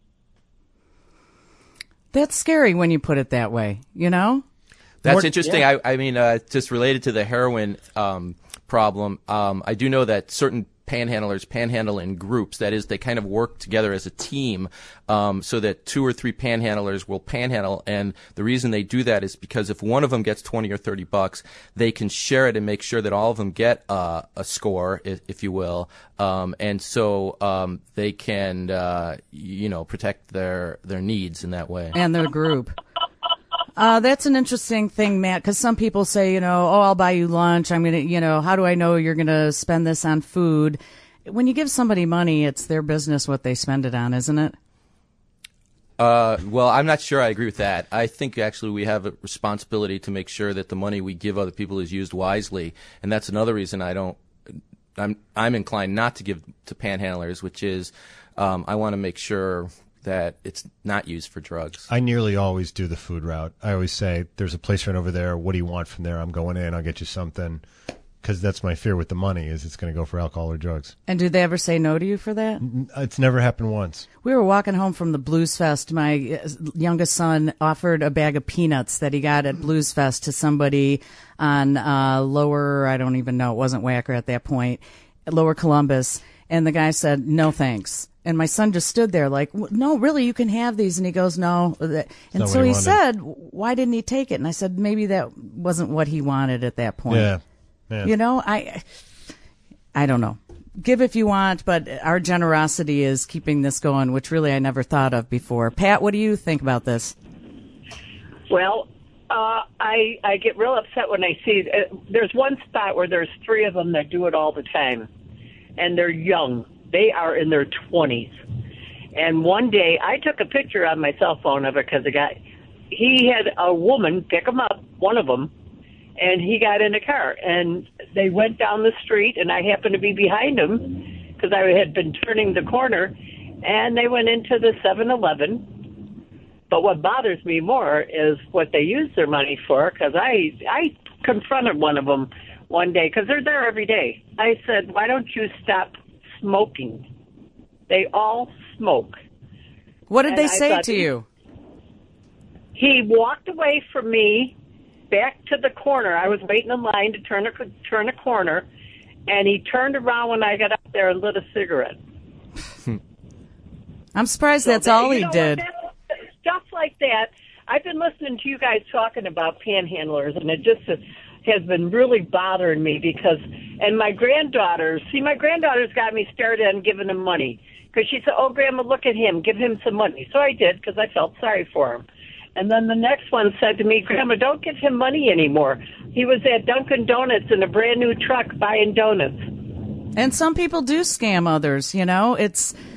That's scary when you put it that way, That's interesting. Yeah. I mean, just related to the heroin problem, I do know that certain panhandlers panhandle in groups. That is, they kind of work together as a team so that 2 or 3 panhandlers will panhandle. And the reason they do that is because if one of them gets $20 or $30, they can share it and make sure that all of them get a score, if you will. And so they can, protect their needs in that way. And their group. That's an interesting thing, Matt, because some people say, I'll buy you lunch. I'm going to, how do I know you're going to spend this on food? When you give somebody money, it's their business what they spend it on, isn't it? Well, I'm not sure I agree with that. I think actually we have a responsibility to make sure that the money we give other people is used wisely. And that's another reason I'm inclined not to give to panhandlers, which is I want to make sure that it's not used for drugs. I nearly always do the food route. I always say, there's a place right over there. What do you want from there? I'm going in. I'll get you something. Because that's my fear with the money, is it's going to go for alcohol or drugs. And do they ever say no to you for that? It's never happened once. We were walking home from the Blues Fest. My youngest son offered a bag of peanuts that he got at Blues Fest to somebody on lower, I don't even know, it wasn't Wacker at that point, lower Columbus. And the guy said, no thanks. And my son just stood there like, no, really, you can have these. And he goes, no. And so he said, why didn't he take it? And I said, maybe that wasn't what he wanted at that point. Yeah. I don't know. Give if you want, but our generosity is keeping this going, which really I never thought of before. Pat, what do you think about this? Well, I get real upset when I see there's one spot where there's 3 of them that do it all the time, and they're young. They are in their 20s. And one day, I took a picture on my cell phone of it because he had a woman pick him up, one of them, and he got in a car. And they went down the street, and I happened to be behind him because I had been turning the corner, and they went into the 7-Eleven. But what bothers me more is what they use their money for, because I confronted one of them one day, because they're there every day. I said, why don't you stop smoking? They all smoke. What did they say to you? He walked away from me back to the corner. I was waiting in line to turn a corner, and he turned around when I got up there and lit a cigarette. I'm surprised that's all he did. Stuff like that. I've been listening to you guys talking about panhandlers, and it just has been really bothering me because, and my granddaughter's got me started on giving him money because she said, oh, Grandma, look at him, give him some money. So I did because I felt sorry for him. And then the next one said to me, Grandma, don't give him money anymore. He was at Dunkin' Donuts in a brand new truck buying donuts. And some people do scam others, you know. I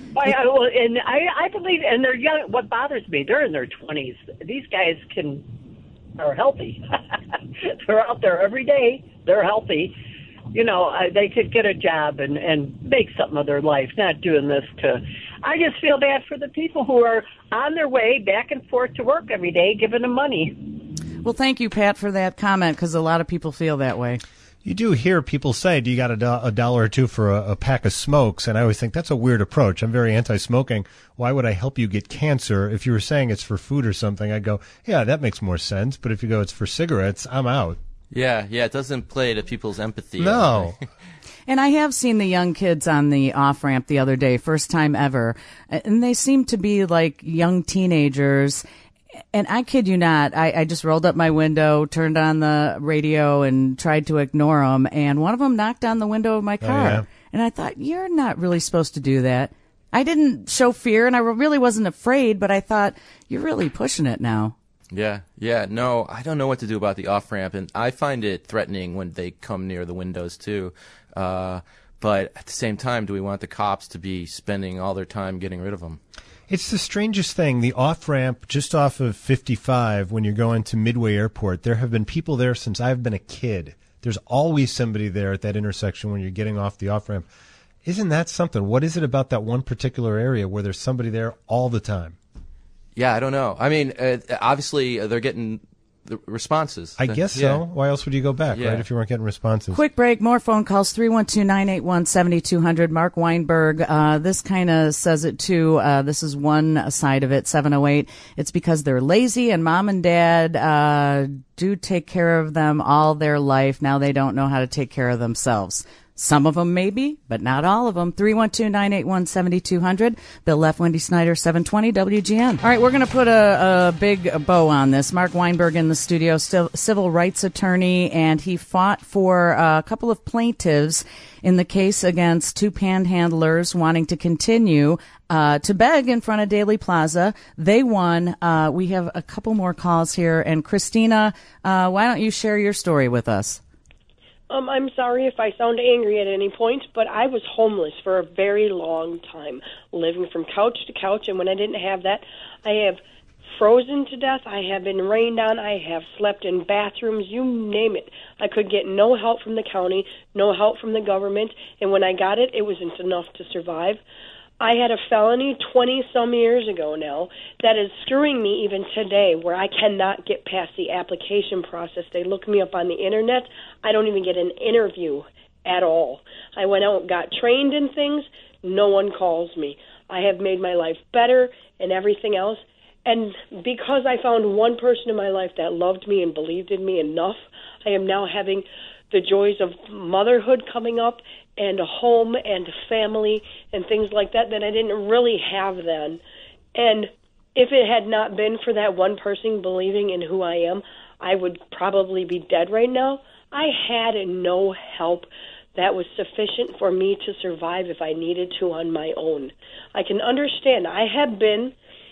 believe, and they're young. What bothers me, they're in their 20s. These guys are healthy. They're out there every day. They're healthy. You know, they could get a job and make something of their life, not doing this I just feel bad for the people who are on their way back and forth to work every day, giving them money. Well, thank you, Pat, for that comment, because a lot of people feel that way. You do hear people say, do you got a dollar or two for a pack of smokes? And I always think that's a weird approach. I'm very anti-smoking. Why would I help you get cancer? If you were saying it's for food or something, I'd go, yeah, that makes more sense. But if you go, it's for cigarettes, I'm out. Yeah, it doesn't play to people's empathy. No. And I have seen the young kids on the off-ramp the other day, first time ever, and they seem to be like young teenagers. And I kid you not, I just rolled up my window, turned on the radio, and tried to ignore them, and one of them knocked on the window of my car. Oh, yeah. And I thought, you're not really supposed to do that. I didn't show fear, and I really wasn't afraid, but I thought, you're really pushing it now. Yeah. No, I don't know what to do about the off-ramp, and I find it threatening when they come near the windows, too. But at the same time, do we want the cops to be spending all their time getting rid of them? It's the strangest thing. The off-ramp just off of 55 when you're going to Midway Airport, there have been people there since I've been a kid. There's always somebody there at that intersection when you're getting off the off-ramp. Isn't that something? What is it about that one particular area where there's somebody there all the time? Yeah, I don't know. I mean, obviously, they're getting the responses. I guess so. Why else would you go back, right, if you weren't getting responses? Quick break, more phone calls, 312-981-7200. Mark Weinberg, this kind of says it too. This is one side of it, 708. It's because they're lazy and mom and dad do take care of them all their life. Now they don't know how to take care of themselves. Some of them maybe, but not all of them. 312-981-7200. Bill Leff, Wendy Snyder, 720 WGN. All right, we're going to put a big bow on this. Mark Weinberg in the studio, civil rights attorney, and he fought for a couple of plaintiffs in the case against two panhandlers wanting to continue to beg in front of Daley Plaza. They won. We have a couple more calls here. And Christina, why don't you share your story with us? I'm sorry if I sound angry at any point, but I was homeless for a very long time, living from couch to couch, and when I didn't have that, I have frozen to death, I have been rained on, I have slept in bathrooms, you name it. I could get no help from the county, no help from the government, and when I got it, it wasn't enough to survive. I had a felony 20-some years ago now that is screwing me even today, where I cannot get past the application process. They look me up on the Internet. I don't even get an interview at all. I went out and got trained in things. No one calls me. I have made my life better and everything else. And because I found one person in my life that loved me and believed in me enough, I am now having the joys of motherhood coming up and a home and a family and things like that I didn't really have then. And if it had not been for that one person believing in who I am, I would probably be dead right now. I had no help that was sufficient for me to survive if I needed to on my own. I can understand. I have been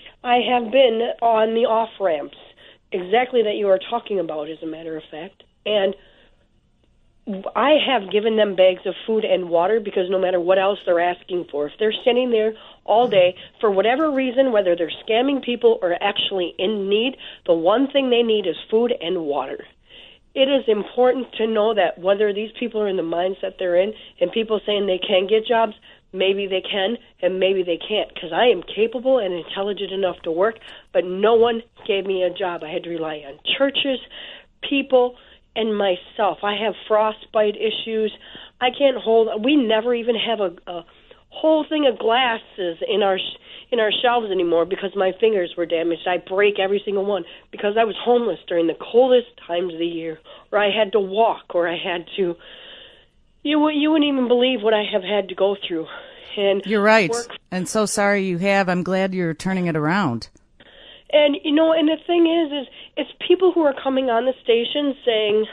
on the off-ramps, exactly that you are talking about, as a matter of fact. And I have given them bags of food and water because no matter what else they're asking for, if they're standing there all day, for whatever reason, whether they're scamming people or actually in need, the one thing they need is food and water. It is important to know that whether these people are in the mindset they're in and people saying they can get jobs, maybe they can and maybe they can't, because I am capable and intelligent enough to work, but no one gave me a job. I had to rely on churches, people, and myself. I have frostbite issues. I can't hold. We never even have a whole thing of glasses in our shelves anymore because my fingers were damaged. I break every single one because I was homeless during the coldest times of the year, or I had to walk, or I had to. You wouldn't even believe what I have had to go through. And you're right. And so sorry you have. I'm glad you're turning it around. And, and the thing is it's people who are coming on the station saying,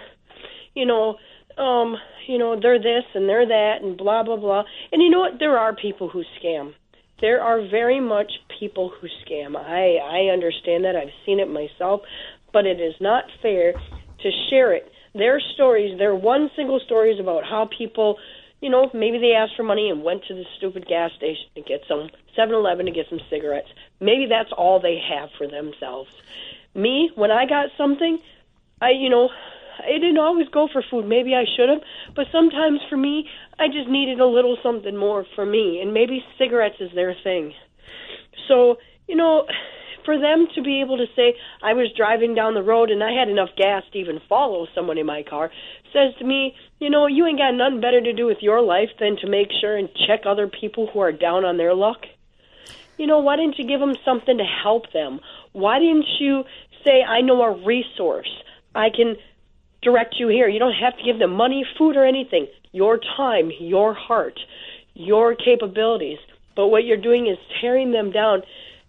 they're this and they're that and blah, blah, blah. And you know what? There are people who scam. there are very much people who scam. I understand that. I've seen it myself, but it is not fair to share it. Their stories, their one single stories about how people, maybe they asked for money and went to the stupid gas station to get some 7-Eleven to get some cigarettes. Maybe that's all they have for themselves. Me, when I got something, I didn't always go for food. Maybe I should have, but sometimes for me, I just needed a little something more for me, and maybe cigarettes is their thing. So, for them to be able to say, I was driving down the road and I had enough gas to even follow someone in my car, says to me, you ain't got nothing better to do with your life than to make sure and check other people who are down on their luck. Why didn't you give them something to help them? Why didn't you say, I know a resource, I can direct you here? You don't have to give them money, food, or anything. Your time, your heart, your capabilities. But what you're doing is tearing them down.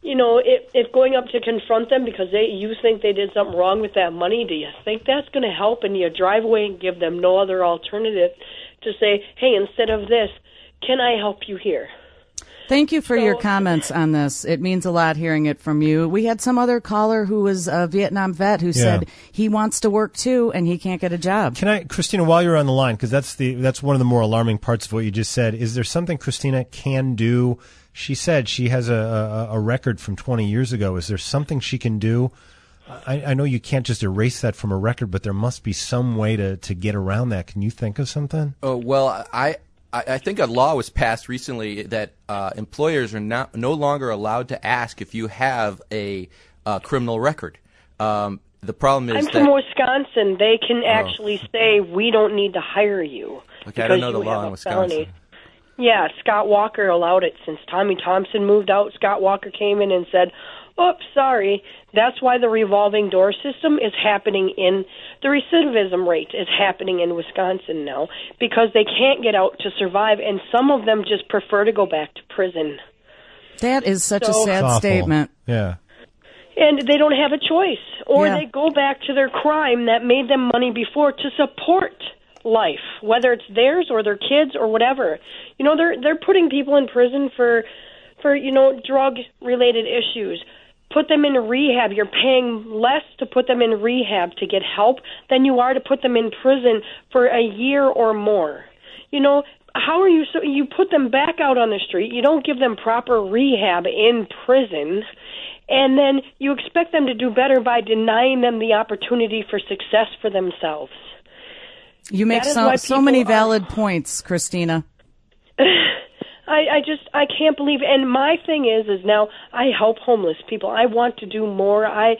If going up to confront them because you think they did something wrong with that money, do you think that's going to help? And you drive away and give them no other alternative to say, hey, instead of this, can I help you here? Thank you for your comments on this. It means a lot hearing it from you. We had some other caller who was a Vietnam vet who said he wants to work too and he can't get a job. Can I, Christina, while you're on the line, because that's one of the more alarming parts of what you just said, is there something Christina can do? She said she has a record from 20 years ago. Is there something she can do? I know you can't just erase that from a record, but there must be some way to get around that. Can you think of something? Oh, well, I think a law was passed recently that employers are no longer allowed to ask if you have a criminal record. The problem is I'm from Wisconsin. They can actually say, we don't need to hire you. Okay, I don't know the law in Wisconsin. Felony. Yeah, Scott Walker allowed it. Since Tommy Thompson moved out, Scott Walker came in and said, oops, sorry. That's why the revolving door system is happening the recidivism rate is happening in Wisconsin now because they can't get out to survive, and some of them just prefer to go back to prison. That is such a sad statement. Yeah. And they don't have a choice. Or they go back to their crime that made them money before to support life, whether it's theirs or their kids or whatever. They're putting people in prison for drug-related issues. Put them in rehab. You're paying less to put them in rehab to get help than you are to put them in prison for a year or more. How are you? So you put them back out on the street. You don't give them proper rehab in prison, and then you expect them to do better by denying them the opportunity for success for themselves. You make so many valid points, Christina. I can't believe, and my thing is now I help homeless people. I want to do more. I'm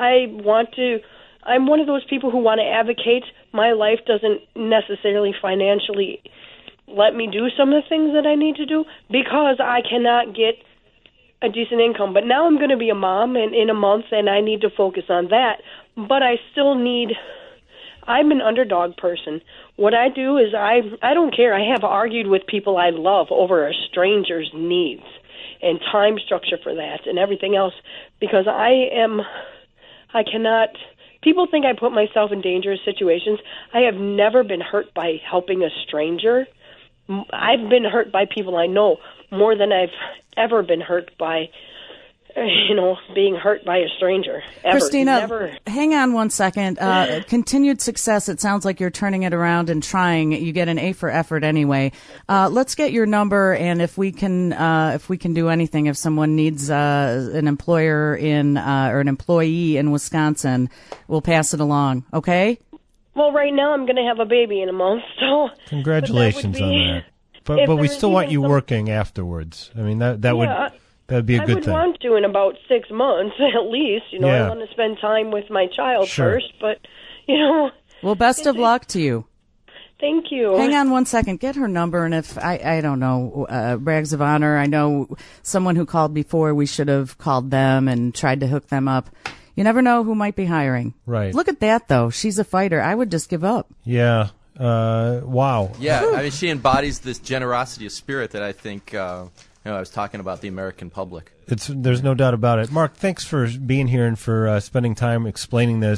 one of those people who want to advocate. My life doesn't necessarily financially let me do some of the things that I need to do because I cannot get a decent income. But now I'm going to be a mom in a month, and I need to focus on that. But I still I'm an underdog person. What I do is I don't care. I have argued with people I love over a stranger's needs and time structure for that and everything else because I cannot. People think I put myself in dangerous situations. I have never been hurt by helping a stranger. I've been hurt by people I know more than I've ever been hurt by being hurt by a stranger. Ever. Christina, Never. Hang on one second. Continued success. It sounds like you're turning it around and trying. You get an A for effort anyway. Let's get your number, and if we can do anything, if someone needs an employer or an employee in Wisconsin, we'll pass it along. Okay? Well, right now I'm going to have a baby in a month, so congratulations on that. But we still want you working afterwards. I mean that would. That'd be a good thing. I would want to in about 6 months at least. I want to spend time with my child first, but, Well, best of luck to you. Thank you. Hang on one second. Get her number, and if, I don't know, Rags of Honor, I know someone who called before, we should have called them and tried to hook them up. You never know who might be hiring. Right. Look at that, though. She's a fighter. I would just give up. Yeah. Wow. Yeah, I mean, she embodies this generosity of spirit that I think... I was talking about the American public. There's no doubt about it. Mark, thanks for being here and for spending time explaining this.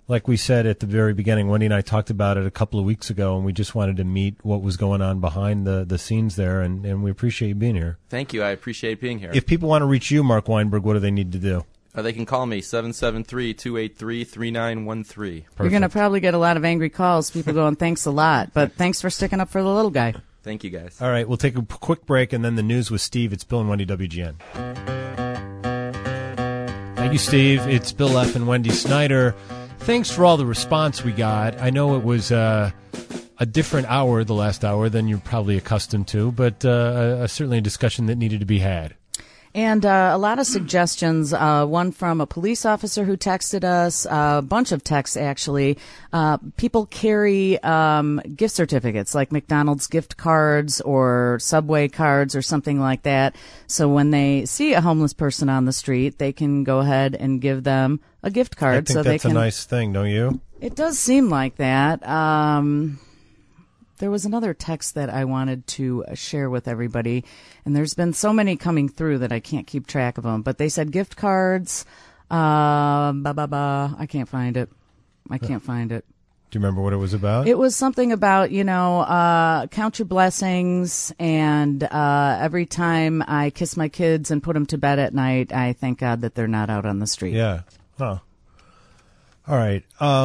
like we said at the very beginning, Wendy and I talked about it a couple of weeks ago, and we just wanted to meet what was going on behind the scenes there, and we appreciate you being here. Thank you. I appreciate being here. If people want to reach you, Mark Weinberg, what do they need to do? They can call me, 773-283-3913. You're going to probably get a lot of angry calls, people going, thanks a lot, but thanks for sticking up for the little guy. Thank you, guys. All right, we'll take a quick break, and then the news with Steve. It's Bill and Wendy, WGN. Thank you, Steve. It's Bill F. and Wendy Snyder. Thanks for all the response we got. I know it was a different hour, the last hour, than you're probably accustomed to, but certainly a discussion that needed to be had. And a lot of suggestions, one from a police officer who texted us, a bunch of texts actually. People carry gift certificates like McDonald's gift cards or Subway cards or something like that. So when they see a homeless person on the street, they can go ahead and give them a gift card. I think that's a nice thing, don't you? It does seem like that. There was another text that I wanted to share with everybody, and there's been so many coming through that I can't keep track of them. But they said gift cards. I can't find it. I can't find it. Do you remember what it was about? It was something about, count your blessings, and every time I kiss my kids and put them to bed at night, I thank God that they're not out on the street. Yeah. Huh. All right.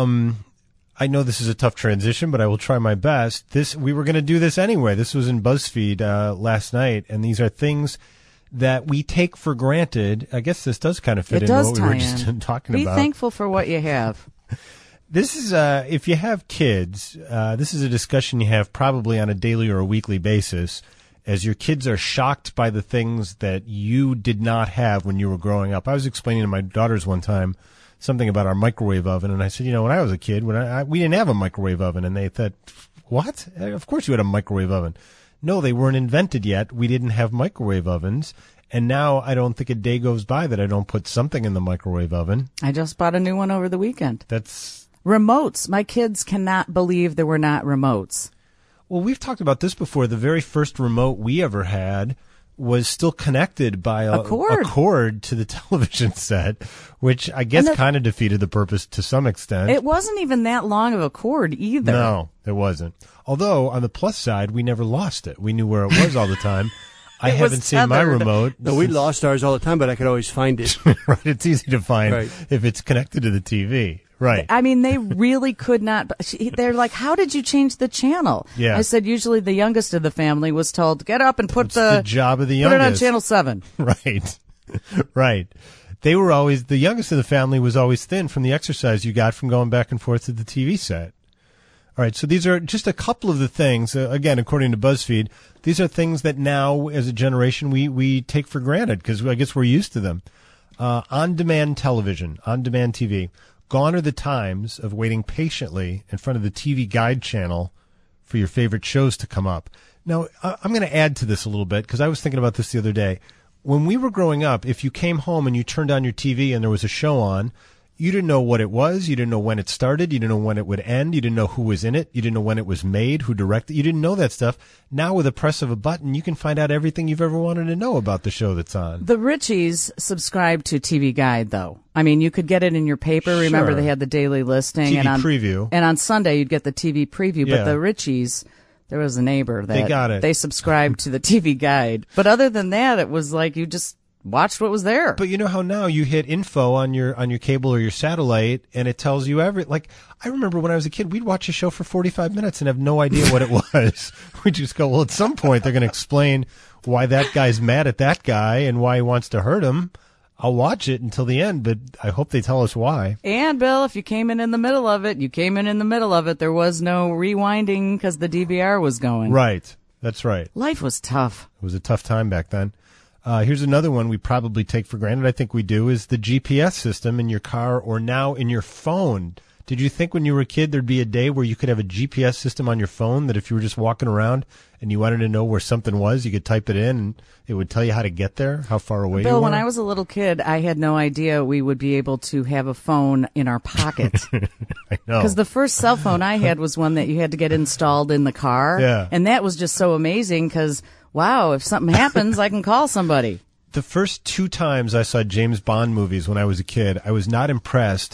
I know this is a tough transition, but I will try my best. We were going to do this anyway. This was in BuzzFeed last night, and these are things that we take for granted. I guess this does kind of fit into what we were just talking about. Be thankful for what you have. This is, if you have kids, this is a discussion you have probably on a daily or a weekly basis, as your kids are shocked by the things that you did not have when you were growing up. I was explaining to my daughters one time something about our microwave oven, and I said, when I was a kid, we didn't have a microwave oven, and they thought, what? Of course you had a microwave oven. No, they weren't invented yet. We didn't have microwave ovens, and now I don't think a day goes by that I don't put something in the microwave oven. I just bought a new one over the weekend. That's remotes. My kids cannot believe there were not remotes. Well, we've talked about this before. The very first remote we ever had was still connected by a cord to the television set, which I guess kind of defeated the purpose to some extent. It wasn't even that long of a cord either. No, it wasn't. Although, on the plus side, we never lost it. We knew where it was all the time. I haven't seen my remote. No, we lost ours all the time, but I could always find it. Right, it's easy to find if it's connected to the TV. Right. I mean, they really could not. They're like, how did you change the channel? Yeah. I said, usually the youngest of the family was told, get up and put the job of the youngest. Put it on channel 7. Right. Right. They were always, the youngest of the family was always thin from the exercise you got from going back and forth to the TV set. All right. So these are just a couple of the things, again, according to BuzzFeed, these are things that now, as a generation, we take for granted because I guess we're used to them. On-demand television, on-demand TV. Gone are the times of waiting patiently in front of the TV Guide channel for your favorite shows to come up. Now, I'm going to add to this a little bit because I was thinking about this the other day. When we were growing up, if you came home and you turned on your TV and there was a show on, you didn't know what it was. You didn't know when it started. You didn't know when it would end. You didn't know who was in it. You didn't know when it was made, who directed. You didn't know that stuff. Now, with a press of a button, you can find out everything you've ever wanted to know about the show that's on. The Richies subscribe to TV Guide, though. I mean, you could get it in your paper. Sure. Remember, they had the daily listing. TV preview. And on Sunday, you'd get the TV preview. Yeah. But the Richies, there was a neighbor that they got it. They subscribed to the TV Guide. But other than that, it was like you just watched what was there. But you know how now you hit info on your cable or your satellite and it tells you like I remember when I was a kid, we'd watch a show for 45 minutes and have no idea what it was. We'd just go, well, at some point they're going to explain why that guy's mad at that guy and why he wants to hurt him. I'll watch it until the end, but I hope they tell us why. And, Bill, if you came in the middle of it, you came in the middle of it. There was no rewinding because the DVR was going. Right. That's right. Life was tough. It was a tough time back then. Here's another one we probably take for granted, I think we do, is the GPS system in your car or now in your phone. Did you think when you were a kid there'd be a day where you could have a GPS system on your phone that if you were just walking around and you wanted to know where something was, you could type it in and it would tell you how to get there, how far away Bill, you were? when I was a little kid, I had no idea we would be able to have a phone in our pocket. I know. Because the first cell phone I had was one that you had to get installed in the car. Yeah. And that was just so amazing because, wow, if something happens, I can call somebody. The first 2 times I saw James Bond movies when I was a kid, I was not impressed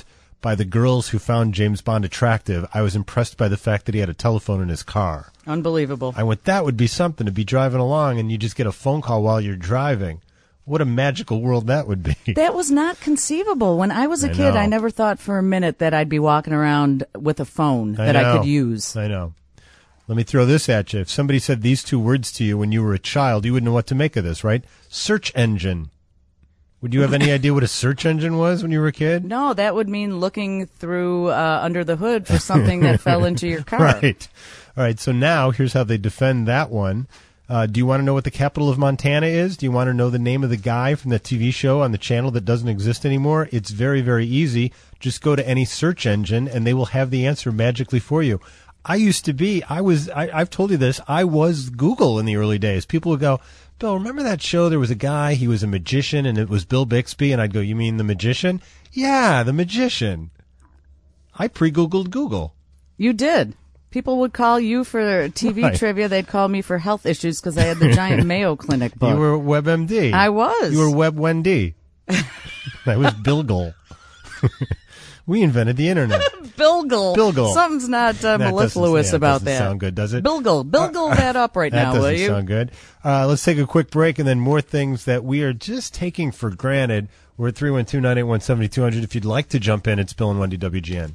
by the girls who found James Bond attractive. I was impressed by the fact that he had a telephone in his car. Unbelievable. I went, that would be something, to be driving along and you just get a phone call while you're driving. What a magical world that would be. That was not conceivable. When I was a kid, I never thought for a minute that I'd be walking around with a phone that I could use. I know. Let me throw this at you. If somebody said these two words to you when you were a child, you wouldn't know what to make of this, right? Search engine. Would you have any idea what a search engine was when you were a kid? No, that would mean looking through under the hood for something that fell into your car. Right. All right, so now here's how they defend that one. Do you want to know what the capital of Montana is? Do you want to know the name of the guy from the TV show on the channel that doesn't exist anymore? It's very, very easy. Just go to any search engine, and they will have the answer magically for you. I've told you this, I was Google in the early days. People would go, Bill, remember that show? There was a guy, he was a magician, and it was Bill Bixby. And I'd go, you mean the magician? Yeah, the magician. I pre-Googled Google. You did. People would call you for TV trivia. They'd call me for health issues because I had the giant Mayo Clinic book. You were WebMD. I was. You were WebWendy. I was Bilgle. We invented the internet. Bilgle. Something's not mellifluous about that. That doesn't sound good, does it? Bilgle that up right now, will you? That doesn't sound good. Let's take a quick break and then more things that we are just taking for granted. We're at 312-981-7200. If you'd like to jump in, it's Bill and Wendy, WGN.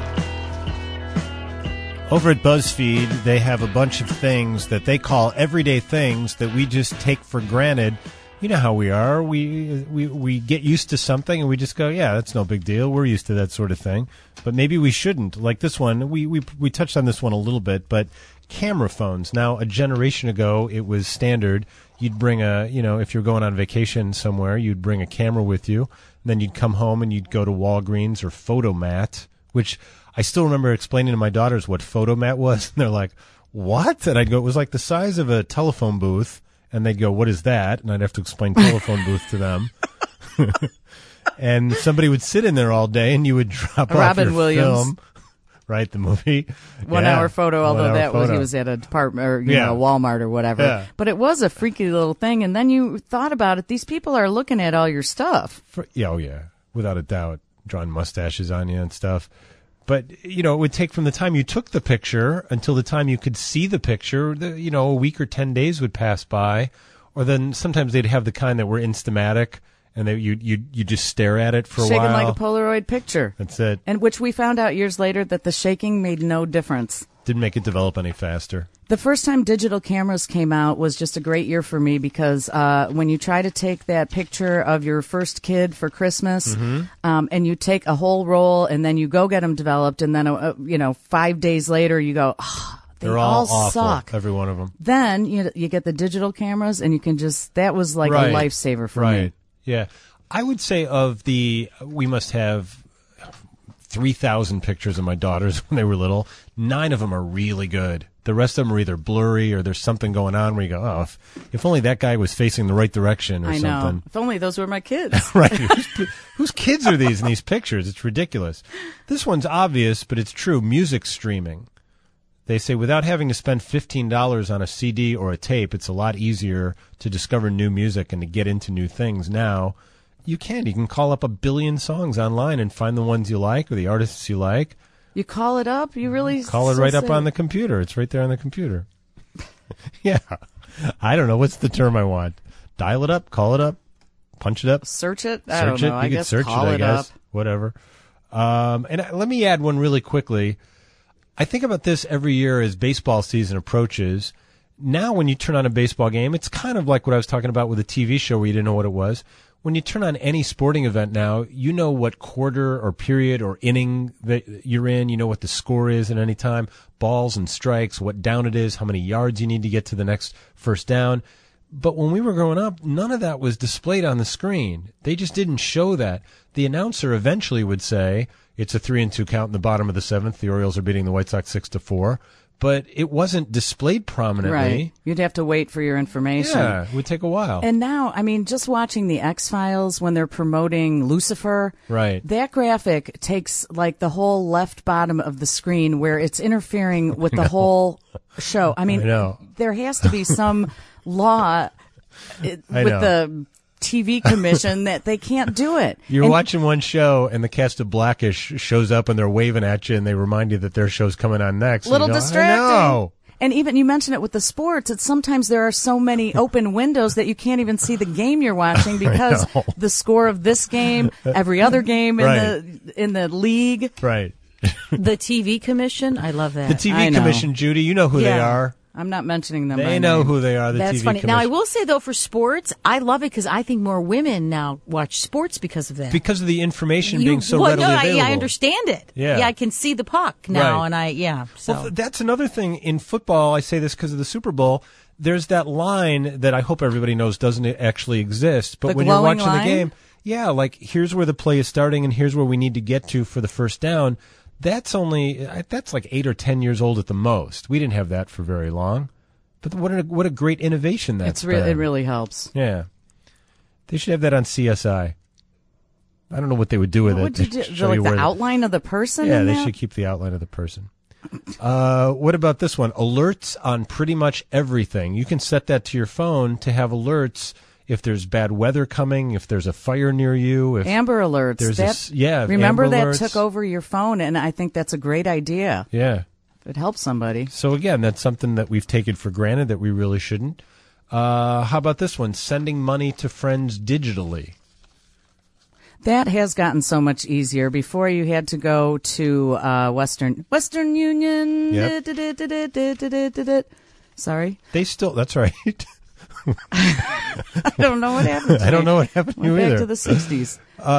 Over at BuzzFeed, they have a bunch of things that they call everyday things that we just take for granted. You know how we are. We get used to something and we just go, yeah, that's no big deal. We're used to that sort of thing. But maybe we shouldn't. Like this one, we touched on this one a little bit, but camera phones. Now, a generation ago, it was standard. You'd bring if you're going on vacation somewhere, you'd bring a camera with you. And then you'd come home and you'd go to Walgreens or Photomat, which I still remember explaining to my daughters what Photomat was. And they're like, what? And I'd go, it was like the size of a telephone booth. And they'd go, what is that? And I'd have to explain telephone booth to them. And somebody would sit in there all day, and you would drop off your film. Right, the movie. 1 hour photo, although he was at a department or Walmart or whatever. Yeah. But it was a freaky little thing. And then you thought about it. These people are looking at all your stuff. Without a doubt. Drawing mustaches on you and stuff. But, it would take from the time you took the picture until the time you could see the picture, a week or 10 days would pass by. Or then sometimes they'd have the kind that were Instamatic, and you just stare at it for a while. Shaking like a Polaroid picture. That's it. And which we found out years later that the shaking made no difference. Didn't make it develop any faster. The first time digital cameras came out was just a great year for me because when you try to take that picture of your first kid for Christmas and you take a whole roll and then you go get them developed and then, 5 days later you go, they're all awful, suck. Every one of them. Then you get the digital cameras and you can that was like a lifesaver for me. Yeah. I would say we must have 3,000 pictures of my daughters when they were little. 9 of them are really good. The rest of them are either blurry or there's something going on where you go, if only that guy was facing the right direction or something. I know. If only those were my kids. Right. Whose kids are these in these pictures? It's ridiculous. This one's obvious, but it's true. Music streaming. They say without having to spend $15 on a CD or a tape, it's a lot easier to discover new music and to get into new things now. You can call up 1 billion songs online and find the ones you like or the artists you like. You call it up? You really call it right up on the computer. It's right there on the computer. Yeah. I don't know. What's the term I want? Dial it up, call it up, punch it up. Search it? I don't know. You could search it, I guess. Whatever. And let me add one really quickly. I think about this every year as baseball season approaches. Now when you turn on a baseball game, it's kind of like what I was talking about with a TV show where you didn't know what it was. When you turn on any sporting event now, you know what quarter or period or inning that you're in. You know what the score is at any time, balls and strikes, what down it is, how many yards you need to get to the next first down. But when we were growing up, none of that was displayed on the screen. They just didn't show that. The announcer eventually would say, it's a 3-2 count in the bottom of the 7th. The Orioles are beating the White Sox 6-4. But it wasn't displayed prominently. Right. You'd have to wait for your information. Yeah, it would take a while. And now, just watching the X-Files when they're promoting Lucifer, right? That graphic takes like the whole left bottom of the screen where it's interfering with the whole show. I know. There has to be some law with the TV commission that they can't do it. You're watching one show, and the cast of Blackish shows up, and they're waving at you, and they remind you that their show's coming on next. Little distracting. I know. And even you mentioned it with the sports. It's sometimes there are so many open windows that you can't even see the game you're watching because the score of this game, every other game in the league. Right. The TV commission. I love that. The TV commission, Judy. You know who they are. I'm not mentioning them. They know who they are. That's TV funny. commission. Now, I will say though, for sports, I love it because I think more women now watch sports because of that. Because of the information being so readily available. I understand it. Yeah, I can see the puck now, and So well, that's another thing in football. I say this because of the Super Bowl. There's that line that I hope everybody knows doesn't actually exist, but when you're watching the game, like here's where the play is starting, and here's where we need to get to for the first down. That's like 8 or 10 years old at the most. We didn't have that for very long, but what a great innovation that's been. It really helps. Yeah, they should have that on CSI. I don't know what they would do with it. Would you do? Like the outline of the person? Yeah, they should keep the outline of the person. What about this one? Alerts on pretty much everything. You can set that to your phone to have alerts. If there's bad weather coming, if there's a fire near you, if Amber Alerts. Remember Amber that Alerts took over your phone, and I think that's a great idea. Yeah, it helps somebody. So again, that's something that we've taken for granted that we really shouldn't. How about this one? Sending money to friends digitally. That has gotten so much easier. Before you had to go to Western Union. Yep. Sorry. That's right. I don't know what happened to me. I don't know what happened to you either. Back to the 60s.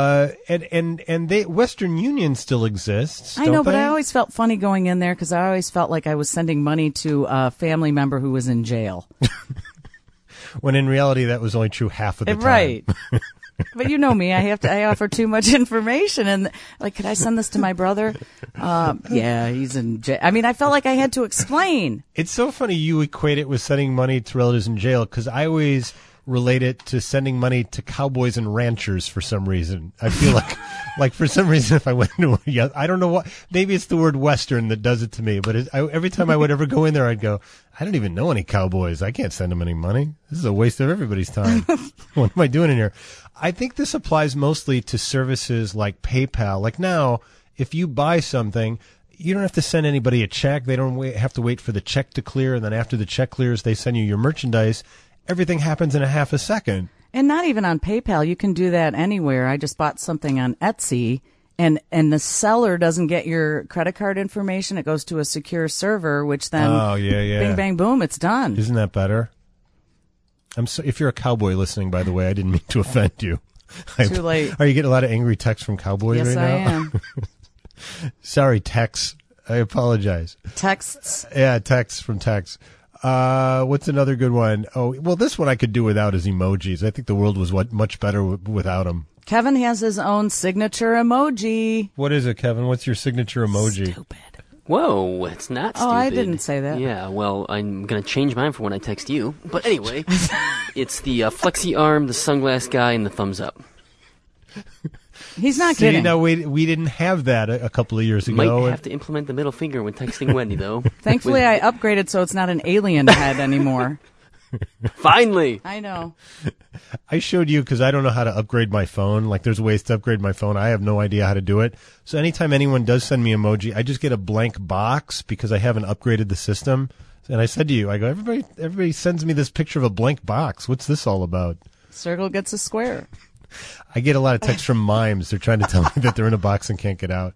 And Western Union still exists. I know, but I always felt funny going in there because I always felt like I was sending money to a family member who was in jail. When in reality, that was only true half of the time. Right. But you know me, I offer too much information, and like, could I send this to my brother? Yeah, he's in jail. I mean, I felt like I had to explain. It's so funny you equate it with sending money to relatives in jail, because I always relate it to sending money to cowboys and ranchers for some reason. I feel like for some reason, if I went to, I don't know what, maybe it's the word Western that does it to me, but every time I would ever go in there, I'd go, I don't even know any cowboys. I can't send them any money. This is a waste of everybody's time. What am I doing in here? I think this applies mostly to services like PayPal. Like now, if you buy something, you don't have to send anybody a check. They don't have to wait for the check to clear, and then after the check clears, they send you your merchandise. Everything happens in a half a second. And not even on PayPal. You can do that anywhere. I just bought something on Etsy, and the seller doesn't get your credit card information. It goes to a secure server, which then bing, bang, boom, it's done. Isn't that better? If you're a cowboy listening, by the way, I didn't mean to offend you. Too late. Are you getting a lot of angry texts from cowboys right now? Yes, I am. Sorry, Tex. I apologize. Texts? Yeah, texts from Tex. What's another good one? Oh, well, this one I could do without is emojis. I think the world was much better without them. Kevin has his own signature emoji. What is it, Kevin? What's your signature emoji? Stupid. Whoa, it's not stupid. Oh, I didn't say that. Yeah, well, I'm going to change mine for when I text you. But anyway, it's the flexi arm, the sunglass guy, and the thumbs up. He's not kidding. No, we didn't have that a couple of years ago. Might have to implement the middle finger when texting Wendy, though. Thankfully, I upgraded so it's not an alien head anymore. Finally. I know. I showed you because I don't know how to upgrade my phone. Like, there's ways to upgrade my phone. I have no idea how to do it. So anytime anyone does send me emoji, I just get a blank box because I haven't upgraded the system. And I said to you, I go, everybody sends me this picture of a blank box. What's this all about? Circle gets a square. I get a lot of texts from mimes. They're trying to tell me that they're in a box and can't get out.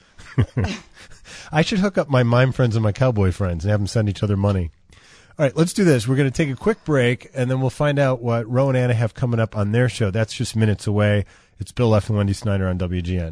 I should hook up my mime friends and my cowboy friends and have them send each other money. All right, let's do this. We're going to take a quick break, and then we'll find out what Ro and Anna have coming up on their show. That's just minutes away. It's Bill F. and Wendy Snyder on WGN.